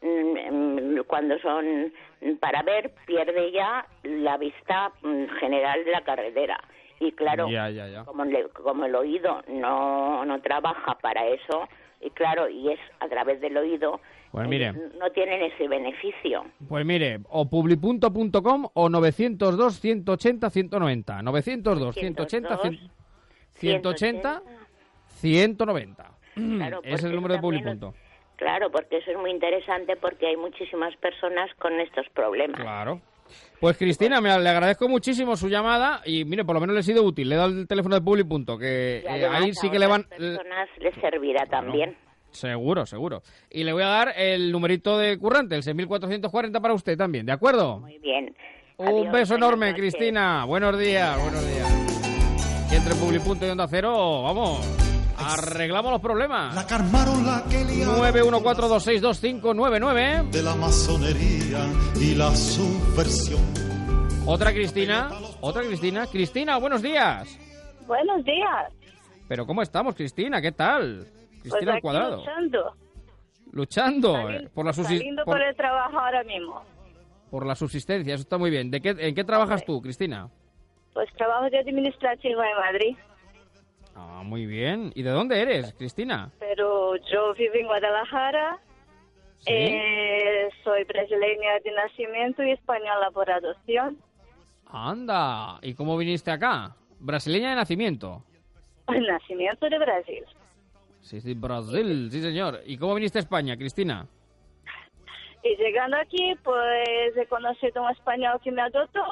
mm, mm, cuando son para ver, pierde ya la vista mm, general de la carretera. Y claro, Ya, ya, ya. Como, le- como el oído no, no trabaja para eso, y claro, y es a través del oído, Pues mire. ellos no tienen ese beneficio. Pues mire, o publipunto punto com o nueve cero dos, ciento ochenta, ciento noventa. nueve cero dos, ciento ochenta, ciento ochenta, ciento noventa. Claro, Ese es porque el número de también- Publipunto. Claro, porque eso es muy interesante porque hay muchísimas personas con estos problemas. Claro. Pues Cristina, me, le agradezco muchísimo su llamada y mire, por lo menos le he sido útil. Le he dado el teléfono de Publipunto, que Y eh, además ahí sí a que le van... otras personas les servirá también. Seguro, seguro. Y le voy a dar el numerito de currante, el seis mil cuatrocientos cuarenta para usted también, ¿de acuerdo? Muy bien. Un Adiós, beso buenas enorme, noches. Cristina. Buenos días, buenos días. Y entre Publipunto y Onda Cero, vamos, arreglamos los problemas. La que armaron la que liaron nueve uno cuatro dos seis dos cinco nueve nueve. de la masonería y la subversión. Otra Cristina, otra Cristina. Cristina, buenos días. Buenos días. Pero ¿cómo estamos, Cristina? ¿Qué tal? Pues Cristina al aquí cuadrado. luchando, Luchando eh, Saliendo- por la, subsi- saliendo por, por el trabajo ahora mismo. por la subsistencia, eso está muy bien. ¿De qué, ¿En qué trabajas tú, Cristina? Pues trabajo de administrativo en Madrid. Ah, muy bien. ¿Y de dónde eres, Cristina? Pero yo vivo en Guadalajara. ¿Sí? Eh, soy brasileña de nacimiento y española por adopción. Anda. ¿Y cómo viniste acá? Brasileña de nacimiento. Nacimiento de Brasil. Sí, sí, Brasil, sí señor. ¿Y cómo viniste a España, Cristina? Y llegando aquí, pues he conocido a un español que me adoptó.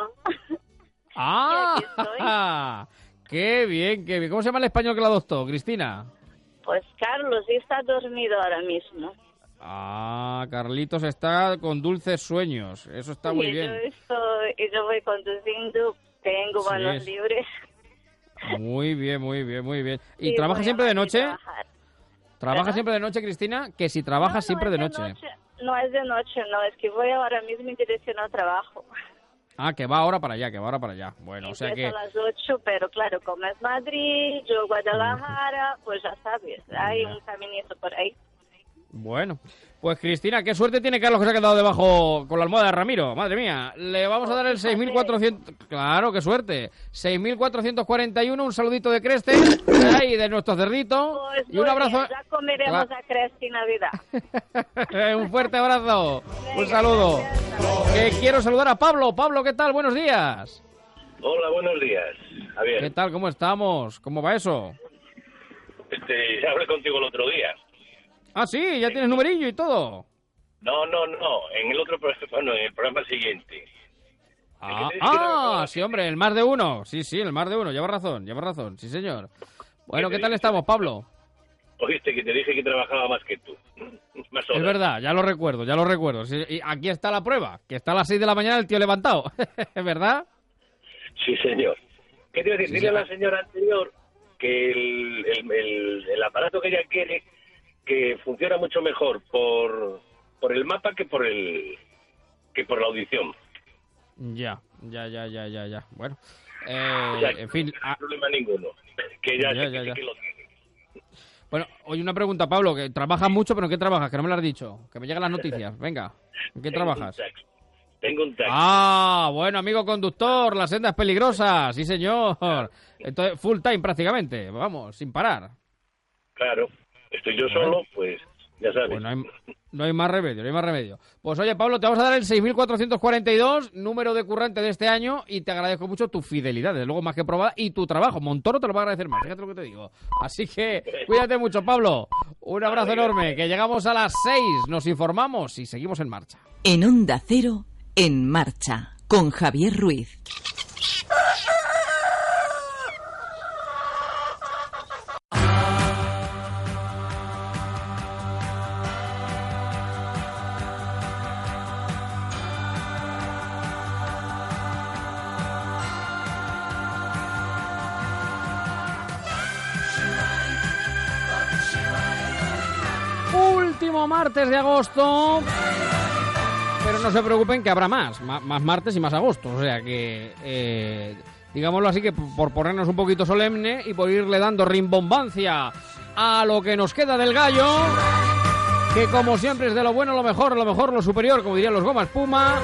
¡Ah! ¡Qué bien, qué bien! ¿Cómo se llama el español que la adoptó, Cristina? Pues Carlos, y está dormido ahora mismo. Ah, Carlitos está con dulces sueños. Eso está muy y bien. Yo estoy, y yo voy conduciendo, tengo Sí, manos es. libres. Muy bien, muy bien, muy bien. ¿Y Sí, trabajas voy siempre de a noche? trabajar. ¿Trabajas ¿Perdón? siempre de noche, Cristina? Que si trabajas No, no siempre es de noche. No es de noche, no, es que voy ahora mismo en dirección al trabajo. Ah, que va ahora para allá, que va ahora para allá. Bueno, o sea Empiezo que... a las ocho, pero claro, como es Madrid, yo Guadalajara, pues ya sabes, hay un caminito por ahí. Bueno, pues Cristina, qué suerte tiene Carlos que se ha quedado debajo con la almohada de Ramiro. Madre mía, le vamos a dar el seis mil cuatrocientos... Claro, qué suerte. seis mil cuatrocientos cuarenta y uno, un saludito de Creste, ahí de nuestro cerdito. Pues Y un muy abrazo... bien, ya comeremos Cla- a Cresti Navidad. un fuerte abrazo. Un saludo. Que quiero saludar a Pablo. Pablo, ¿qué tal? Buenos días. Hola, buenos días, Javier. ¿Qué tal? ¿Cómo estamos? ¿Cómo va eso? Este, ya hablé contigo el otro día. Ah, sí, ya tienes numerillo y todo. No, no, no, en el otro programa, bueno, en el programa siguiente. Ah, ah, sí, hombre, el más de uno. Sí, sí, el más de uno. Lleva razón, lleva razón. Sí, señor. Bueno, ¿qué tal estamos, Pablo? Oíste que te dije que trabajaba más que tú. Más Es horas. verdad, ya lo recuerdo, ya lo recuerdo. Sí, y aquí está la prueba, que está a las seis de la mañana el tío levantado. ¿Es verdad? Sí, señor. ¿Qué te iba a decir? Sí, Dile a sí. la señora anterior que el, el, el, el aparato que ella quiere que funciona mucho mejor por, por el mapa que por el que por la audición. Ya, ya, ya, ya, ya, ya. Bueno, O eh, sea, que en fin. no hay ah, problema ninguno. Que ella Ya, sí ya, que, ya. sí que lo tiene. bueno, oye, una pregunta, Pablo, que trabajas mucho, pero ¿en qué trabajas? Que no me lo has dicho. Que me llegan las noticias. Venga, ¿en qué Tengo trabajas? un taxi. Tengo un taxi. Ah, bueno, amigo conductor, la senda es peligrosa. Sí, señor. Entonces, full time prácticamente. Vamos, sin parar. Claro. Estoy yo solo, pues ya sabes. Pues no hay, no hay más remedio, no hay más remedio. Pues oye, Pablo, te vamos a dar el seis mil cuatrocientos cuarenta y dos, número de currante de este año, y te agradezco mucho tu fidelidad, desde luego más que probada, y tu trabajo. Montoro te lo va a agradecer más, fíjate lo que te digo. Así que cuídate mucho, Pablo. Un abrazo enorme, que llegamos a las seis, nos informamos y seguimos en marcha. En Onda Cero, En Marcha, con Javier Ruiz. Último martes de agosto. Pero no se preocupen que habrá más, ma- más martes y más agosto. O sea que, eh, digámoslo así, que p- por ponernos un poquito solemne y por irle dando rimbombancia a lo que nos queda del gallo, que como siempre es de lo bueno, lo mejor, lo mejor, lo superior, como dirían los Gomas Puma.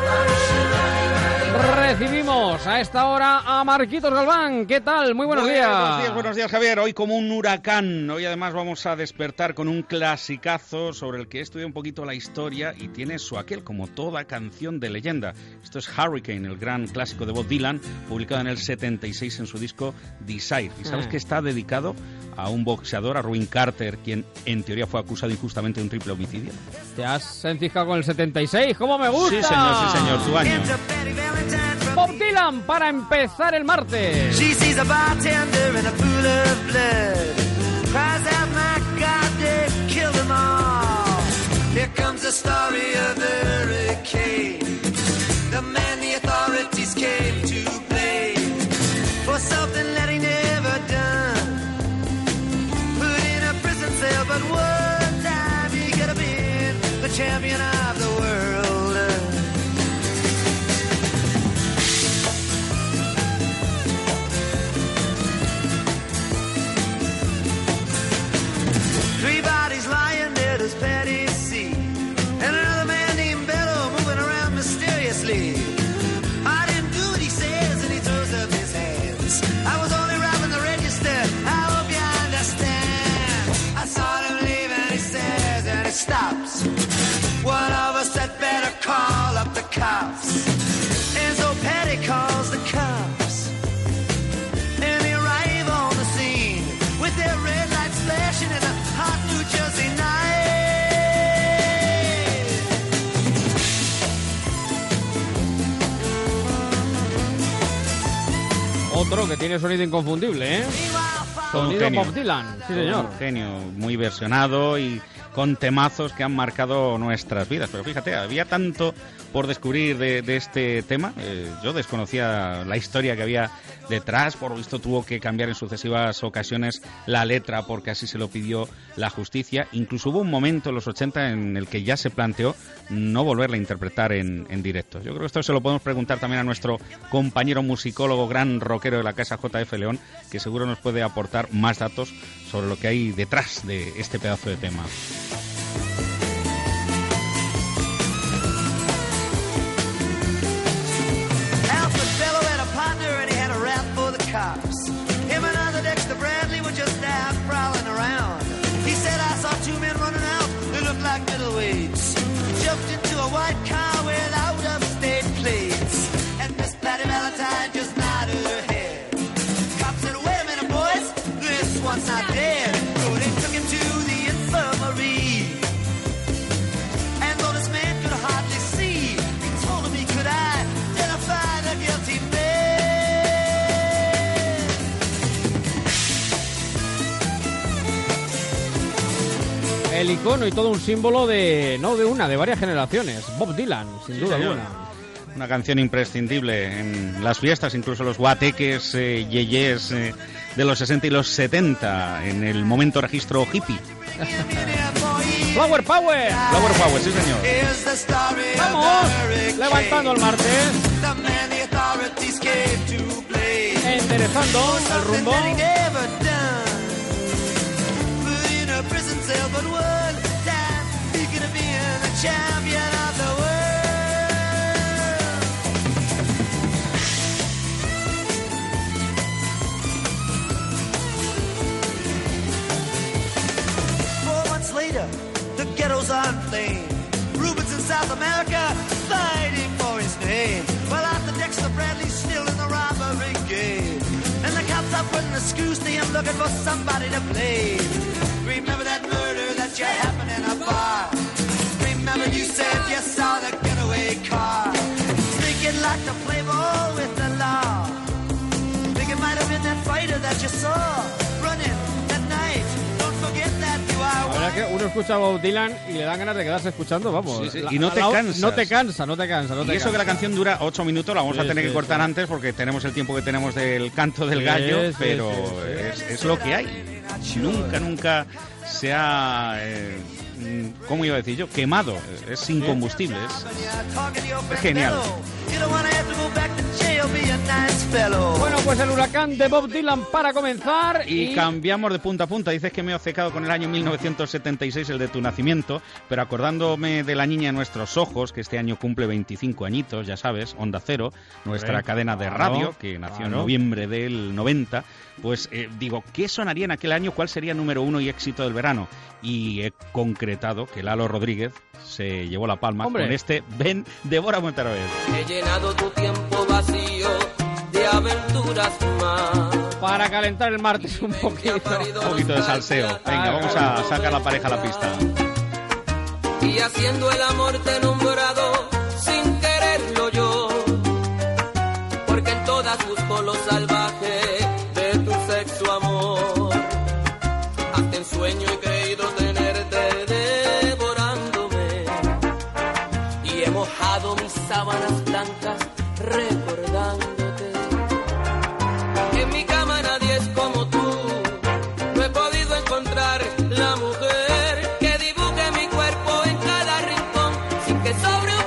Recibimos a esta hora a Marquitos Galván. ¿Qué tal? Muy buenos días. Buenos días, buenos días, Javier. Hoy como un huracán. Hoy además vamos a despertar con un clasicazo sobre el que he estudiado un poquito la historia y tiene su aquel, como toda canción de leyenda. Esto es Hurricane, el gran clásico de Bob Dylan, publicado en el setenta y seis en su disco Desire. ¿Y sabes Ah. que está dedicado a un boxeador, a Rubin Carter, quien en teoría fue acusado injustamente de un triple homicidio? ¿Te has enciscado con el setenta y seis? ¿Cómo me gusta? Sí, señor, sí, señor, tu año. Bob Dylan para empezar el martes. She sees a bartender in a pool of blood. Cries out, my God, they killed them all. Here comes the story of the hurricane. The man the authorities came to blame for something that he never done. Put in a prison cell, but one time he could have been the champion of the world. cops. And so Patty calls the cops. And they arrive on the scene with their red lights flashing in a hot New Jersey night. Otro que tiene sonido inconfundible, ¿eh? Sonido Bob Dylan, sí señor. Un genio, muy versionado y con temazos que han marcado nuestras vidas. Pero fíjate, había tanto por descubrir de, de este tema. Eh, yo desconocía la historia que había detrás. Por lo visto tuvo que cambiar en sucesivas ocasiones la letra porque así se lo pidió la justicia. Incluso hubo un momento en los ochenta en el que ya se planteó no volverla a interpretar en, en directo. Yo creo que esto se lo podemos preguntar también a nuestro compañero musicólogo, gran rockero de la casa J F León, que seguro nos puede aportar más datos sobre lo que hay detrás de este pedazo de tema. Cops. Him and other Dexter Bradley were just out prowling around. He said, I saw two men running out. They looked like middleweights. Jumped into a white car with out-of-state plates. And Miss Patty Valentine just nodded her head. Cops said, wait a minute, boys. This one's not dead. So they took him to the infirmary. And though this man could hardly see, he told him he could identify the guilty man. El icono y todo un símbolo de, no de una, de varias generaciones. Bob Dylan, sin duda alguna. Una canción imprescindible en las fiestas, incluso los guateques, eh, yeyes eh, de los sesenta y los setenta, en el momento registro hippie. Flower Power. Flower Power, sí señor. Vamos, levantando el martes. Enderezando el rumbo. Prison cell but one time he could have been a champion of the world. Four months later, the ghettos are inflamed. Rubens in South America fighting for his name. Well, after Dexter Bradley's still in the robbery game, and the cops are putting the screws to him looking for somebody to blame. Remember that murder that you happened in a bar. Remember you said you saw the getaway car. Think you'd like to play ball with the law. Think it might have been that fighter that you saw running at night. Don't forget that you are. La verdad que uno escucha a Bob Dylan y le dan ganas de quedarse escuchando, vamos. Sí, sí. La, y no te la, cansas. No te cansa, no te cansa. No te y eso cansa. que la canción dura ocho minutos, la vamos sí, a tener sí, que cortar sí. antes porque tenemos el tiempo que tenemos del canto del gallo, sí, sí, pero sí, sí. Es, es lo que hay. Nunca, nunca se ha, eh, ¿cómo iba a decir yo? Quemado. Es sin combustible. Es, es genial. Bueno, pues el huracán de Bob Dylan para comenzar. Y, y cambiamos de punta a punta. Dices que me he obcecado con el año mil novecientos setenta y seis, el de tu nacimiento, pero acordándome de la niña en nuestros ojos, que este año cumple veinticinco añitos, ya sabes, Onda Cero, nuestra Sí, cadena de claro, radio, que nació claro. en noviembre del noventa, pues eh, digo, ¿qué sonaría en aquel año? ¿Cuál sería número uno y éxito del verano? Y he concretado que Lalo Rodríguez se llevó la palma Hombre. con este Ven, devórame otra vez. He llenado tu tiempo vacío de aventuras más. Para calentar el martes un poquito. Un poquito de salseo. Venga, vamos a sacar la pareja a la pista. Y haciendo el amor te he nombrado sin quererlo yo, porque en todas busco lo salvaje de tu sexo amor. Hasta en sueño he creído tenerte devorándome, y he mojado mis sábanas blancas recordándote. En mi cama nadie es como tú, no he podido encontrar la mujer que dibuje mi cuerpo en cada rincón sin que sobre un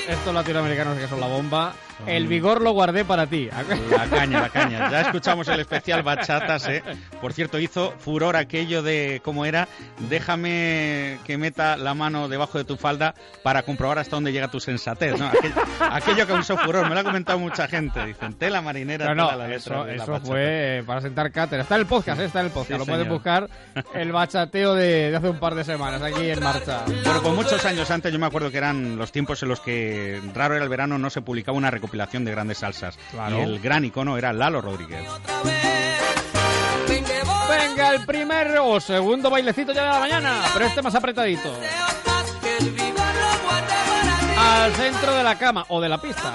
estos latinoamericanos que son la bomba. El vigor lo guardé para ti. La caña, la caña. Ya escuchamos el especial bachatas, ¿eh? Por cierto, hizo furor aquello de, ¿cómo era? Déjame que meta la mano debajo de tu falda para comprobar hasta dónde llega tu sensatez, ¿no? Aquello, aquello causó furor, me lo ha comentado mucha gente. Dicen, tela marinera, no, no, tela la letra eso, de la eso bachata. fue para sentar cátedra. Está en el podcast, ¿eh? Está en el podcast. Sí, lo pueden señor. buscar, el bachateo de, de hace un par de semanas, aquí en marcha. Bueno, pues muchos años antes yo me acuerdo que eran los tiempos en los que raro era el verano, no se publicaba una recopilación de grandes salsas. Claro. Y el gran icono era Lalo Rodríguez. Venga, el primer o segundo bailecito ya de la mañana, pero este más apretadito. Al centro de la cama o de la pista.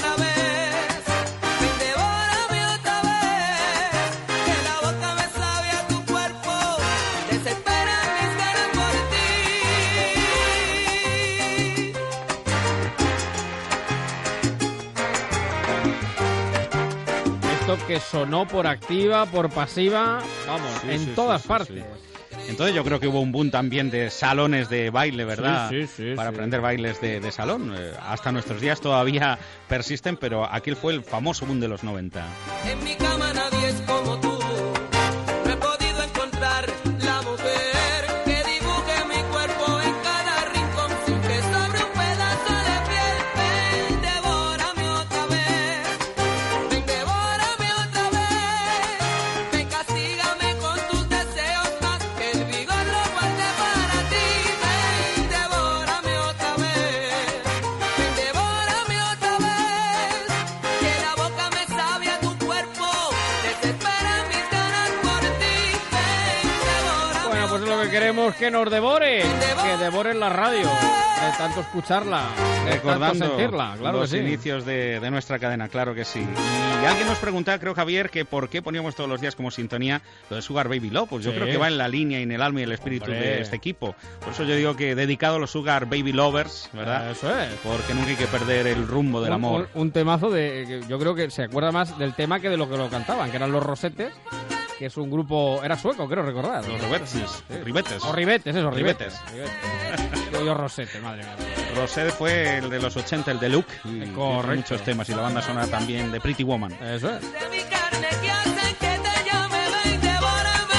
Que sonó por activa, por pasiva, vamos, Sí, en sí, todas sí, sí, partes. sí. Entonces yo creo que hubo un boom también de salones de baile, ¿verdad? Sí, sí, sí, Para sí. aprender bailes de, de salón. Eh, hasta nuestros días todavía persisten, pero aquel fue el famoso boom de los noventa. En mi cama nadie es como tú. No he podido encontrar la mujer que dibuje mi cuerpo en cada rincón sin que sobre un pedazo de piel. Ven, devórame otra vez. Ven, devórame otra vez. Ven, castígame con tus deseos más que el vigor lo guarde para ti. Ven, devórame otra vez. Ven, devórame otra vez. Que la boca me sabe a tu cuerpo. Desespera mis ganas por ti. Ven, devórame. Bueno, pues es lo que queremos, que nos devore, que devoren la radio, de tanto escucharla, de tanto Recordando sentirla, claro los que sí. inicios de, de nuestra cadena, claro que sí. Y alguien nos preguntaba, creo Javier, que por qué poníamos todos los días como sintonía lo de Sugar Baby Love. Pues yo Sí. creo que va en la línea y en el alma y el espíritu Hombre. de este equipo. Por eso yo digo que dedicado a los Sugar Baby Lovers, ¿verdad? Eso es. Porque nunca hay que perder el rumbo del Un- amor. Un, un temazo de, que yo creo que se acuerda más del tema que de lo que lo cantaban, que eran los Rosettes, que es un grupo, era sueco, creo recordar. Los Ribetes. Ribetes. O Ribetes, eso, Ribetes. Ribetes. Ribetes. Yo, yo Rosette, madre mía. Rosé fue el de los ochenta, el de Luke. Y Correcto. hizo muchos temas y la banda sonora también de Pretty Woman. Eso es. De mi carne que hacen que te llame. Ven, devórame.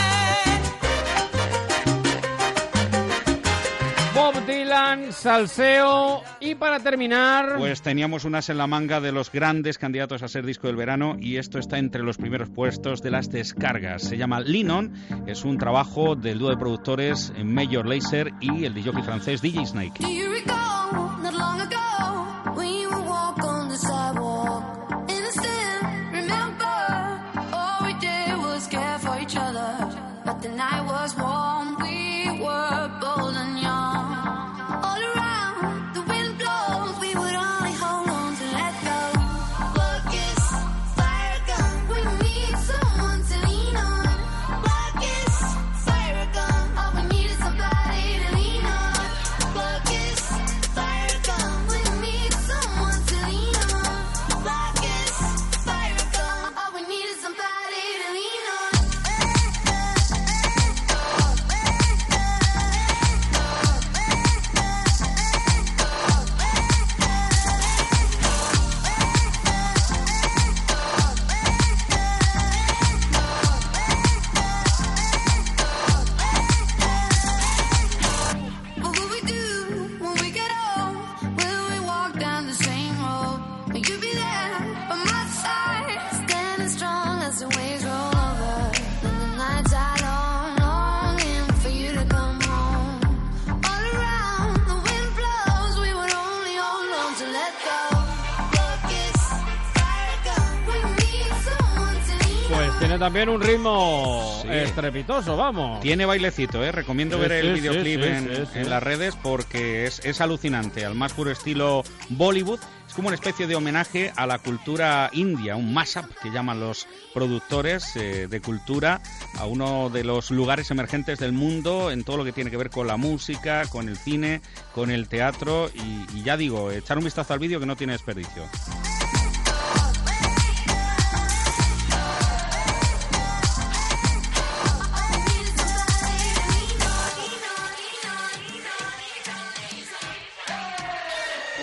Bob Dylan, salseo y para terminar... Pues teníamos unas en la manga de los grandes candidatos a ser disco del verano y esto está entre los primeros puestos de las descargas. Se llama Lean On, es un trabajo del dúo de productores Major Lazer y el D J francés D J Snake. Do you recall, not long ago, when you would walk on the sidewalk? Innocent, remember, all we did was care for each other. But the night was warm, we were bold and young. All around, the wind blows, we would only hold on to let go. Blood kiss, fire gun, we need someone to lean on. Blood kiss, fire gun, all we need is somebody to lean on. Blood kiss, fire gun, we need someone to lean on. Blood kiss, fire gun, all we need is somebody to lean on. What will we do when we get home? Will we walk down the same road? Will you be there by my side, standing strong as the waves roll over? And the nights are long, longing for you to come home. All around, the wind blows, we would only hold on to let go. Blood kiss, fire gun, we need someone to lean on. Pues tiene también un ritmo Sí. estrepitoso, vamos. Tiene bailecito, ¿eh? Recomiendo Sí, ver el sí, videoclip sí, en, sí, sí, en sí. las redes porque es, es alucinante, al más puro estilo Bollywood. Es como una especie de homenaje a la cultura india, un mashup que llaman los productores eh, de cultura, a uno de los lugares emergentes del mundo en todo lo que tiene que ver con la música, con el cine, con el teatro y, y ya digo, echar un vistazo al vídeo que no tiene desperdicio.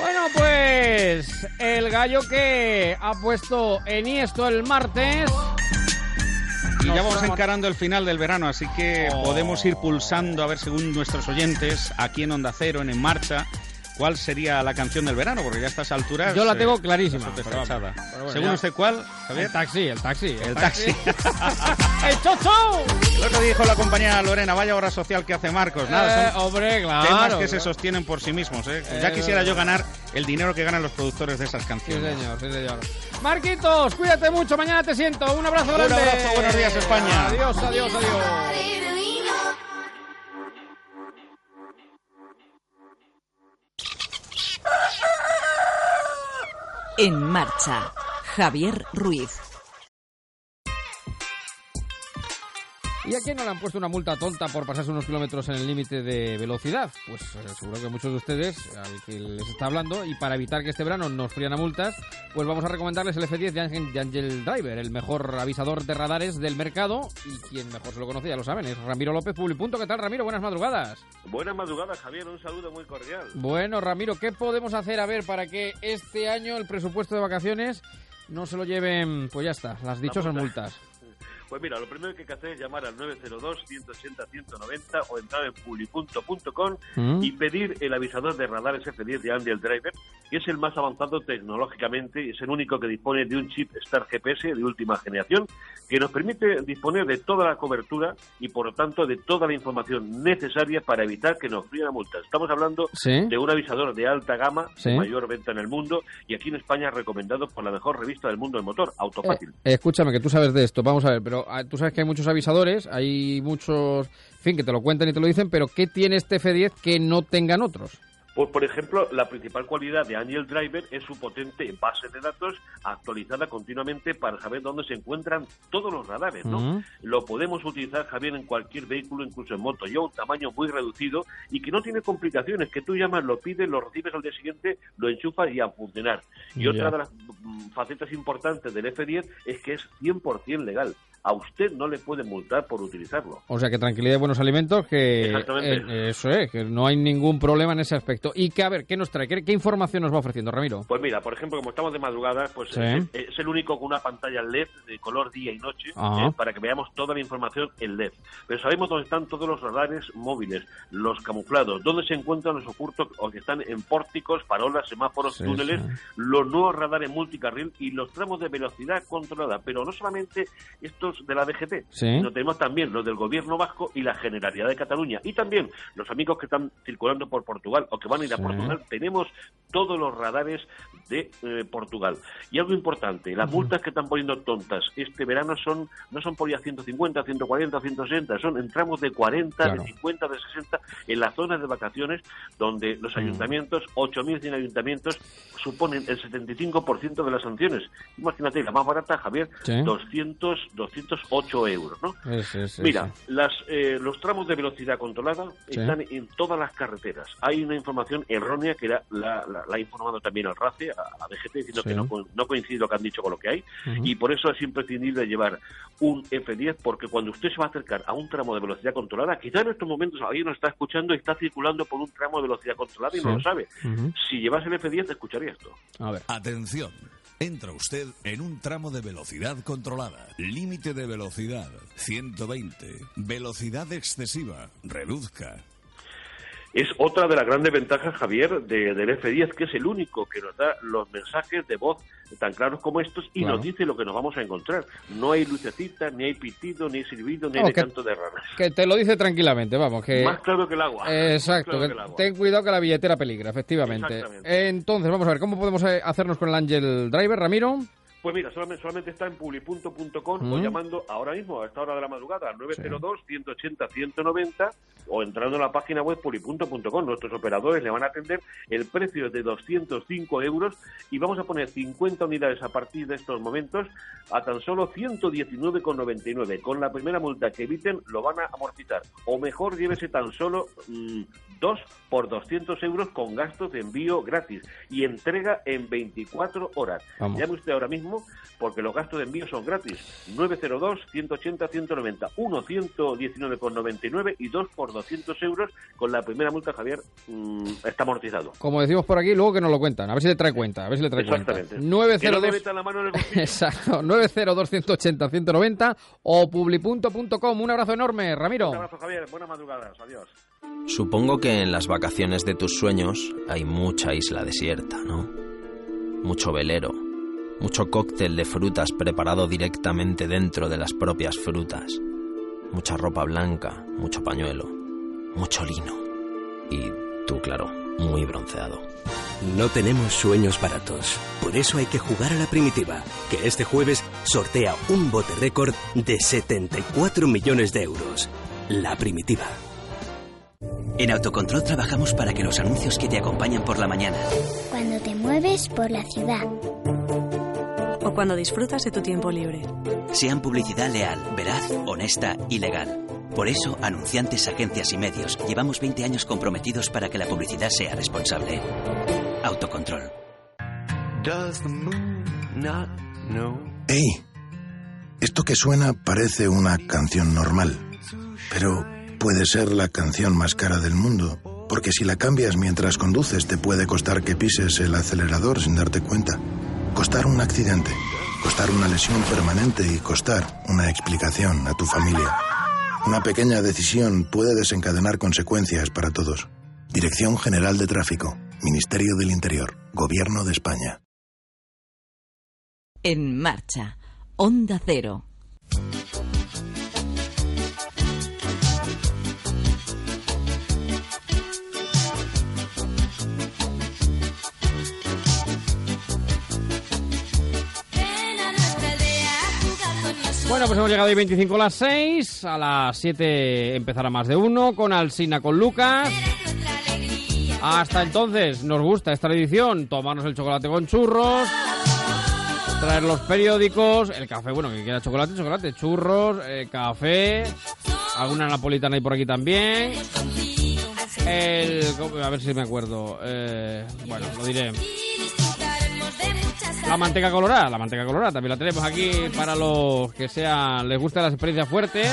Bueno, pues el gallo que ha puesto Eniesto el martes. Y ya vamos encarando el final del verano, así que oh. podemos ir pulsando, a ver, según nuestros oyentes, aquí en Onda Cero, en En Marcha, cuál sería la canción del verano, porque ya a estas alturas... Yo la tengo eh, clarísima. Pero pero bueno, según ya. usted, ¿cuál, Javier? El taxi, el taxi. El, el taxi. taxi. ¡El chocho! Lo que dijo la compañera Lorena, vaya obra social que hace Marcos. Nada, eh, son hombre, claro, temas que claro. se sostienen por sí mismos. ¿eh? Eh, ya quisiera yo ganar el dinero que ganan los productores de esas canciones. Sí, señor, sí, señor. Marquitos, cuídate mucho, mañana te siento. Un abrazo grande. Un abrazo, buenos días, España. Adiós, adiós, adiós. En Marcha, Javier Ruiz. ¿Y a quién no le han puesto una multa tonta por pasarse unos kilómetros en el límite de velocidad? Pues eh, seguro que muchos de ustedes, al que les está hablando, y para evitar que este verano nos frían a multas, pues vamos a recomendarles el F diez de Angel, de Angel Driver, el mejor avisador de radares del mercado, y quien mejor se lo conoce, ya lo saben, es Ramiro López, Publipunto. ¿Qué tal, Ramiro? Buenas madrugadas. Buenas madrugadas, Javier, un saludo muy cordial. Bueno, Ramiro, ¿qué podemos hacer, a ver, para que este año el presupuesto de vacaciones no se lo lleven, pues ya está, las dichosas multas? Pues mira, lo primero que hay que hacer es llamar al nueve cero dos, ciento ochenta, ciento noventa o entrar en publipunto punto com mm. y pedir el avisador de radares F diez de Angel Driver, que es el más avanzado tecnológicamente y es el único que dispone de un chip Star G P S de última generación que nos permite disponer de toda la cobertura y por lo tanto de toda la información necesaria para evitar que nos fríen a multas. Estamos hablando ¿Sí? de un avisador de alta gama, ¿Sí? de mayor venta en el mundo y aquí en España recomendado por la mejor revista del mundo del motor, Autofácil. Eh, escúchame, que tú sabes de esto, vamos a ver, pero tú sabes que hay muchos avisadores, hay muchos, en fin, que te lo cuentan y te lo dicen, pero ¿qué tiene este F diez que no tengan otros? Pues, por ejemplo, la principal cualidad de Angel Driver es su potente base de datos actualizada continuamente para saber dónde se encuentran todos los radares, ¿no? Uh-huh. Lo podemos utilizar, Javier, en cualquier vehículo, incluso en moto. Lleva un tamaño muy reducido y que no tiene complicaciones, que tú llamas, lo pides, lo recibes al día siguiente, lo enchufas y a funcionar. Y yeah. otra de las facetas importantes del F diez es que es cien por ciento legal. A usted no le pueden multar por utilizarlo. O sea, que tranquilidad y buenos alimentos, que Exactamente. Eh, eso es, que no hay ningún problema en ese aspecto. Y que, a ver, ¿qué nos trae? ¿Qué, qué información nos va ofreciendo, Ramiro? Pues mira, por ejemplo, como estamos de madrugada, pues sí. es, es el único con una pantalla L E D de color día y noche, eh, para que veamos toda la información en L E D. Pero sabemos dónde están todos los radares móviles, los camuflados, dónde se encuentran los ocultos o que están en pórticos, farolas, semáforos, sí, túneles, sí. los nuevos radares multicarril y los tramos de velocidad controlada. Pero no solamente estos de la D G T, sí. sino tenemos también los del Gobierno Vasco y la Generalidad de Cataluña. Y también los amigos que están circulando por Portugal o que van a ir sí. a Portugal, tenemos todos los radares de eh, Portugal. Y algo importante, las uh-huh. multas que están poniendo tontas este verano son no son por ya ciento cincuenta, ciento cuarenta, ciento sesenta, son en tramos de cuarenta, claro. de cincuenta, de sesenta, en las zonas de vacaciones donde los ayuntamientos, ocho mil cien ayuntamientos, suponen el setenta y cinco por ciento de las sanciones. Imagínate, la más barata, Javier, sí. doscientos, doscientos ocho euros, ¿no? Es, es, Mira, es. Las, eh, los tramos de velocidad controlada sí. están en todas las carreteras. Hay una información errónea que la, la, la, la ha informado también al RACE, a, a D G T, diciendo sí. que no, no coincide lo que han dicho con lo que hay, uh-huh. y por eso es imprescindible llevar un F diez, porque cuando usted se va a acercar a un tramo de velocidad controlada, quizá en estos momentos alguien nos está escuchando y está circulando por un tramo de velocidad controlada y sí. no lo sabe. Uh-huh. Si llevas el F diez, escucharía esto. A ver. Atención. Entra usted en un tramo de velocidad controlada. Límite de velocidad ciento veinte. Velocidad excesiva. Reduzca. Es otra de las grandes ventajas, Javier, de, del F diez, que es el único que nos da los mensajes de voz tan claros como estos y claro. nos dice lo que nos vamos a encontrar. No hay lucecitas, ni hay pitido, ni hay silbido, ni no, hay canto de ranas. Que te lo dice tranquilamente, vamos. Que... Más claro que el agua. Exacto. Claro que que el agua. Ten cuidado que la billetera peligra, efectivamente. Entonces, vamos a ver, ¿cómo podemos hacernos con el Angel Driver, Ramiro? Pues mira, solamente, solamente está en publipunto punto com uh-huh. o llamando ahora mismo, a esta hora de la madrugada, al nueve cero dos, ciento ochenta, ciento noventa o entrando en la página web publipunto punto com. Nuestros operadores le van a atender. El precio es de doscientos cinco euros y vamos a poner cincuenta unidades a partir de estos momentos a tan solo ciento diecinueve con noventa y nueve. Con la primera multa que eviten lo van a amortizar. O mejor, llévese tan solo mmm, dos por doscientos euros con gastos de envío gratis y entrega en veinticuatro horas. Vamos. Llame usted ahora mismo mismo, porque los gastos de envío son gratis. nueve cero dos, ciento ochenta, ciento noventa, uno ciento diecinueve con noventa y nueve y dos por doscientos euros. Con la primera multa, Javier, mmm, está amortizado. Como decimos por aquí, luego que nos lo cuentan. A ver si le trae cuenta. A ver si le trae Exactamente. cuenta. nueve cero dos... Que no le metan la mano en el bolsillo. Exacto. nueve cero dos, ciento ochenta, ciento noventa o publipunto punto com. Un abrazo enorme, Ramiro. Un abrazo, Javier. Buenas madrugadas. Adiós. Supongo que en las vacaciones de tus sueños hay mucha isla desierta, ¿no? Mucho velero, mucho cóctel de frutas preparado directamente dentro de las propias frutas, mucha ropa blanca, mucho pañuelo, mucho lino y tú, claro, muy bronceado. No tenemos sueños baratos, por eso hay que jugar a la primitiva, que este jueves sortea un bote récord de setenta y cuatro millones de euros. La primitiva. En Autocontrol trabajamos para que los anuncios que te acompañan por la mañana, cuando te mueves por la ciudad o cuando disfrutas de tu tiempo libre, sean publicidad leal, veraz, honesta y legal. Por eso, anunciantes, agencias y medios, llevamos veinte años comprometidos para que la publicidad sea responsable. Autocontrol. ¡Ey! Esto que suena parece una canción normal, pero puede ser la canción más cara del mundo, porque si la cambias mientras conduces te puede costar que pises el acelerador sin darte cuenta, costar un accidente, costar una lesión permanente y costar una explicación a tu familia. Una pequeña decisión puede desencadenar consecuencias para todos. Dirección General de Tráfico, Ministerio del Interior, Gobierno de España. En marcha, Onda Cero. Bueno, pues hemos llegado hoy veinticinco a las seis, a las siete empezará Más de Uno, con Alsina, con Lucas. Hasta entonces, nos gusta esta edición, tomarnos el chocolate con churros, traer los periódicos, el café, bueno, que queda chocolate, chocolate, churros, eh, café, alguna napolitana hay por aquí también. El, a ver si me acuerdo, eh, bueno, lo diré. La manteca colorada, la manteca colorada también la tenemos aquí para los que sean les gustan las experiencias fuertes.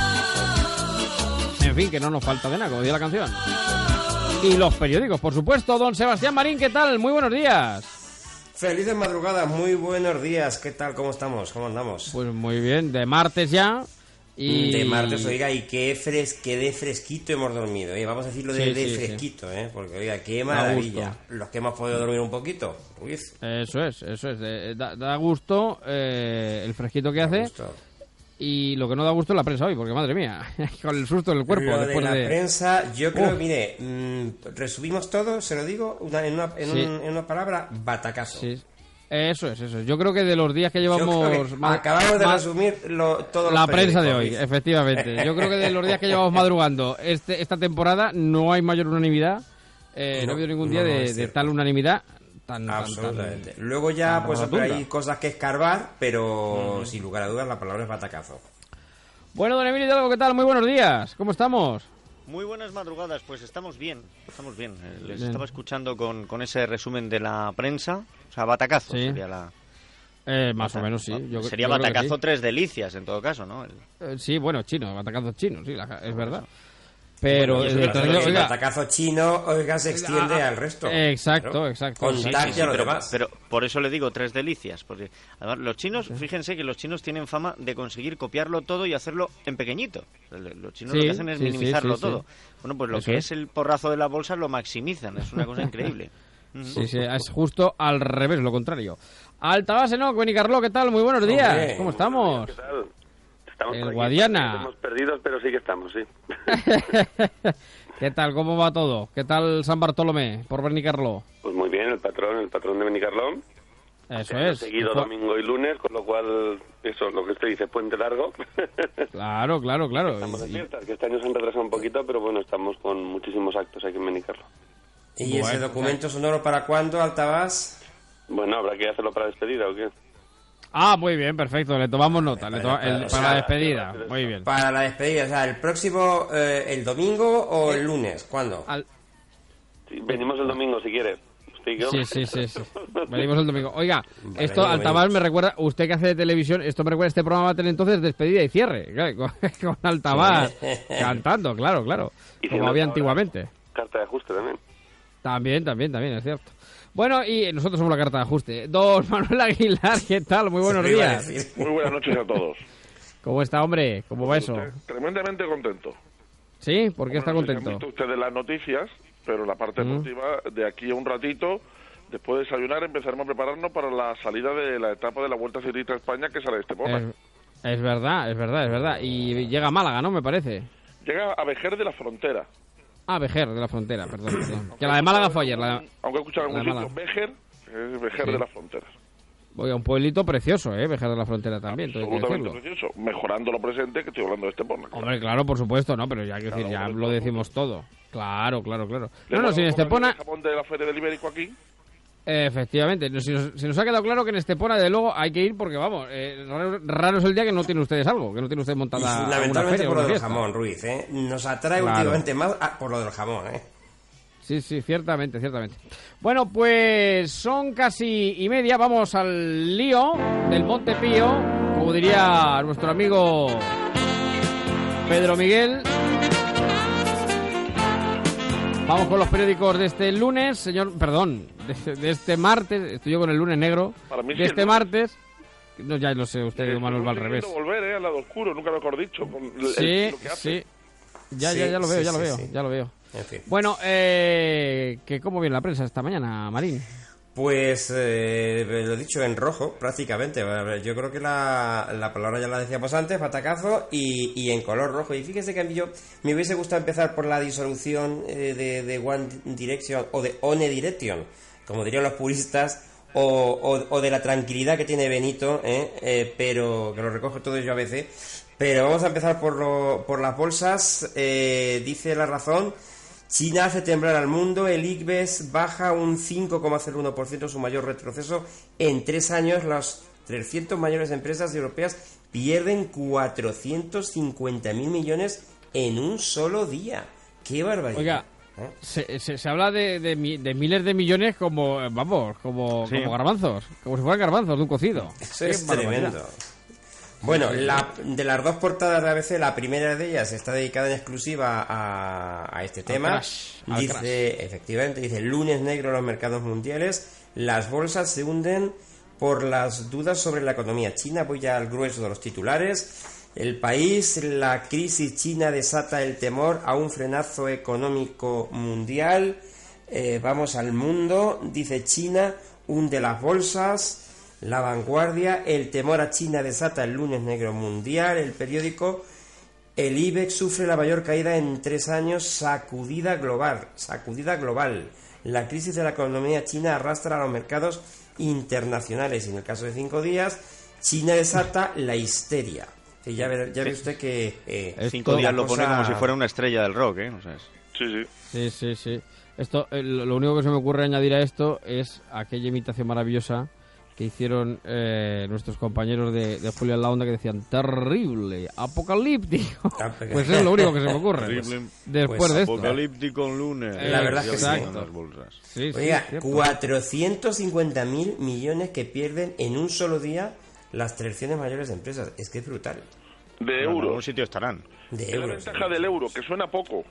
En fin, que no nos falta de nada, como decía la canción. Y los periódicos, por supuesto. Don Sebastián Marín, ¿qué tal? Muy buenos días. Felices madrugadas, muy buenos días. ¿Qué tal? ¿Cómo estamos? ¿Cómo andamos? Pues muy bien, de martes ya. Y... De martes, oiga, y qué, fres... qué de fresquito hemos dormido, ¿eh? Vamos a decirlo de, sí, de sí, fresquito, sí. ¿eh? Porque, oiga, qué maravilla. Los que hemos podido dormir un poquito. Uy. Eso es, eso es. Eh, da, da gusto eh, el fresquito que da hace. Gusto. Y lo que no da gusto es la prensa hoy, porque madre mía, con el susto del cuerpo. Lo después de la de... prensa, yo creo, oh. mire, mmm, resumimos todo, se lo digo, una, en, una, en, sí. un, en una palabra, batacazo. Sí. Eso es, eso es. Yo creo que de los días que llevamos... Que más, acabamos de más, resumir lo, todo la prensa de hoy, efectivamente. Yo creo que de los días que llevamos madrugando este, esta temporada no hay mayor unanimidad. Eh, no, no ha habido ningún día no, no de, de tal unanimidad. Tan, Absolutamente. Tan, tan, Luego ya, tan pues rotunda. hay cosas que escarbar, pero mm. sin lugar a dudas la palabra es batacazo. Bueno, don Emilio Hidalgo, ¿qué tal? Muy buenos días. ¿Cómo estamos? Muy buenas madrugadas, pues estamos bien, estamos bien. Les bien. estaba escuchando con, con ese resumen de la prensa, o sea, batacazo sí. sería la... Eh, más Bata, o menos, sí. Yo, sería yo batacazo sí. tres delicias, en todo caso, ¿no? El... Eh, sí, bueno, chino, batacazo chino, sí, la, es verdad. Pero bueno, el, el, el batacazo chino, oiga, se extiende ah, al resto. Exacto, pero, exacto. Contagia sí, sí, sí, pero, pero por eso le digo tres delicias, porque además los chinos, sí. fíjense que los chinos tienen fama de conseguir copiarlo todo y hacerlo en pequeñito. Los chinos sí, lo que hacen es sí, minimizarlo sí, sí, todo. Sí. Bueno, pues lo eso que es. es el porrazo de la bolsa lo maximizan, es una cosa increíble. Sí, sí, es justo al revés, lo contrario. Altabase, ¿no? Benicarló, ¿qué tal? Muy buenos días. Hombre, ¿cómo estamos? ¿Qué tal? Estamos el Guadiana. Estamos perdidos, pero sí que estamos, sí. ¿Qué tal? ¿Cómo va todo? ¿Qué tal San Bartolomé por Benicarló? Pues muy bien, el patrón, el patrón de Benicarló. Eso es. Seguido domingo y lunes, con lo cual, eso, lo que usted dice, puente largo. Claro, claro, claro. Estamos de fiestas, que este año se han retrasado un poquito, pero bueno, estamos con muchísimos actos aquí en Benicarló. ¿Y bueno, ese documento sonoro para cuándo, Altabás? Bueno, habrá que hacerlo para despedida, ¿o qué? Ah, muy bien, perfecto, le tomamos nota, le to el, para la despedida, muy bien. Para la despedida, o sea, ¿el próximo, eh, el domingo o el lunes? ¿Cuándo? Al... Sí, venimos el domingo, si quiere. Sí, sí, sí, sí. Venimos el domingo. Oiga, vale, esto, Altabás, me recuerda, usted que hace de televisión, esto me recuerda, este programa va a tener entonces despedida y cierre, claro, con, con Altabás cantando, claro, claro, y como había antiguamente. Carta de ajuste también. También, también, también, es cierto. Bueno, y nosotros somos la carta de ajuste. Don Manuel Aguilar, ¿qué tal? Muy buenos días. Muy buenas noches a todos. ¿Cómo está, hombre? ¿Cómo va eso? Tremendamente contento. ¿Sí? ¿Por qué está contento? Han visto ustedes las noticias, pero la parte deportiva, de aquí a un ratito, después de desayunar, empezaremos a prepararnos para la salida de la etapa de la Vuelta Ciclista a España que sale de Estepona. Es, es verdad, es verdad, es verdad. Y llega a Málaga, ¿no? Me parece. Llega a Vejer de la Frontera. Ah, Vejer de la Frontera, perdón. perdón. Que la de Málaga fue ayer. La, aunque he escuchado en algún sitio, Vejer, es Vejer sí. de la Frontera. Voy a un pueblito precioso, ¿eh? Vejer de la Frontera también. Absolutamente precioso. Mejorando lo presente, que estoy hablando de Estepona. Claro. Hombre, claro, por supuesto, ¿no? Pero ya, que claro, decir, ya lo decimos todo. Claro, claro, claro. No, no, si en Estepona... ¿El jamón de la Feria del Ibérico aquí? Efectivamente, si nos, si nos ha quedado claro que en Estepona, de luego, hay que ir porque, vamos, eh, raro, raro es el día que no tienen ustedes algo, que no tienen ustedes montada. Y fundamentalmente feria, por lo del fiesta. jamón, Ruiz, ¿eh? Nos atrae claro. últimamente más a, por lo del jamón, ¿eh? Sí, sí, ciertamente, ciertamente. Bueno, pues son casi y media, vamos al lío del Montepío, como diría nuestro amigo Pedro Miguel. Vamos con los periódicos de este lunes, señor, perdón, de, de este martes, estoy yo con el lunes negro, de sí, este martes, no, ya lo sé, usted, Manuel, va al revés. Volver, eh, al lado oscuro, nunca mejor dicho, con el, sí, el, lo que hace. sí, ya, sí, ya, ya lo veo, sí, ya lo sí, veo, sí. ya lo veo. En fin. Bueno, eh, que ¿cómo viene la prensa esta mañana, Marín? Pues eh, lo he dicho en rojo, prácticamente. Yo creo que la, la palabra ya la decíamos antes, batacazo, y, y en color rojo. Y fíjese que a mí yo me hubiese gustado empezar por la disolución eh, de, de One Direction o de One Direction, como dirían los puristas, o, o, o de la tranquilidad que tiene Benito, ¿eh? Eh, pero que lo recoge todo yo a veces. Pero vamos a empezar por, lo, por las bolsas. Eh, dice La Razón: China hace temblar al mundo, el I B E X baja un cinco coma cero uno por ciento, su mayor retroceso en tres años. Las trescientas mayores empresas europeas pierden cuatrocientos cincuenta mil millones en un solo día. ¡Qué barbaridad! Oiga, ¿eh? se, se, se habla de, de, de miles de millones como, vamos, como, sí. como garbanzos, como si fueran garbanzos de un cocido. Eso es tremendo. Bueno, la, de las dos portadas de A B C, la primera de ellas está dedicada en exclusiva a, a este tema. Al crash, al dice, crash. efectivamente, dice: lunes negro en los mercados mundiales, las bolsas se hunden por las dudas sobre la economía. China apoya al grueso de los titulares. El País: la crisis china desata el temor a un frenazo económico mundial. Eh, vamos al Mundo, dice: China hunde las bolsas. La Vanguardia: el temor a China desata el lunes negro mundial. El periódico: el I B E X sufre la mayor caída en tres años, sacudida global. Sacudida global. La crisis de la economía china arrastra a los mercados internacionales. Y en el caso de cinco días, China desata la histeria. Sí, ya ve, ya ve usted que... Eh, cinco días lo pone como si fuera una estrella del rock, ¿eh? O sea, es... Sí, sí. Sí, sí, sí. Esto, eh, lo único que se me ocurre añadir a esto es aquella imitación maravillosa que hicieron eh, nuestros compañeros de, de Julio en la Onda, que decían: terrible, apocalíptico. Pues es lo único que se me ocurre. Pues, después pues, de esto. Apocalíptico en lunes. Eh, la verdad es que sí. Las bolsas. Sí, Oiga, sí, cuatrocientos cincuenta mil millones que pierden en un solo día las trescientas mayores empresas. Es que es brutal. De euros. En algún sitio estarán. De es euros. la ventaja del euro, que suena poco.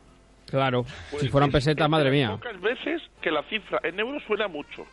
Claro, pues si fueran pesetas, madre mía. Pocas veces que la cifra en euros suena mucho.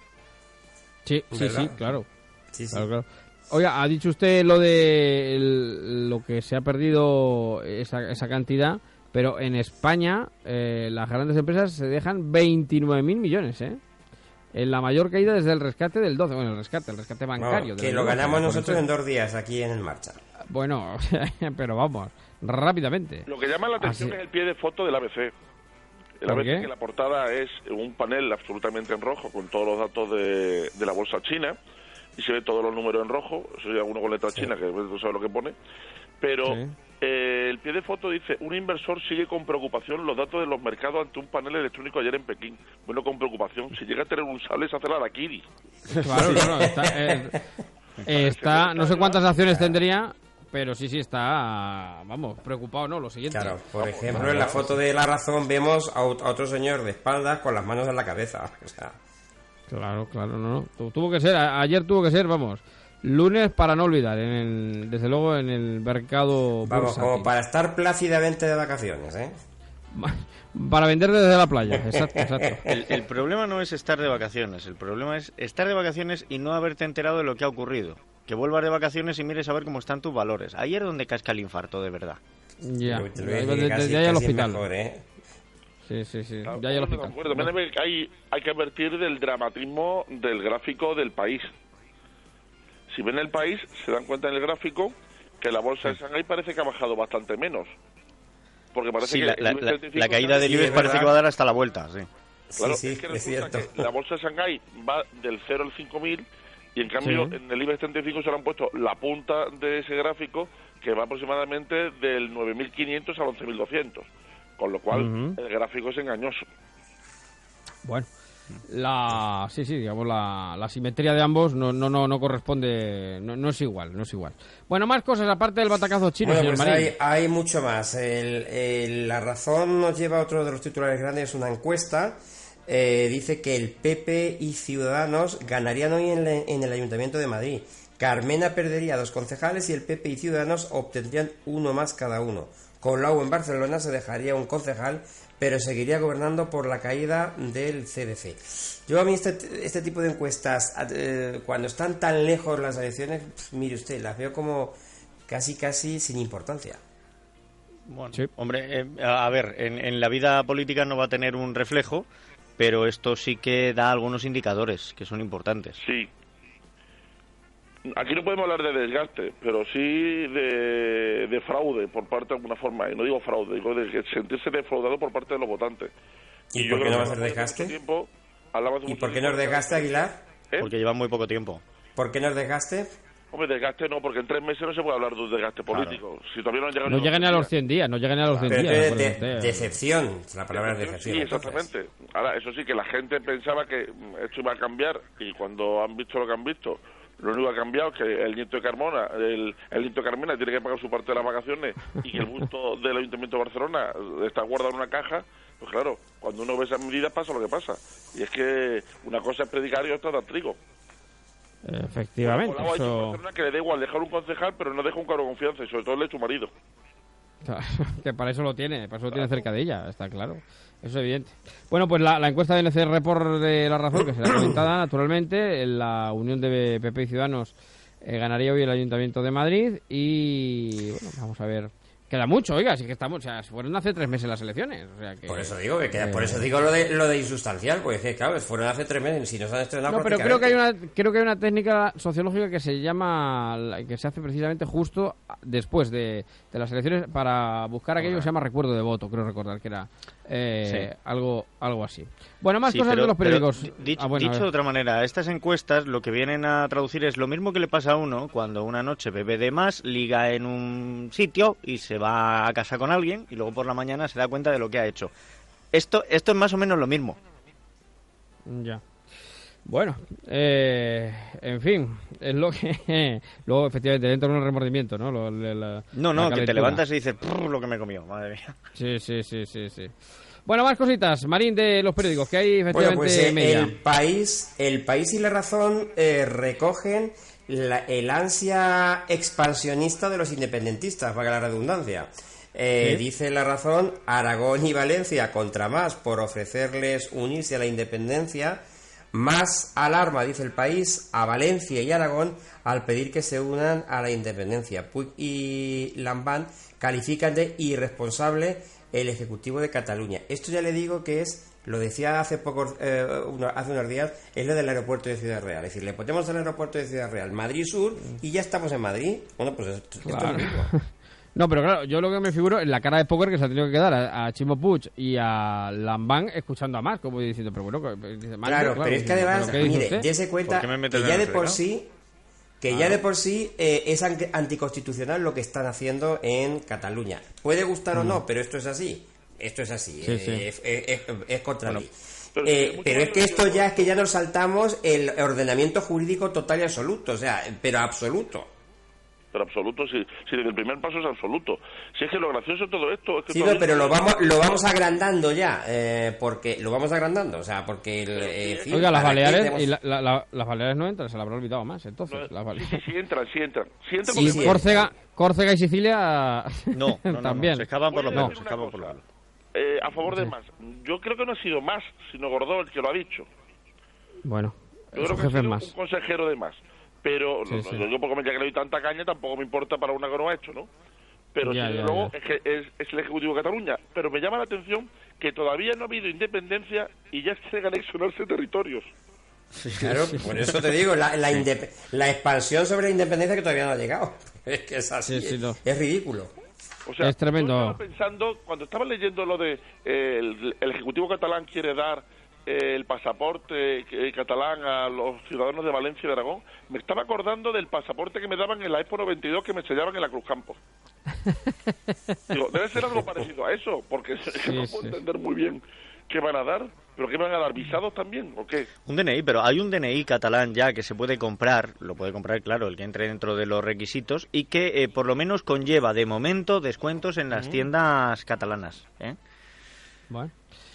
Sí, sí, ¿verdad? sí, claro. Sí, sí. Claro, claro. Oiga, ha dicho usted lo de el, lo que se ha perdido esa, esa cantidad, pero en España eh, las grandes empresas se dejan veintinueve mil millones, ¿eh? En la mayor caída desde el rescate del doce. Bueno, el rescate, el rescate bancario. No, que lo ganamos nosotros en dos días aquí en el Marcha. Bueno, pero vamos, rápidamente. Lo que llama la atención Así. es el pie de foto del A B C. El A B C, que la portada es un panel absolutamente en rojo con todos los datos de, de la bolsa china, y se ve todos los números en rojo. Eso hay alguno con letra sí. china, que no sabe lo que pone. Pero sí. eh, el pie de foto dice: un inversor sigue con preocupación los datos de los mercados ante un panel electrónico ayer en Pekín. Bueno, con preocupación. Si llega a tener un sable, se hace la daiquiri. Claro, claro. Está, eh, está, no sé cuántas acciones tendría, pero sí, sí, está, vamos, preocupado, ¿no? Lo siguiente. Claro, por vamos, ejemplo, en la foto de La Razón vemos a otro señor de espaldas con las manos en la cabeza. O sea, Claro, claro, no, no. Tuvo que ser, ayer tuvo que ser, vamos, lunes para no olvidar, en el, desde luego en el mercado. Vamos, bursátil. como para estar plácidamente de vacaciones, ¿eh? Para vender desde la playa, exacto, exacto. El, el problema no es estar de vacaciones, el problema es estar de vacaciones y no haberte enterado de lo que ha ocurrido. Que vuelvas de vacaciones y mires a ver cómo están tus valores. Ahí es donde casca el infarto, de verdad. Ya, Te lo voy a decir que ya, casi- ya hay al casi hospital. mejor, ¿eh? Sí, sí, sí, Claro, ya hay al de hospital. acuerdo. También hay, hay que advertir del dramatismo del gráfico del país. Si ven el país, se dan cuenta en el gráfico que la bolsa de Shanghái parece que ha bajado bastante menos. Porque parece Sí, que la, el la, IBEX la, treinta y cinco la caída del sí, IBEX es parece verdad. que va a dar hasta la vuelta, sí. Claro, Sí, sí, es que es resulta cierto. que la bolsa de Shanghái va del cero al cinco mil y en cambio Sí. en el IBEX treinta y cinco se le han puesto la punta de ese gráfico que va aproximadamente del nueve mil quinientos al once mil doscientos. Con lo cual Ujú. el gráfico es engañoso. Bueno, la sí, sí, digamos la, la simetría de ambos no no no, no corresponde, no, no es igual, no es igual. Bueno, más cosas aparte del batacazo chino, Bueno, señor pues Marín. hay, hay mucho más. El- el- la Razón nos lleva a otro de los titulares grandes, una encuesta. Eh, dice que el P P y Ciudadanos ganarían hoy en, la- en el Ayuntamiento de Madrid. Carmena perdería dos concejales y el P P y Ciudadanos obtendrían uno más cada uno. Colau en Barcelona se dejaría un concejal, pero seguiría gobernando por la caída del C D C. Yo a mí este, este tipo de encuestas, eh, cuando están tan lejos las elecciones, pf, mire usted, las veo como casi casi sin importancia. Bueno, hombre, eh, a ver, en, en la vida política no va a tener un reflejo, pero esto sí que da algunos indicadores que son importantes. Sí. Aquí no podemos hablar de desgaste, pero sí de, de fraude por parte de alguna forma. Y no digo fraude, digo de que sentirse defraudado por parte de los votantes. ¿Y yo por qué creo no va a que ser desgaste? hace mucho tiempo, hablaba hace ¿Y mucho por qué tiempo no es de- desgaste, Aguilar? ¿Eh? Porque lleva muy poco tiempo. ¿Por qué no es desgaste? Hombre, desgaste no, porque en tres meses no se puede hablar de un desgaste político. Si todavía no han llegado No ni llegan ni a los cien días, no llegan ni a los cien Pero días. de- por de- eso usted. decepción, la palabra es decepción. Sí, entonces. exactamente. Ahora, eso sí, que la gente pensaba que mm, esto iba a cambiar y cuando han visto lo que han visto, lo único que ha cambiado es que el nieto de Carmona, el, el nieto de Carmena tiene que pagar su parte de las vacaciones y que el busto del Ayuntamiento de Barcelona está guardado en una caja. Pues claro, cuando uno ve esas medidas pasa lo que pasa. Y es que una cosa es predicar y otra dar trigo. Efectivamente, Colau ha dicho en eso... Barcelona que le da igual dejar un concejal, pero no deja un cargo de confianza, y sobre todo le es su marido. que para eso lo tiene, para eso lo tiene cerca de ella, está claro. Eso es evidente. Bueno, pues la, la encuesta de N C R por de La Razón, que será comentada naturalmente, en la unión de P P y Ciudadanos eh, ganaría hoy el Ayuntamiento de Madrid y, bueno, vamos a ver. Queda mucho, oiga, sí que estamos, o sea, fueron hace tres meses las elecciones. O sea que, Por eso digo que queda, eh, por eso digo lo de lo de insustancial, porque es que, claro, fueron hace tres meses, si nos han estrenado No, pero creo que hay prácticamente. una creo que hay una técnica sociológica que se llama la- que se hace precisamente justo después de, de las elecciones para buscar aquello que se llama recuerdo de voto, creo recordar que era eh, Sí. algo algo así. Bueno, más Sí, cosas pero- de los pero periódicos. di- dicho Ah, bueno, a dicho ver. de otra manera, estas encuestas lo que vienen a traducir es lo mismo que le pasa a uno cuando una noche bebe de más, liga en un sitio y se va a casa con alguien y luego por la mañana se da cuenta de lo que ha hecho. Esto, esto es más o menos lo mismo. Ya. Bueno, eh, en fin, es lo que luego efectivamente dentro de un remordimiento, ¿no? Lo- la- la- No, no, la que te calentura. levantas y dices, "Prr, lo que me he comido, madre mía". Sí, sí, sí, sí, sí. Bueno, más cositas, Marín, de los periódicos, que hay Bueno, efectivamente pues eh, media. el país, el país y La Razón eh, recogen la- el ansia expansionista de los independentistas, valga la redundancia. Eh, Sí. Dice La Razón, Aragón y Valencia contra más por ofrecerles unirse a la independencia. Más alarma, dice el país, a Valencia y Aragón al pedir que se unan a la independencia. Puig y Lambán califican de irresponsable el Ejecutivo de Cataluña. Esto ya le digo que es, lo decía hace poco, eh, uno- hace unos días, es lo del aeropuerto de Ciudad Real. Es decir, le ponemos el aeropuerto de Ciudad Real, Madrid Sur, y ya estamos en Madrid. Bueno, pues esto, esto Claro. es lo mismo. No, pero claro, yo lo que me figuro es la cara de póker que se ha tenido que quedar a, a Chimo Puig y a Lambán escuchando a más, como diciendo, pero bueno, que- dice, Mario, Claro, pero es que además, ¿pero qué dice mire, usted? dése cuenta que ya de por sí que ya de por sí eh, es an- anticonstitucional lo que están haciendo en Cataluña. Puede gustar o Mm. no, pero esto es así. Esto es así. Sí, eh, sí. Es, es- es contra Bueno, ley. Eh, pero es que esto ya es que ya nos saltamos el ordenamiento jurídico total y absoluto, o sea, pero absoluto. pero absoluto, si, si desde el primer paso es absoluto. Si es que lo gracioso de todo esto es que... Sí, no, pero lo vamos lo vamos agrandando ya, eh, porque lo vamos agrandando, o sea, porque... El, eh, fin, Oiga, las Baleares, tenemos... y la, la, la, las Baleares no entran, se la habrá olvidado más, entonces. No, las Baleares. sí, sí, sí entran, sí entran. Sí entran Sí, porque... Córcega, Córcega y Sicilia no, no, no, también. No, se escapan por lo menos, menos, se escapan por lo menos. Eh, a favor de más. Yo creo que no ha sido más, sino Gordó el que lo ha dicho. Bueno, yo creo que ha sido más. Un consejero de más. Pero sí, no, sí. yo porque me ya que le doy tanta caña tampoco me importa para una que no ha hecho, ¿no? Pero ya, sí, ya, luego ya. Es, que es, es el Ejecutivo de Cataluña. Pero me llama la atención que todavía no ha habido independencia y ya se anexionarse territorios. Claro, por eso te digo, la, la, indep- la expansión sobre la independencia que todavía no ha llegado. Es que es así, sí, sí, es, no. es ridículo. O sea, es tremendo. Yo estaba pensando, cuando estaba leyendo lo de eh, el, el Ejecutivo catalán quiere dar eh, el pasaporte eh, catalán a los ciudadanos de Valencia y de Aragón, me estaba acordando del pasaporte que me daban en la Expo noventa y dos que me sellaban en la Cruz Campo. Digo, debe ser algo parecido a eso, porque sí, no puedo sí. entender muy bien qué van a dar. ¿Pero qué van a dar? ¿Visados también o qué? Un D N I, pero hay un D N I catalán ya que se puede comprar, lo puede comprar, claro, el que entre dentro de los requisitos, y que eh, por lo menos conlleva, de momento, descuentos en las mm. tiendas catalanas. ¿eh? Bueno.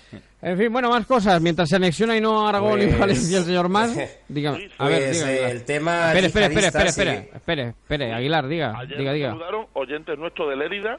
En fin, bueno, más cosas. Mientras se anexiona y no Aragón pues... y Valencia el señor más, dígame. A ver, pues, diga, el tema espere, espere, espere, espere, sí. espere, espere, espere, Aguilar, diga, Ayer diga, diga. saludaron oyentes nuestros de Lérida.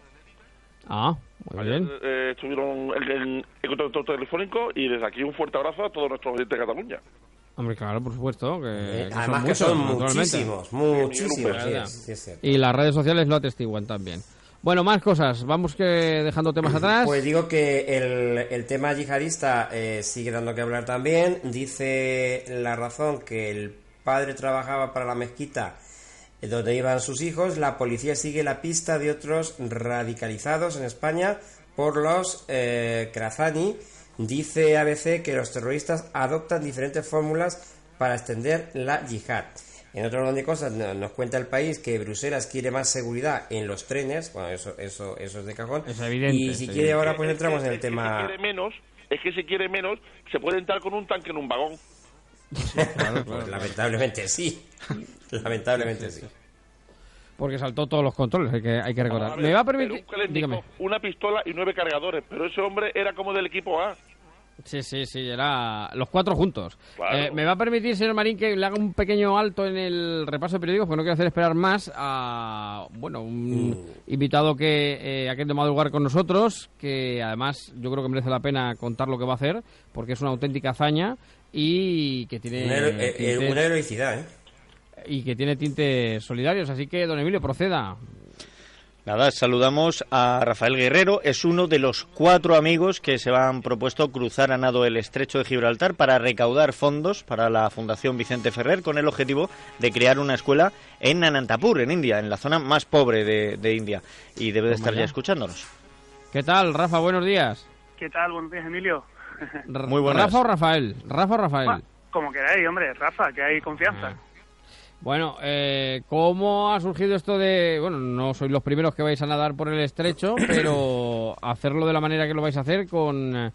Ah, muy Ayer, bien. Eh, estuvieron en, en, en contacto telefónico y desde aquí un fuerte abrazo a todos nuestros oyentes de Cataluña. Hombre, claro, por supuesto. Que, eh, que además son que son muchos, muchísimos, muchísimos. Sí, es, sí, es y las redes sociales lo atestiguan también. Bueno, más cosas. Vamos que dejando temas atrás. Pues digo que el, el tema yihadista eh, sigue dando que hablar también. Dice La Razón que el padre trabajaba para la mezquita donde iban sus hijos. La policía sigue la pista de otros radicalizados en España por los eh, Krazani. Dice A B C que los terroristas adoptan diferentes fórmulas para extender la yihad. En otro orden de cosas nos cuenta El País que Bruselas quiere más seguridad en los trenes. Bueno, eso eso eso es de cajón. Es evidente. Y si quiere ahora pues entramos en el tema... Si quiere menos, es que si quiere menos, se puede entrar con un tanque en un vagón. Sí, claro, claro, pues lamentablemente sí. Lamentablemente sí. Porque saltó todos los controles, hay que, hay que recordar. Ver, Me va a permitir... Dígame. Una pistola y nueve cargadores, pero ese hombre era como del equipo A. Sí, sí, sí, era los cuatro juntos. Claro. Eh, me va a permitir, señor Marín, que le haga un pequeño alto en el repaso de periódicos, porque no quiero hacer esperar más a, bueno, un mm. invitado que eh, ha querido madrugar con nosotros, que además yo creo que merece la pena contar lo que va a hacer, porque es una auténtica hazaña y que tiene... Una, hero eh, tintes, una heroicidad, ¿eh? Y que tiene tintes solidarios, así que, don Emilio, proceda. Nada, saludamos a Rafael Guerrero, es uno de los cuatro amigos que se han propuesto cruzar a nado el estrecho de Gibraltar para recaudar fondos para la Fundación Vicente Ferrer con el objetivo de crear una escuela en Anantapur, en India, en la zona más pobre de, de India, y debe de estar ya escuchándonos. ¿Qué tal, Rafa? Buenos días. ¿Qué tal? Buenos días, Emilio. Muy buenas. ¿Rafa o Rafael? ¿Rafa o Rafael? Ah, como queráis, hombre, Rafa, que hay confianza. Ah. Bueno, eh, ¿cómo ha surgido esto de... Bueno, no sois los primeros que vais a nadar por el estrecho, pero hacerlo de la manera que lo vais a hacer con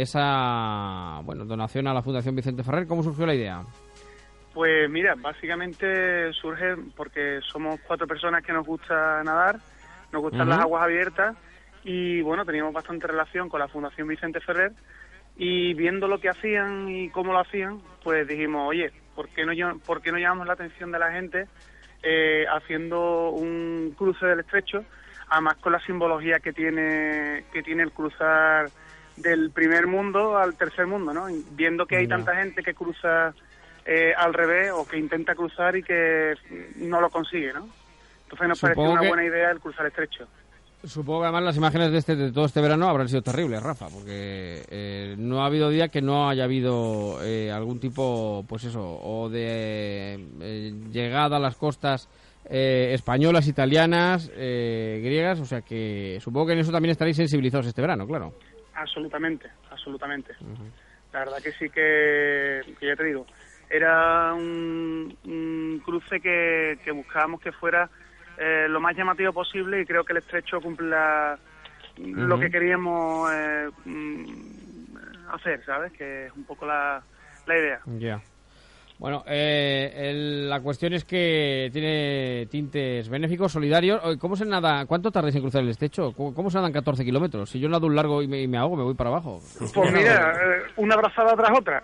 esa, bueno, donación a la Fundación Vicente Ferrer, ¿cómo surgió la idea? Pues mira, básicamente surge porque somos cuatro personas que nos gusta nadar, nos gustan uh-huh. las aguas abiertas y, bueno, teníamos bastante relación con la Fundación Vicente Ferrer y viendo lo que hacían y cómo lo hacían, pues dijimos, oye, ¿por qué no, por qué no llamamos la atención de la gente eh, haciendo un cruce del estrecho, además con la simbología que tiene que tiene el cruzar del primer mundo al tercer mundo, ¿no? Viendo que hay tanta gente que cruza eh, al revés o que intenta cruzar y que no lo consigue, ¿no? Entonces nos pareció una buena idea el cruzar el estrecho. Supongo que además las imágenes de, este, de todo este verano habrán sido terribles, Rafa, porque eh, no ha habido día que no haya habido eh, algún tipo, pues eso, o de eh, llegada a las costas eh, españolas, italianas, eh, griegas, o sea que supongo que en eso también estaréis sensibilizados este verano, claro. Absolutamente, absolutamente. Uh-huh. La verdad que sí que, que ya te digo, era un, un cruce que, que buscábamos que fuera Eh, lo más llamativo posible y creo que el estrecho cumple la, uh-huh. lo que queríamos eh, hacer, ¿sabes? Que es un poco la, la idea. Ya. Bueno, eh, el, la cuestión es que tiene tintes benéficos, solidarios. ¿Cómo se nada? ¿Cuánto tardáis en cruzar el estrecho? ¿Cómo, cómo se nadan catorce kilómetros? Si yo nado un largo y me, y me ahogo, me voy para abajo. Pues mira, eh, una abrazada tras otra.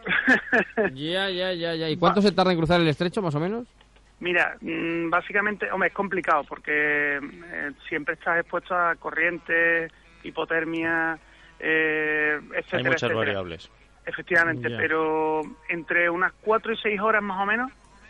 Ya, ya, ya, ya. ¿Y cuánto Va. se tarda en cruzar el estrecho, más o menos? Mira, mmm, básicamente, hombre, es complicado porque eh, siempre estás expuesto a corrientes, hipotermia, eh, etcétera, Hay muchas etcétera. variables. Efectivamente, Ya. pero entre unas cuatro y seis horas más o menos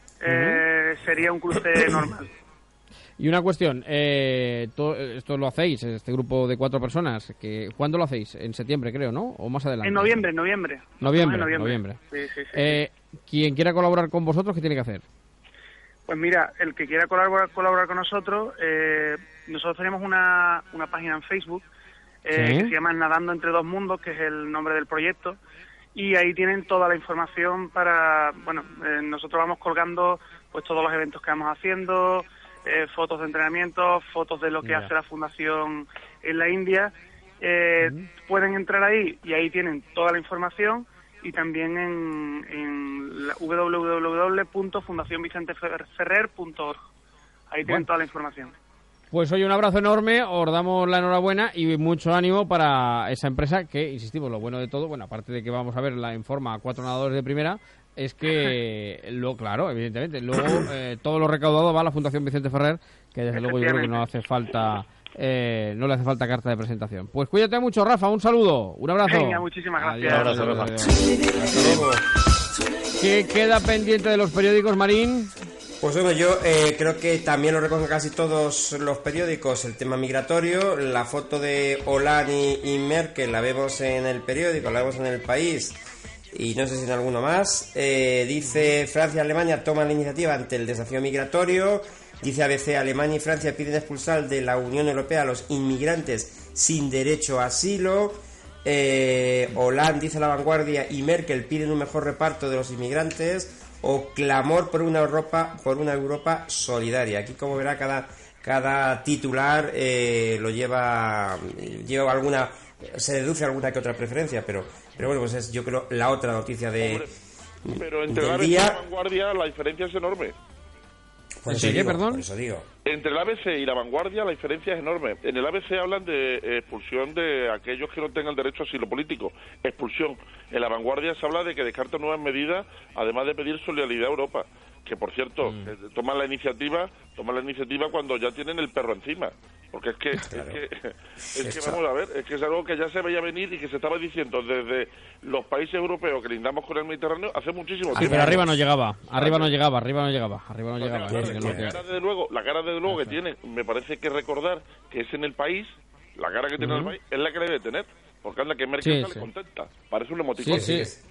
eh, uh-huh. sería un cruce normal. Y una cuestión, eh, to, esto lo hacéis, este grupo de cuatro personas, que ¿cuándo lo hacéis? En septiembre, creo, ¿no? ¿O más adelante? En noviembre, en noviembre. Noviembre, en noviembre. noviembre. Sí, sí, sí, eh, sí. Quien quiera colaborar con vosotros, ¿qué tiene que hacer? Pues mira, el que quiera colaborar, colaborar con nosotros, eh, nosotros tenemos una, una página en Facebook eh, ¿Sí? que se llama Nadando entre dos mundos, que es el nombre del proyecto. Y ahí tienen toda la información para, bueno, eh, nosotros vamos colgando pues todos los eventos que vamos haciendo, eh, fotos de entrenamiento, fotos de lo que Ya. hace la fundación en la India. Eh, uh-huh. Pueden entrar ahí y ahí tienen toda la información y también en, en la doble u doble u doble u punto fundación vicente ferrer punto org. Ahí tienen Bueno. toda la información. Pues hoy un abrazo enorme, os damos la enhorabuena y mucho ánimo para esa empresa que, insistimos, lo bueno de todo, bueno, aparte de que vamos a verla en forma a cuatro nadadores de primera, es que, lo claro, evidentemente, luego eh, todo lo recaudado va a la Fundación Vicente Ferrer, que desde luego yo creo que no hace falta, eh, no le hace falta carta de presentación. Pues cuídate mucho, Rafa, un saludo, un abrazo. Venga, muchísimas gracias. Adiós, adiós, adiós, adiós. Hasta luego. ¿Qué queda pendiente de los periódicos, Marín? Pues bueno, yo eh, creo que también lo recogen casi todos los periódicos, el tema migratorio. La foto de Hollande y, y Merkel la vemos en el periódico, la vemos en El País y no sé si en alguno más. Eh, dice Francia y Alemania toman la iniciativa ante el desafío migratorio. Dice A B C, Alemania y Francia piden expulsar de la Unión Europea a los inmigrantes sin derecho a asilo. Eh, Hollande, dice La Vanguardia, y Merkel piden un mejor reparto de los inmigrantes. O clamor por una Europa, por una Europa solidaria. Aquí, como verá, cada cada titular eh, lo lleva lleva alguna, se deduce alguna que otra preferencia, pero pero bueno, pues es, yo creo, la otra noticia de Hombre, pero entre la del día. A B C y La Vanguardia la diferencia es enorme. Por eso, digo, por eso digo. Entre el A B C y La Vanguardia la diferencia es enorme. En el A B C hablan de eh, expulsión de aquellos que no tengan derecho a asilo político. Expulsión. En La Vanguardia se habla de que descartan nuevas medidas, además de pedir solidaridad a Europa. Que, por cierto, mm. eh, toman la iniciativa toman la iniciativa cuando ya tienen el perro encima. Porque es que, claro. es que, es que vamos a ver, es que es algo que ya se veía venir y que se estaba diciendo desde los países europeos que lindamos con el Mediterráneo hace muchísimo tiempo. Ah, pero arriba no llegaba, arriba no llegaba, arriba no llegaba, arriba no llegaba. La, la, la cara, desde luego, la cara desde luego que tiene, me parece que recordar que es en El País, la cara que tiene uh-huh. el país es la que debe tener. Porque anda que Merkel sí, sale sí. contenta. Parece un emoticono. Sí, sí.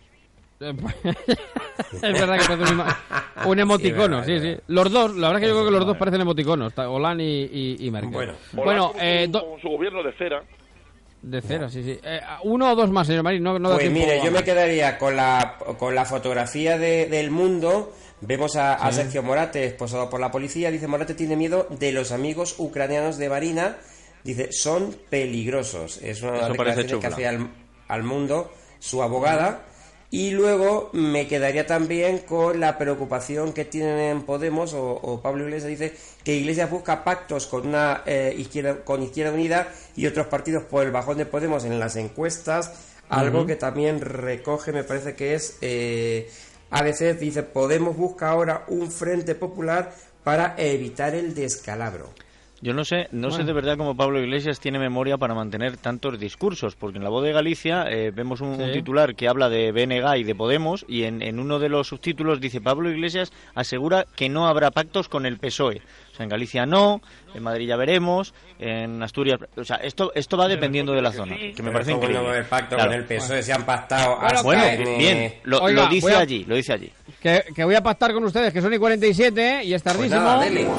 Es verdad que parece un, un emoticono, sí, sí, sí. Los dos, la verdad es que yo creo que los dos parecen emoticonos, Hollande y, y, y Merkel. Bueno, bueno eh, do... con su gobierno de cera. De cera, sí, sí. Eh, uno o dos más, señor Marín. No, no da pues tiempo mire, a... yo me quedaría con la con la fotografía de, del Mundo. Vemos a, sí. a Sergio Morate esposado por la policía. Dice, Morate tiene miedo de los amigos ucranianos de Varina. Dice, son peligrosos. Es una declaración que hace al, al Mundo su abogada. Y luego me quedaría también con la preocupación que tienen en Podemos, o, o Pablo Iglesias dice que Iglesias busca pactos con una eh, izquierda, con Izquierda Unida y otros partidos por el bajón de Podemos en las encuestas, algo uh-huh. que también recoge, me parece que es eh, A B C, dice Podemos busca ahora un frente popular para evitar el descalabro. Yo no sé, no bueno. sé de verdad cómo Pablo Iglesias tiene memoria para mantener tantos discursos, porque en La Voz de Galicia eh, vemos un, sí. un titular que habla de B N G y de Podemos, y en, en uno de los subtítulos dice Pablo Iglesias asegura que no habrá pactos con el P S O E. O sea, en Galicia no, en Madrid ya veremos, en Asturias... O sea, esto esto va dependiendo de la zona, que me parece increíble. No va a haber pacto claro. con el P S O E, bueno. se han pactado hasta Bueno, en, bien, lo, Oiga, lo dice a... allí, lo dice allí. Que, que voy a pactar con ustedes, que son y cuarenta y siete, y es tardísimo. Pues nada, dele.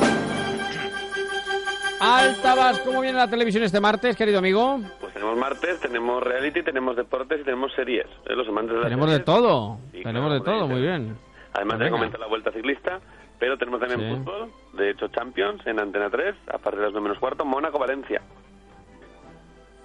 Altabas, ¿cómo viene la televisión este martes, querido amigo? Pues tenemos martes, tenemos reality, tenemos deportes y tenemos series. ¿eh? Los amantes de las Tenemos series. de todo, sí, tenemos claro, de todo, muy bien. Además de comentar la Vuelta Ciclista, pero tenemos también sí. fútbol, de hecho Champions, en Antena tres, a partir de las nueve menos cuarto, Mónaco-Valencia.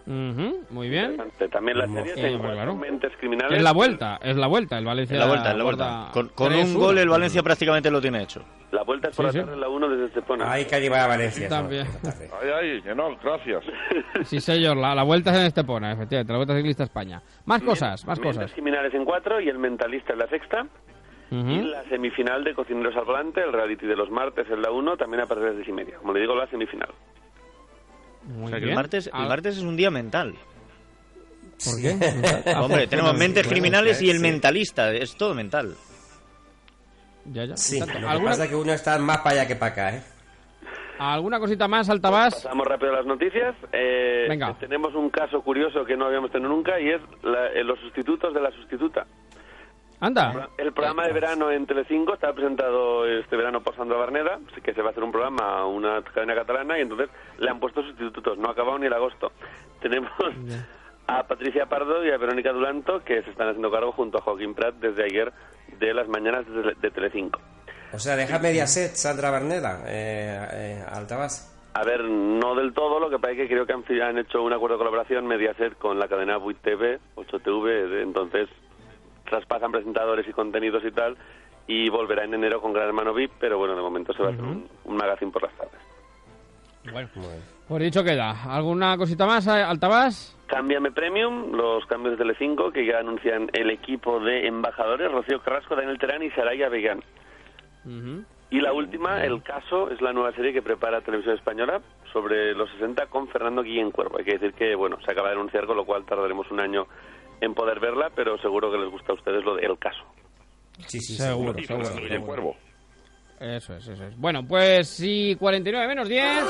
Uh-huh, muy bien. También la serie se encuentra claro. Mentes Criminales. Es la vuelta, es la vuelta, el Valencia. Es la vuelta, es la vuelta. Con, con un gol el Valencia prácticamente lo tiene hecho. La vuelta es por sí, la tarde en la uno desde Estepona. Hay que animar a Valencia. También. Ay, ay, que no, gracias. Sí, señor, la, la vuelta es en Estepona, efectivamente, la vuelta ciclista España. Más cosas, más Mentes cosas. Criminales en cuatro y el Mentalista en la sexta. Uh-huh. Y la semifinal de Cocineros al Volante, el reality de los martes en la uno, también a partir de las diez y media. Como le digo, la semifinal. Muy o sea, que el martes, el martes es un día mental. ¿Por qué? Hombre, tenemos Mentes Criminales y el Mentalista, es todo mental. Ya, ya. Sí, lo que pasa es que uno está más para allá que para acá, ¿eh? ¿Alguna cosita más, Altabás? Pasamos rápido a las noticias. Eh, Venga. Tenemos un caso curioso que no habíamos tenido nunca y es la, eh, los sustitutos de la sustituta. Anda. El programa de verano en Telecinco está presentado este verano por Sandra Barneda, que se va a hacer un programa a una cadena catalana y entonces le han puesto sustitutos. No ha acabado ni el agosto. Tenemos yeah. a Patricia Pardo y a Verónica Duranto que se están haciendo cargo junto a Joaquín Prat desde ayer de las mañanas de, de Telecinco. O sea, deja Mediaset, Sandra Barneda, eh, eh, Altabás. A ver, no del todo, lo que pasa es que creo que han, han hecho un acuerdo de colaboración Mediaset con la cadena vuit T V, ocho T V, entonces traspasan presentadores y contenidos y tal, y volverá en enero con Gran Hermano V I P, pero bueno, de momento se va uh-huh. a hacer un, un magazine por las tardes. Bueno, pues dicho queda. ¿Alguna cosita más, Altabás? Cámbiame Premium, los cambios de Telecinco, que ya anuncian el equipo de embajadores, Rocío Carrasco, Daniel Terán y Saraya Vegán. Uh-huh. Y la última, El Caso, es la nueva serie que prepara Televisión Española sobre los sesenta con Fernando Guillén Cuervo. Hay que decir que, bueno, se acaba de anunciar, con lo cual tardaremos un año en poder verla, pero seguro que les gusta a ustedes lo de El Caso. Sí, sí, seguro, seguro. seguro, seguro, seguro. Cuervo. Eso es, eso es. Bueno, pues sí, cuarenta y nueve menos diez.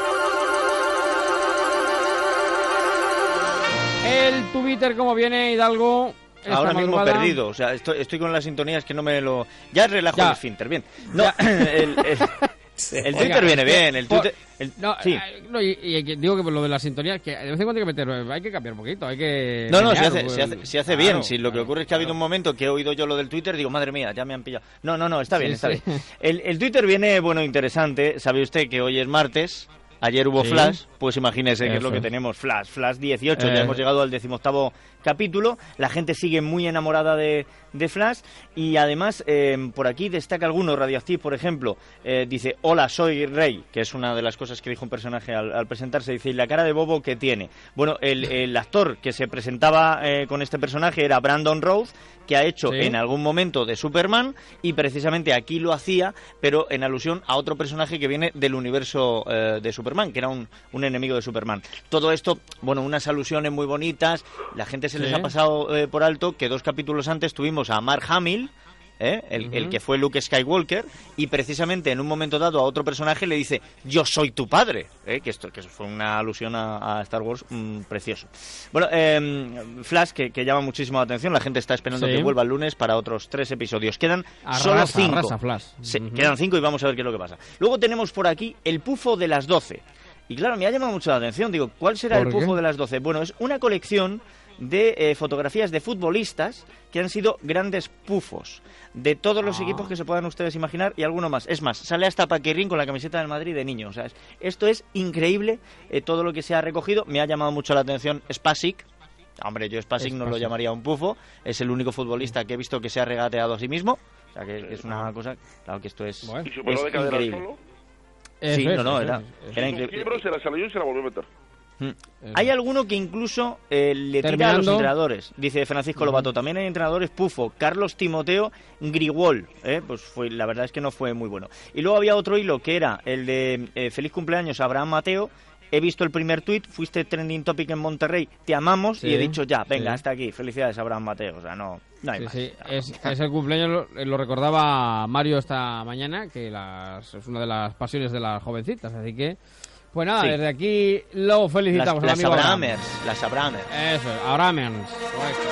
El Twitter, ¿cómo viene, Hidalgo? Ahora mismo madrugada. Perdido, o sea, estoy, estoy con las sintonías que no me lo... Ya relajo ya. El finter, bien. No, el, el, el Twitter viene bien, el Twitter... El, no, sí. no y, y digo que por lo de las sintonías, que de vez en cuando hay que meter, hay que cambiar un poquito, hay que... No, no, se hace, se hace, se hace claro, bien, sí, lo que ocurre es que ha habido un momento que he oído yo lo del Twitter, digo, madre mía, ya me han pillado. No, no, no, está bien, sí, está sí. bien. El, el Twitter viene, bueno, interesante, sabe usted que hoy es martes... Ayer hubo sí. Flash, pues imagínese Eso. que es lo que tenemos, Flash, Flash dieciocho, eh. ya hemos llegado al decimoctavo capítulo, la gente sigue muy enamorada de, de Flash y además eh, por aquí destaca alguno, Radioactive, por ejemplo, eh, dice, hola, soy Rey, que es una de las cosas que dijo un personaje al, al presentarse, dice, y la cara de bobo que tiene. Bueno, el, el actor que se presentaba eh, con este personaje era Brandon Routh, que ha hecho ¿Sí? en algún momento de Superman y precisamente aquí lo hacía, pero en alusión a otro personaje que viene del universo eh, de Superman, que era un, un enemigo de Superman. Todo esto, bueno, unas alusiones muy bonitas, la gente se les ¿Sí? ha pasado eh, por alto que dos capítulos antes tuvimos a Mark Hamill, ¿eh? el, uh-huh. el que fue Luke Skywalker, y precisamente en un momento dado a otro personaje le dice, yo soy tu padre, ¿eh? que esto que eso fue una alusión a, a Star Wars mmm, precioso. Bueno, eh, Flash, que, que llama muchísimo la atención, la gente está esperando sí. que vuelva el lunes para otros tres episodios. Quedan arrasa, solo cinco. Arrasa, Flash. Sí, uh-huh. Quedan cinco y vamos a ver qué es lo que pasa. Luego tenemos por aquí el pufo de las doce. Y claro, me ha llamado mucho la atención, digo, ¿cuál será el pufo qué? de las doce? Bueno, es una colección de eh, fotografías de futbolistas que han sido grandes pufos de todos los ah. equipos que se puedan ustedes imaginar y alguno más. Es más, sale hasta Paquirrín con la camiseta del Madrid de niño. O sea, es, esto es increíble, eh, todo lo que se ha recogido. Me ha llamado mucho la atención Spasic. Hombre, yo Spasic no lo llamaría un pufo. Es el único futbolista que he visto que se ha regateado a sí mismo. O sea, que, que es una cosa... Claro que esto es, bueno. ¿Y es de increíble. Solo? Sí, eso no, no, es, era, es, era es, increíble. Se la salió y se la volvió a meter. Hmm. Hay alguno que incluso eh, le tira Terminando. a los entrenadores, dice Francisco Lobato. También hay entrenadores pufo, Carlos Timoteo Grigol, ¿eh? Pues fue, la verdad es que no fue muy bueno. Y luego había otro hilo que era el de eh, feliz cumpleaños a Abraham Mateo. He visto el primer tuit, fuiste trending topic en Monterrey, te amamos, sí, y he dicho ya, venga, sí. hasta aquí, felicidades a Abraham Mateo, o sea, no, no hay sí, más. Sí. Es, es el cumpleaños, lo, lo recordaba Mario esta mañana, que las, es una de las pasiones de las jovencitas, así que, pues nada, sí. desde aquí lo felicitamos las, al amigo Las Abrahamers, Abraham. las Abrahamers. Eso, Abrahamers, correcto.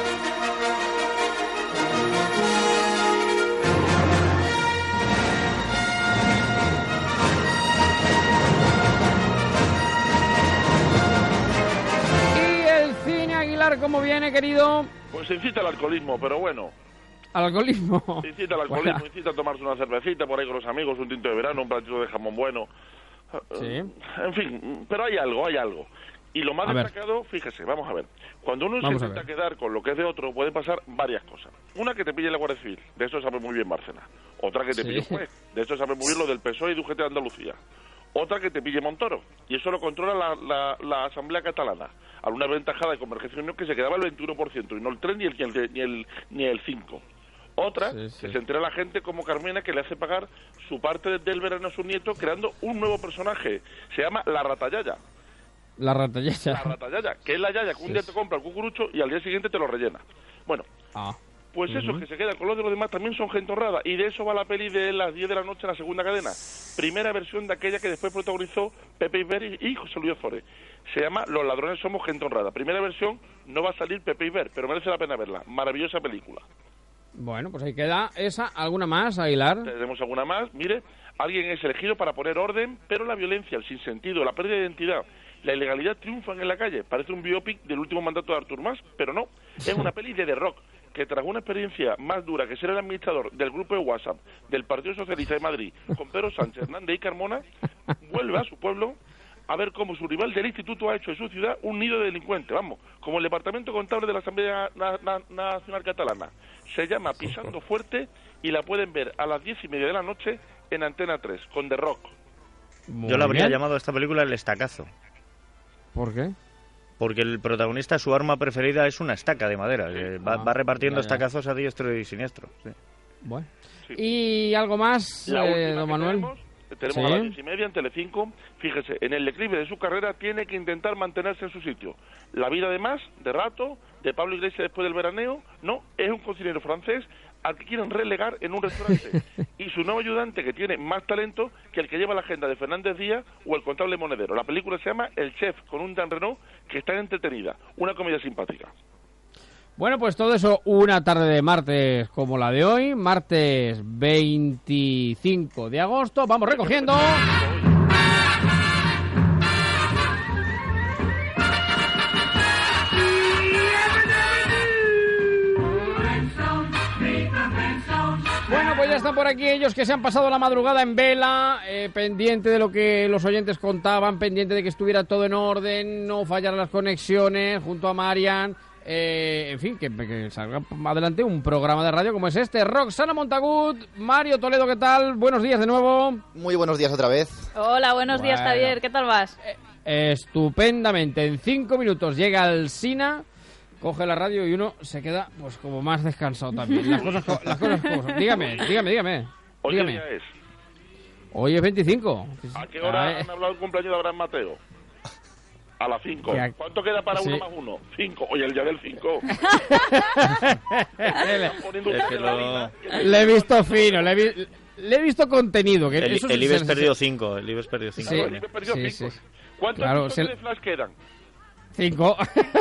¿Cómo viene, querido? Pues incita al alcoholismo, pero bueno. ¿Al alcoholismo? Incita al alcoholismo, bueno. incita a tomarse una cervecita por ahí con los amigos, un tinto de verano, un platito de jamón bueno. Sí. En fin, pero hay algo, hay algo. Y lo más A ver. destacado, fíjese, vamos a ver, cuando uno Vamos se a intenta ver. quedar con lo que es de otro, pueden pasar varias cosas. Una, que te pille la Guardia Civil, de eso sabe muy bien Bárcenas. Otra, que te Sí. pille un juez, de eso sabe muy bien lo del P S O E y de U G T de Andalucía. Otra, que te pille Montoro, y eso lo controla la, la, la Asamblea Catalana. Alguna ventajada de Convergencia y Unión que se quedaba el veintiuno por ciento, y no el tres ni el, ni el, ni el cinco. Otra, Sí, sí. que se entera la gente como Carmena, que le hace pagar su parte del verano a su nieto creando un nuevo personaje. Se llama La Ratayaya. La ratallaya. La ratayaya, que es la yaya que un Sí, día sí. te compra el cucurucho y al día siguiente te lo rellena. Bueno, Ah. pues Ujú. esos que se quedan con los de los demás también son gente honrada, y de eso va la peli de las diez de la noche en la segunda cadena. Primera versión de aquella que después protagonizó Pepe Iber y José Luis Ozores. Se llama Los ladrones somos gente honrada. Primera versión, no va a salir Pepe Iber, pero merece la pena verla. Maravillosa película. Bueno, pues ahí queda esa. ¿Alguna más, Aguilar? Tenemos alguna más. Mire, alguien es elegido para poner orden, pero la violencia, el sinsentido, la pérdida de identidad, la ilegalidad triunfan en la calle. Parece un biopic del último mandato de Artur Mas, pero no. Es una peli de The Rock, que tras una experiencia más dura que ser el administrador del grupo de WhatsApp del Partido Socialista de Madrid, con Pedro Sánchez, Hernández y Carmona, vuelve a su pueblo a ver cómo su rival del instituto ha hecho de su ciudad un nido de delincuentes, vamos, como el Departamento Contable de la Asamblea Na- Na- Nacional Catalana. Se llama Pisando Fuerte y la pueden ver a las diez y media de la noche en Antena tres, con The Rock. Muy Yo la habría bien. llamado a esta película El Estacazo. ¿Por qué? Porque el protagonista, su arma preferida es una estaca de madera. Que va, Ah, va repartiendo ya, ya. estacazos a diestro y siniestro. Sí. Bueno. ¿Y algo más, La eh, última don que Manuel? tenemos, tenemos Sí. a las diez y media en Telecinco. Fíjese, en el declive de su carrera tiene que intentar mantenerse en su sitio. La vida de Más, de Rato, de Pablo Iglesias después del veraneo, no, es un cocinero francés al que quieren relegar en un restaurante. Y su nuevo ayudante, que tiene más talento que el que lleva la agenda de Fernández Díaz o el contable Monedero. La película se llama El Chef, con un Dan Renault que está entretenida. Una comedia simpática. Bueno, pues todo eso una tarde de martes como la de hoy, martes veinticinco de agosto. Vamos recogiendo. Bueno, pues ya están por aquí ellos que se han pasado la madrugada en vela, eh, pendiente de lo que los oyentes contaban, pendiente de que estuviera todo en orden, no fallaran las conexiones, junto a Marian. Eh, en fin, que, que salga adelante un programa de radio como es este. Roxana Montagut, Mario Toledo, ¿qué tal? Buenos días de nuevo. Muy buenos días otra vez. Hola, buenos días, Bueno. Javier. ¿Qué tal vas? Estupendamente. En cinco minutos llega el Sina, coge la radio y uno se queda pues como más descansado también. Las cosas, co- las cosas como son. Dígame, dígame, dígame. Hoy qué dígame. día es. Hoy es veinticinco. ¿A qué hora A ver. han hablado del cumpleaños de Abraham Mateo? A las cinco. Que a- ¿Cuánto queda para Sí. uno más uno? Cinco. Oye, el día del cinco. le, Es que lo- le he visto fino, le he, vi- le he visto contenido. Que El, eso el se- Ibex se- perdió cinco. El Ibex perdió cinco. Sí, coño. sí, sí. ¿Cuántos Claro, minutos se- de flash quedan? Cinco.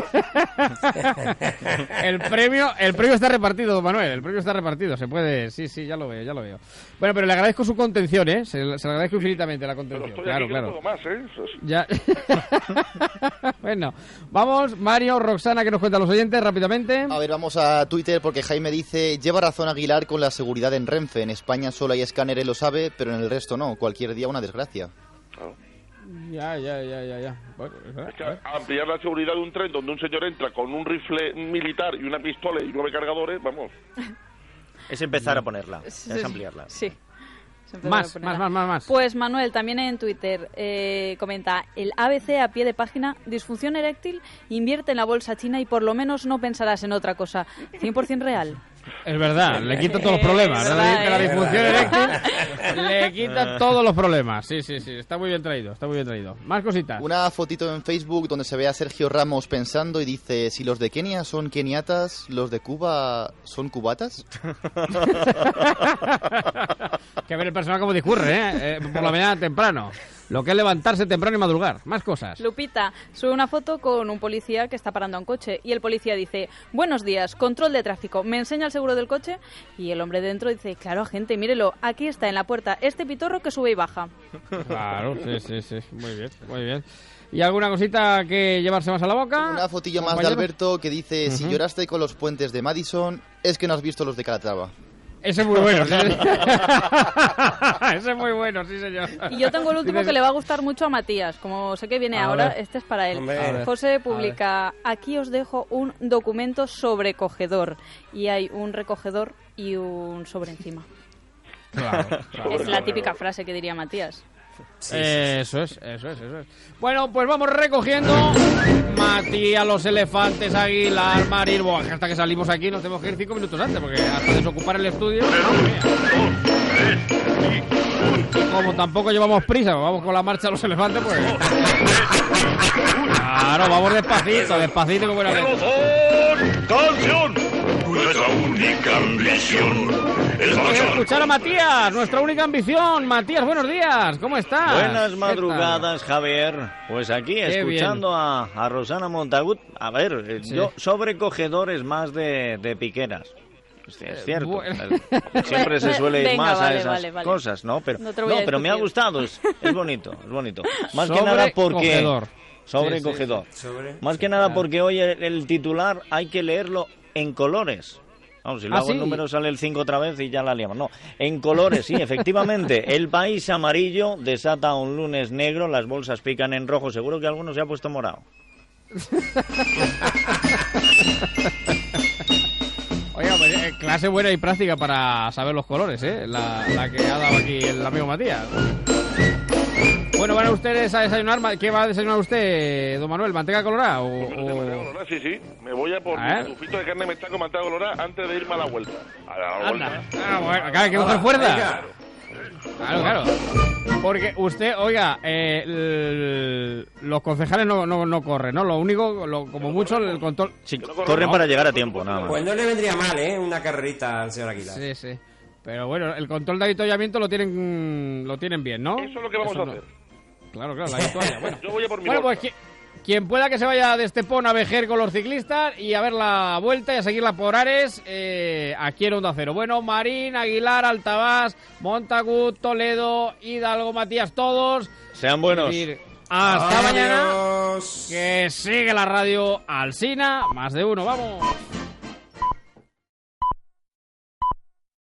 el premio, el premio está repartido, don Manuel. El premio está repartido. Se puede, sí, sí, ya lo veo, ya lo veo. Bueno, pero le agradezco su contención, ¿eh? Se, se le agradezco infinitamente la contención. Estoy Claro, aquí que no claro. puedo más, ¿eh? Eso es- Ya. Bueno, vamos, Mario, Roxana, que nos cuentan los oyentes rápidamente. A ver, vamos a Twitter porque Jaime dice: lleva razón Aguilar con la seguridad en Renfe. En España solo hay escáneres, lo sabe, pero en el resto no. Cualquier día una desgracia. Ya, ya, ya, ya, ya. Bueno, Es que ampliar la seguridad de un tren donde un señor entra con un rifle militar y una pistola y nueve cargadores, vamos. Es empezar a ponerla. Sí, Es sí, ampliarla. Sí. Se empezó Más, a ponerla. más, más, más, más. Pues Manuel, también en Twitter, eh, comenta: el A B C a pie de página, disfunción eréctil, invierte en la bolsa china y por lo menos no pensarás en otra cosa. cien por ciento real. Es verdad, le quita todos los problemas. Es ¿no? verdad, Le quita la ¿eh? disfunción eréctil, le quita todos los problemas. Sí, sí, sí, está muy bien traído, está muy bien traído. Más cositas. Una fotito en Facebook donde se ve a Sergio Ramos pensando y dice: si los de Kenia son keniatas, los de Cuba son cubatas. Que ver el personal como discurre, ¿eh? Eh, por la mañana temprano. Lo que es levantarse temprano y madrugar. Más cosas. Lupita sube una foto con un policía que está parando a un coche y el policía dice: buenos días, control de tráfico, ¿me enseña el seguro del coche? Y el hombre dentro dice: claro, agente, mírelo, aquí está en la puerta este pitorro que sube y baja. Claro, sí, sí, sí. Muy bien, muy bien. ¿Y alguna cosita que llevarse más a la boca? Una fotillo más de compañeros? Alberto que dice: si Ujú. lloraste con los puentes de Madison, es que no has visto los de Calatrava. Ese es muy bueno. ¿Sí? Ese es muy bueno, sí, señor. Y yo tengo el último que le va a gustar mucho a Matías. Como sé que viene A ahora, ver. este es para él. Hombre. José publica, aquí os dejo un documento sobrecogedor. Y hay un recogedor y un sobre encima. Claro, claro. Es la típica frase que diría Matías. Sí, eh, sí, sí. Eso es, eso es, eso es. Bueno, pues vamos recogiendo. Matías, los elefantes, Aguilar, Marín. Buah, hasta que salimos aquí nos tenemos que ir cinco minutos antes, porque hasta desocupar el estudio. Y como tampoco llevamos prisa, vamos con la marcha de los elefantes, pues. Claro, vamos despacito, despacito como buena leche. ¡Canción! Nuestra única ambición es Vamos a escuchar a Matías, nuestra única ambición. Matías, buenos días, ¿cómo estás? Buenas madrugadas, Javier. Pues aquí, Qué escuchando a, a Rosana Montagut. A ver, eh, Sí. yo sobrecogedor es más de, de piqueras. Es, es cierto. bueno. Eh, Siempre se suele ir Venga, más vale, a esas vale, vale. cosas, ¿no? Pero, No te lo voy a no, pero me ha discutir. gustado, es, es bonito, es bonito. Más que nada porque... Sobrecogedor. Sobrecogedor. Sí, sí, sí. Más que nada porque hoy el, el titular hay que leerlo en colores. Vamos, si lo ¿Ah, hago sí? en número sale el cinco otra vez y ya la liamos. No, en colores, sí, efectivamente. El país amarillo desata un lunes negro, las bolsas pican en rojo. Seguro que alguno se ha puesto morado. Oiga, pues, eh, clase buena y práctica para saber los colores, ¿eh? La, la que ha dado aquí el amigo Matías. Bueno, ¿van a ustedes a desayunar? ¿Qué va a desayunar usted, don Manuel? ¿Manteca colorada o...? o- Sí, sí. Me voy a por ¿Eh? mi tufito de carne mechada con manteca colorada antes de irme a la vuelta. A la vuelta. Anda. Ah, bueno, claro, hay que coger fuerza. Claro, claro. Porque usted, oiga, eh, el- los concejales no, no, no corren, ¿no? Lo único, lo- como mucho, el control... Sí, corren para llegar a tiempo, nada más. Pues no le vendría mal, ¿eh? Una carrerita al señor Aguilar. Sí, sí. Pero bueno, el control de avituallamiento lo tienen lo tienen bien, ¿no? Eso es lo que vamos Eso a no. hacer. Claro, claro, la avitualla. Bueno, Yo voy a por mi bueno bolsa. pues qui- quien pueda que se vaya de Estepón a Vejer con los ciclistas y a ver la vuelta y a seguirla por Ares, eh, aquí en Onda Cero. Bueno, Marín, Aguilar, Altabás, Montagut, Toledo, Hidalgo, Matías, todos. Sean buenos. Es decir, hasta Adiós. mañana. Que sigue la radio Alsina, más de uno, vamos.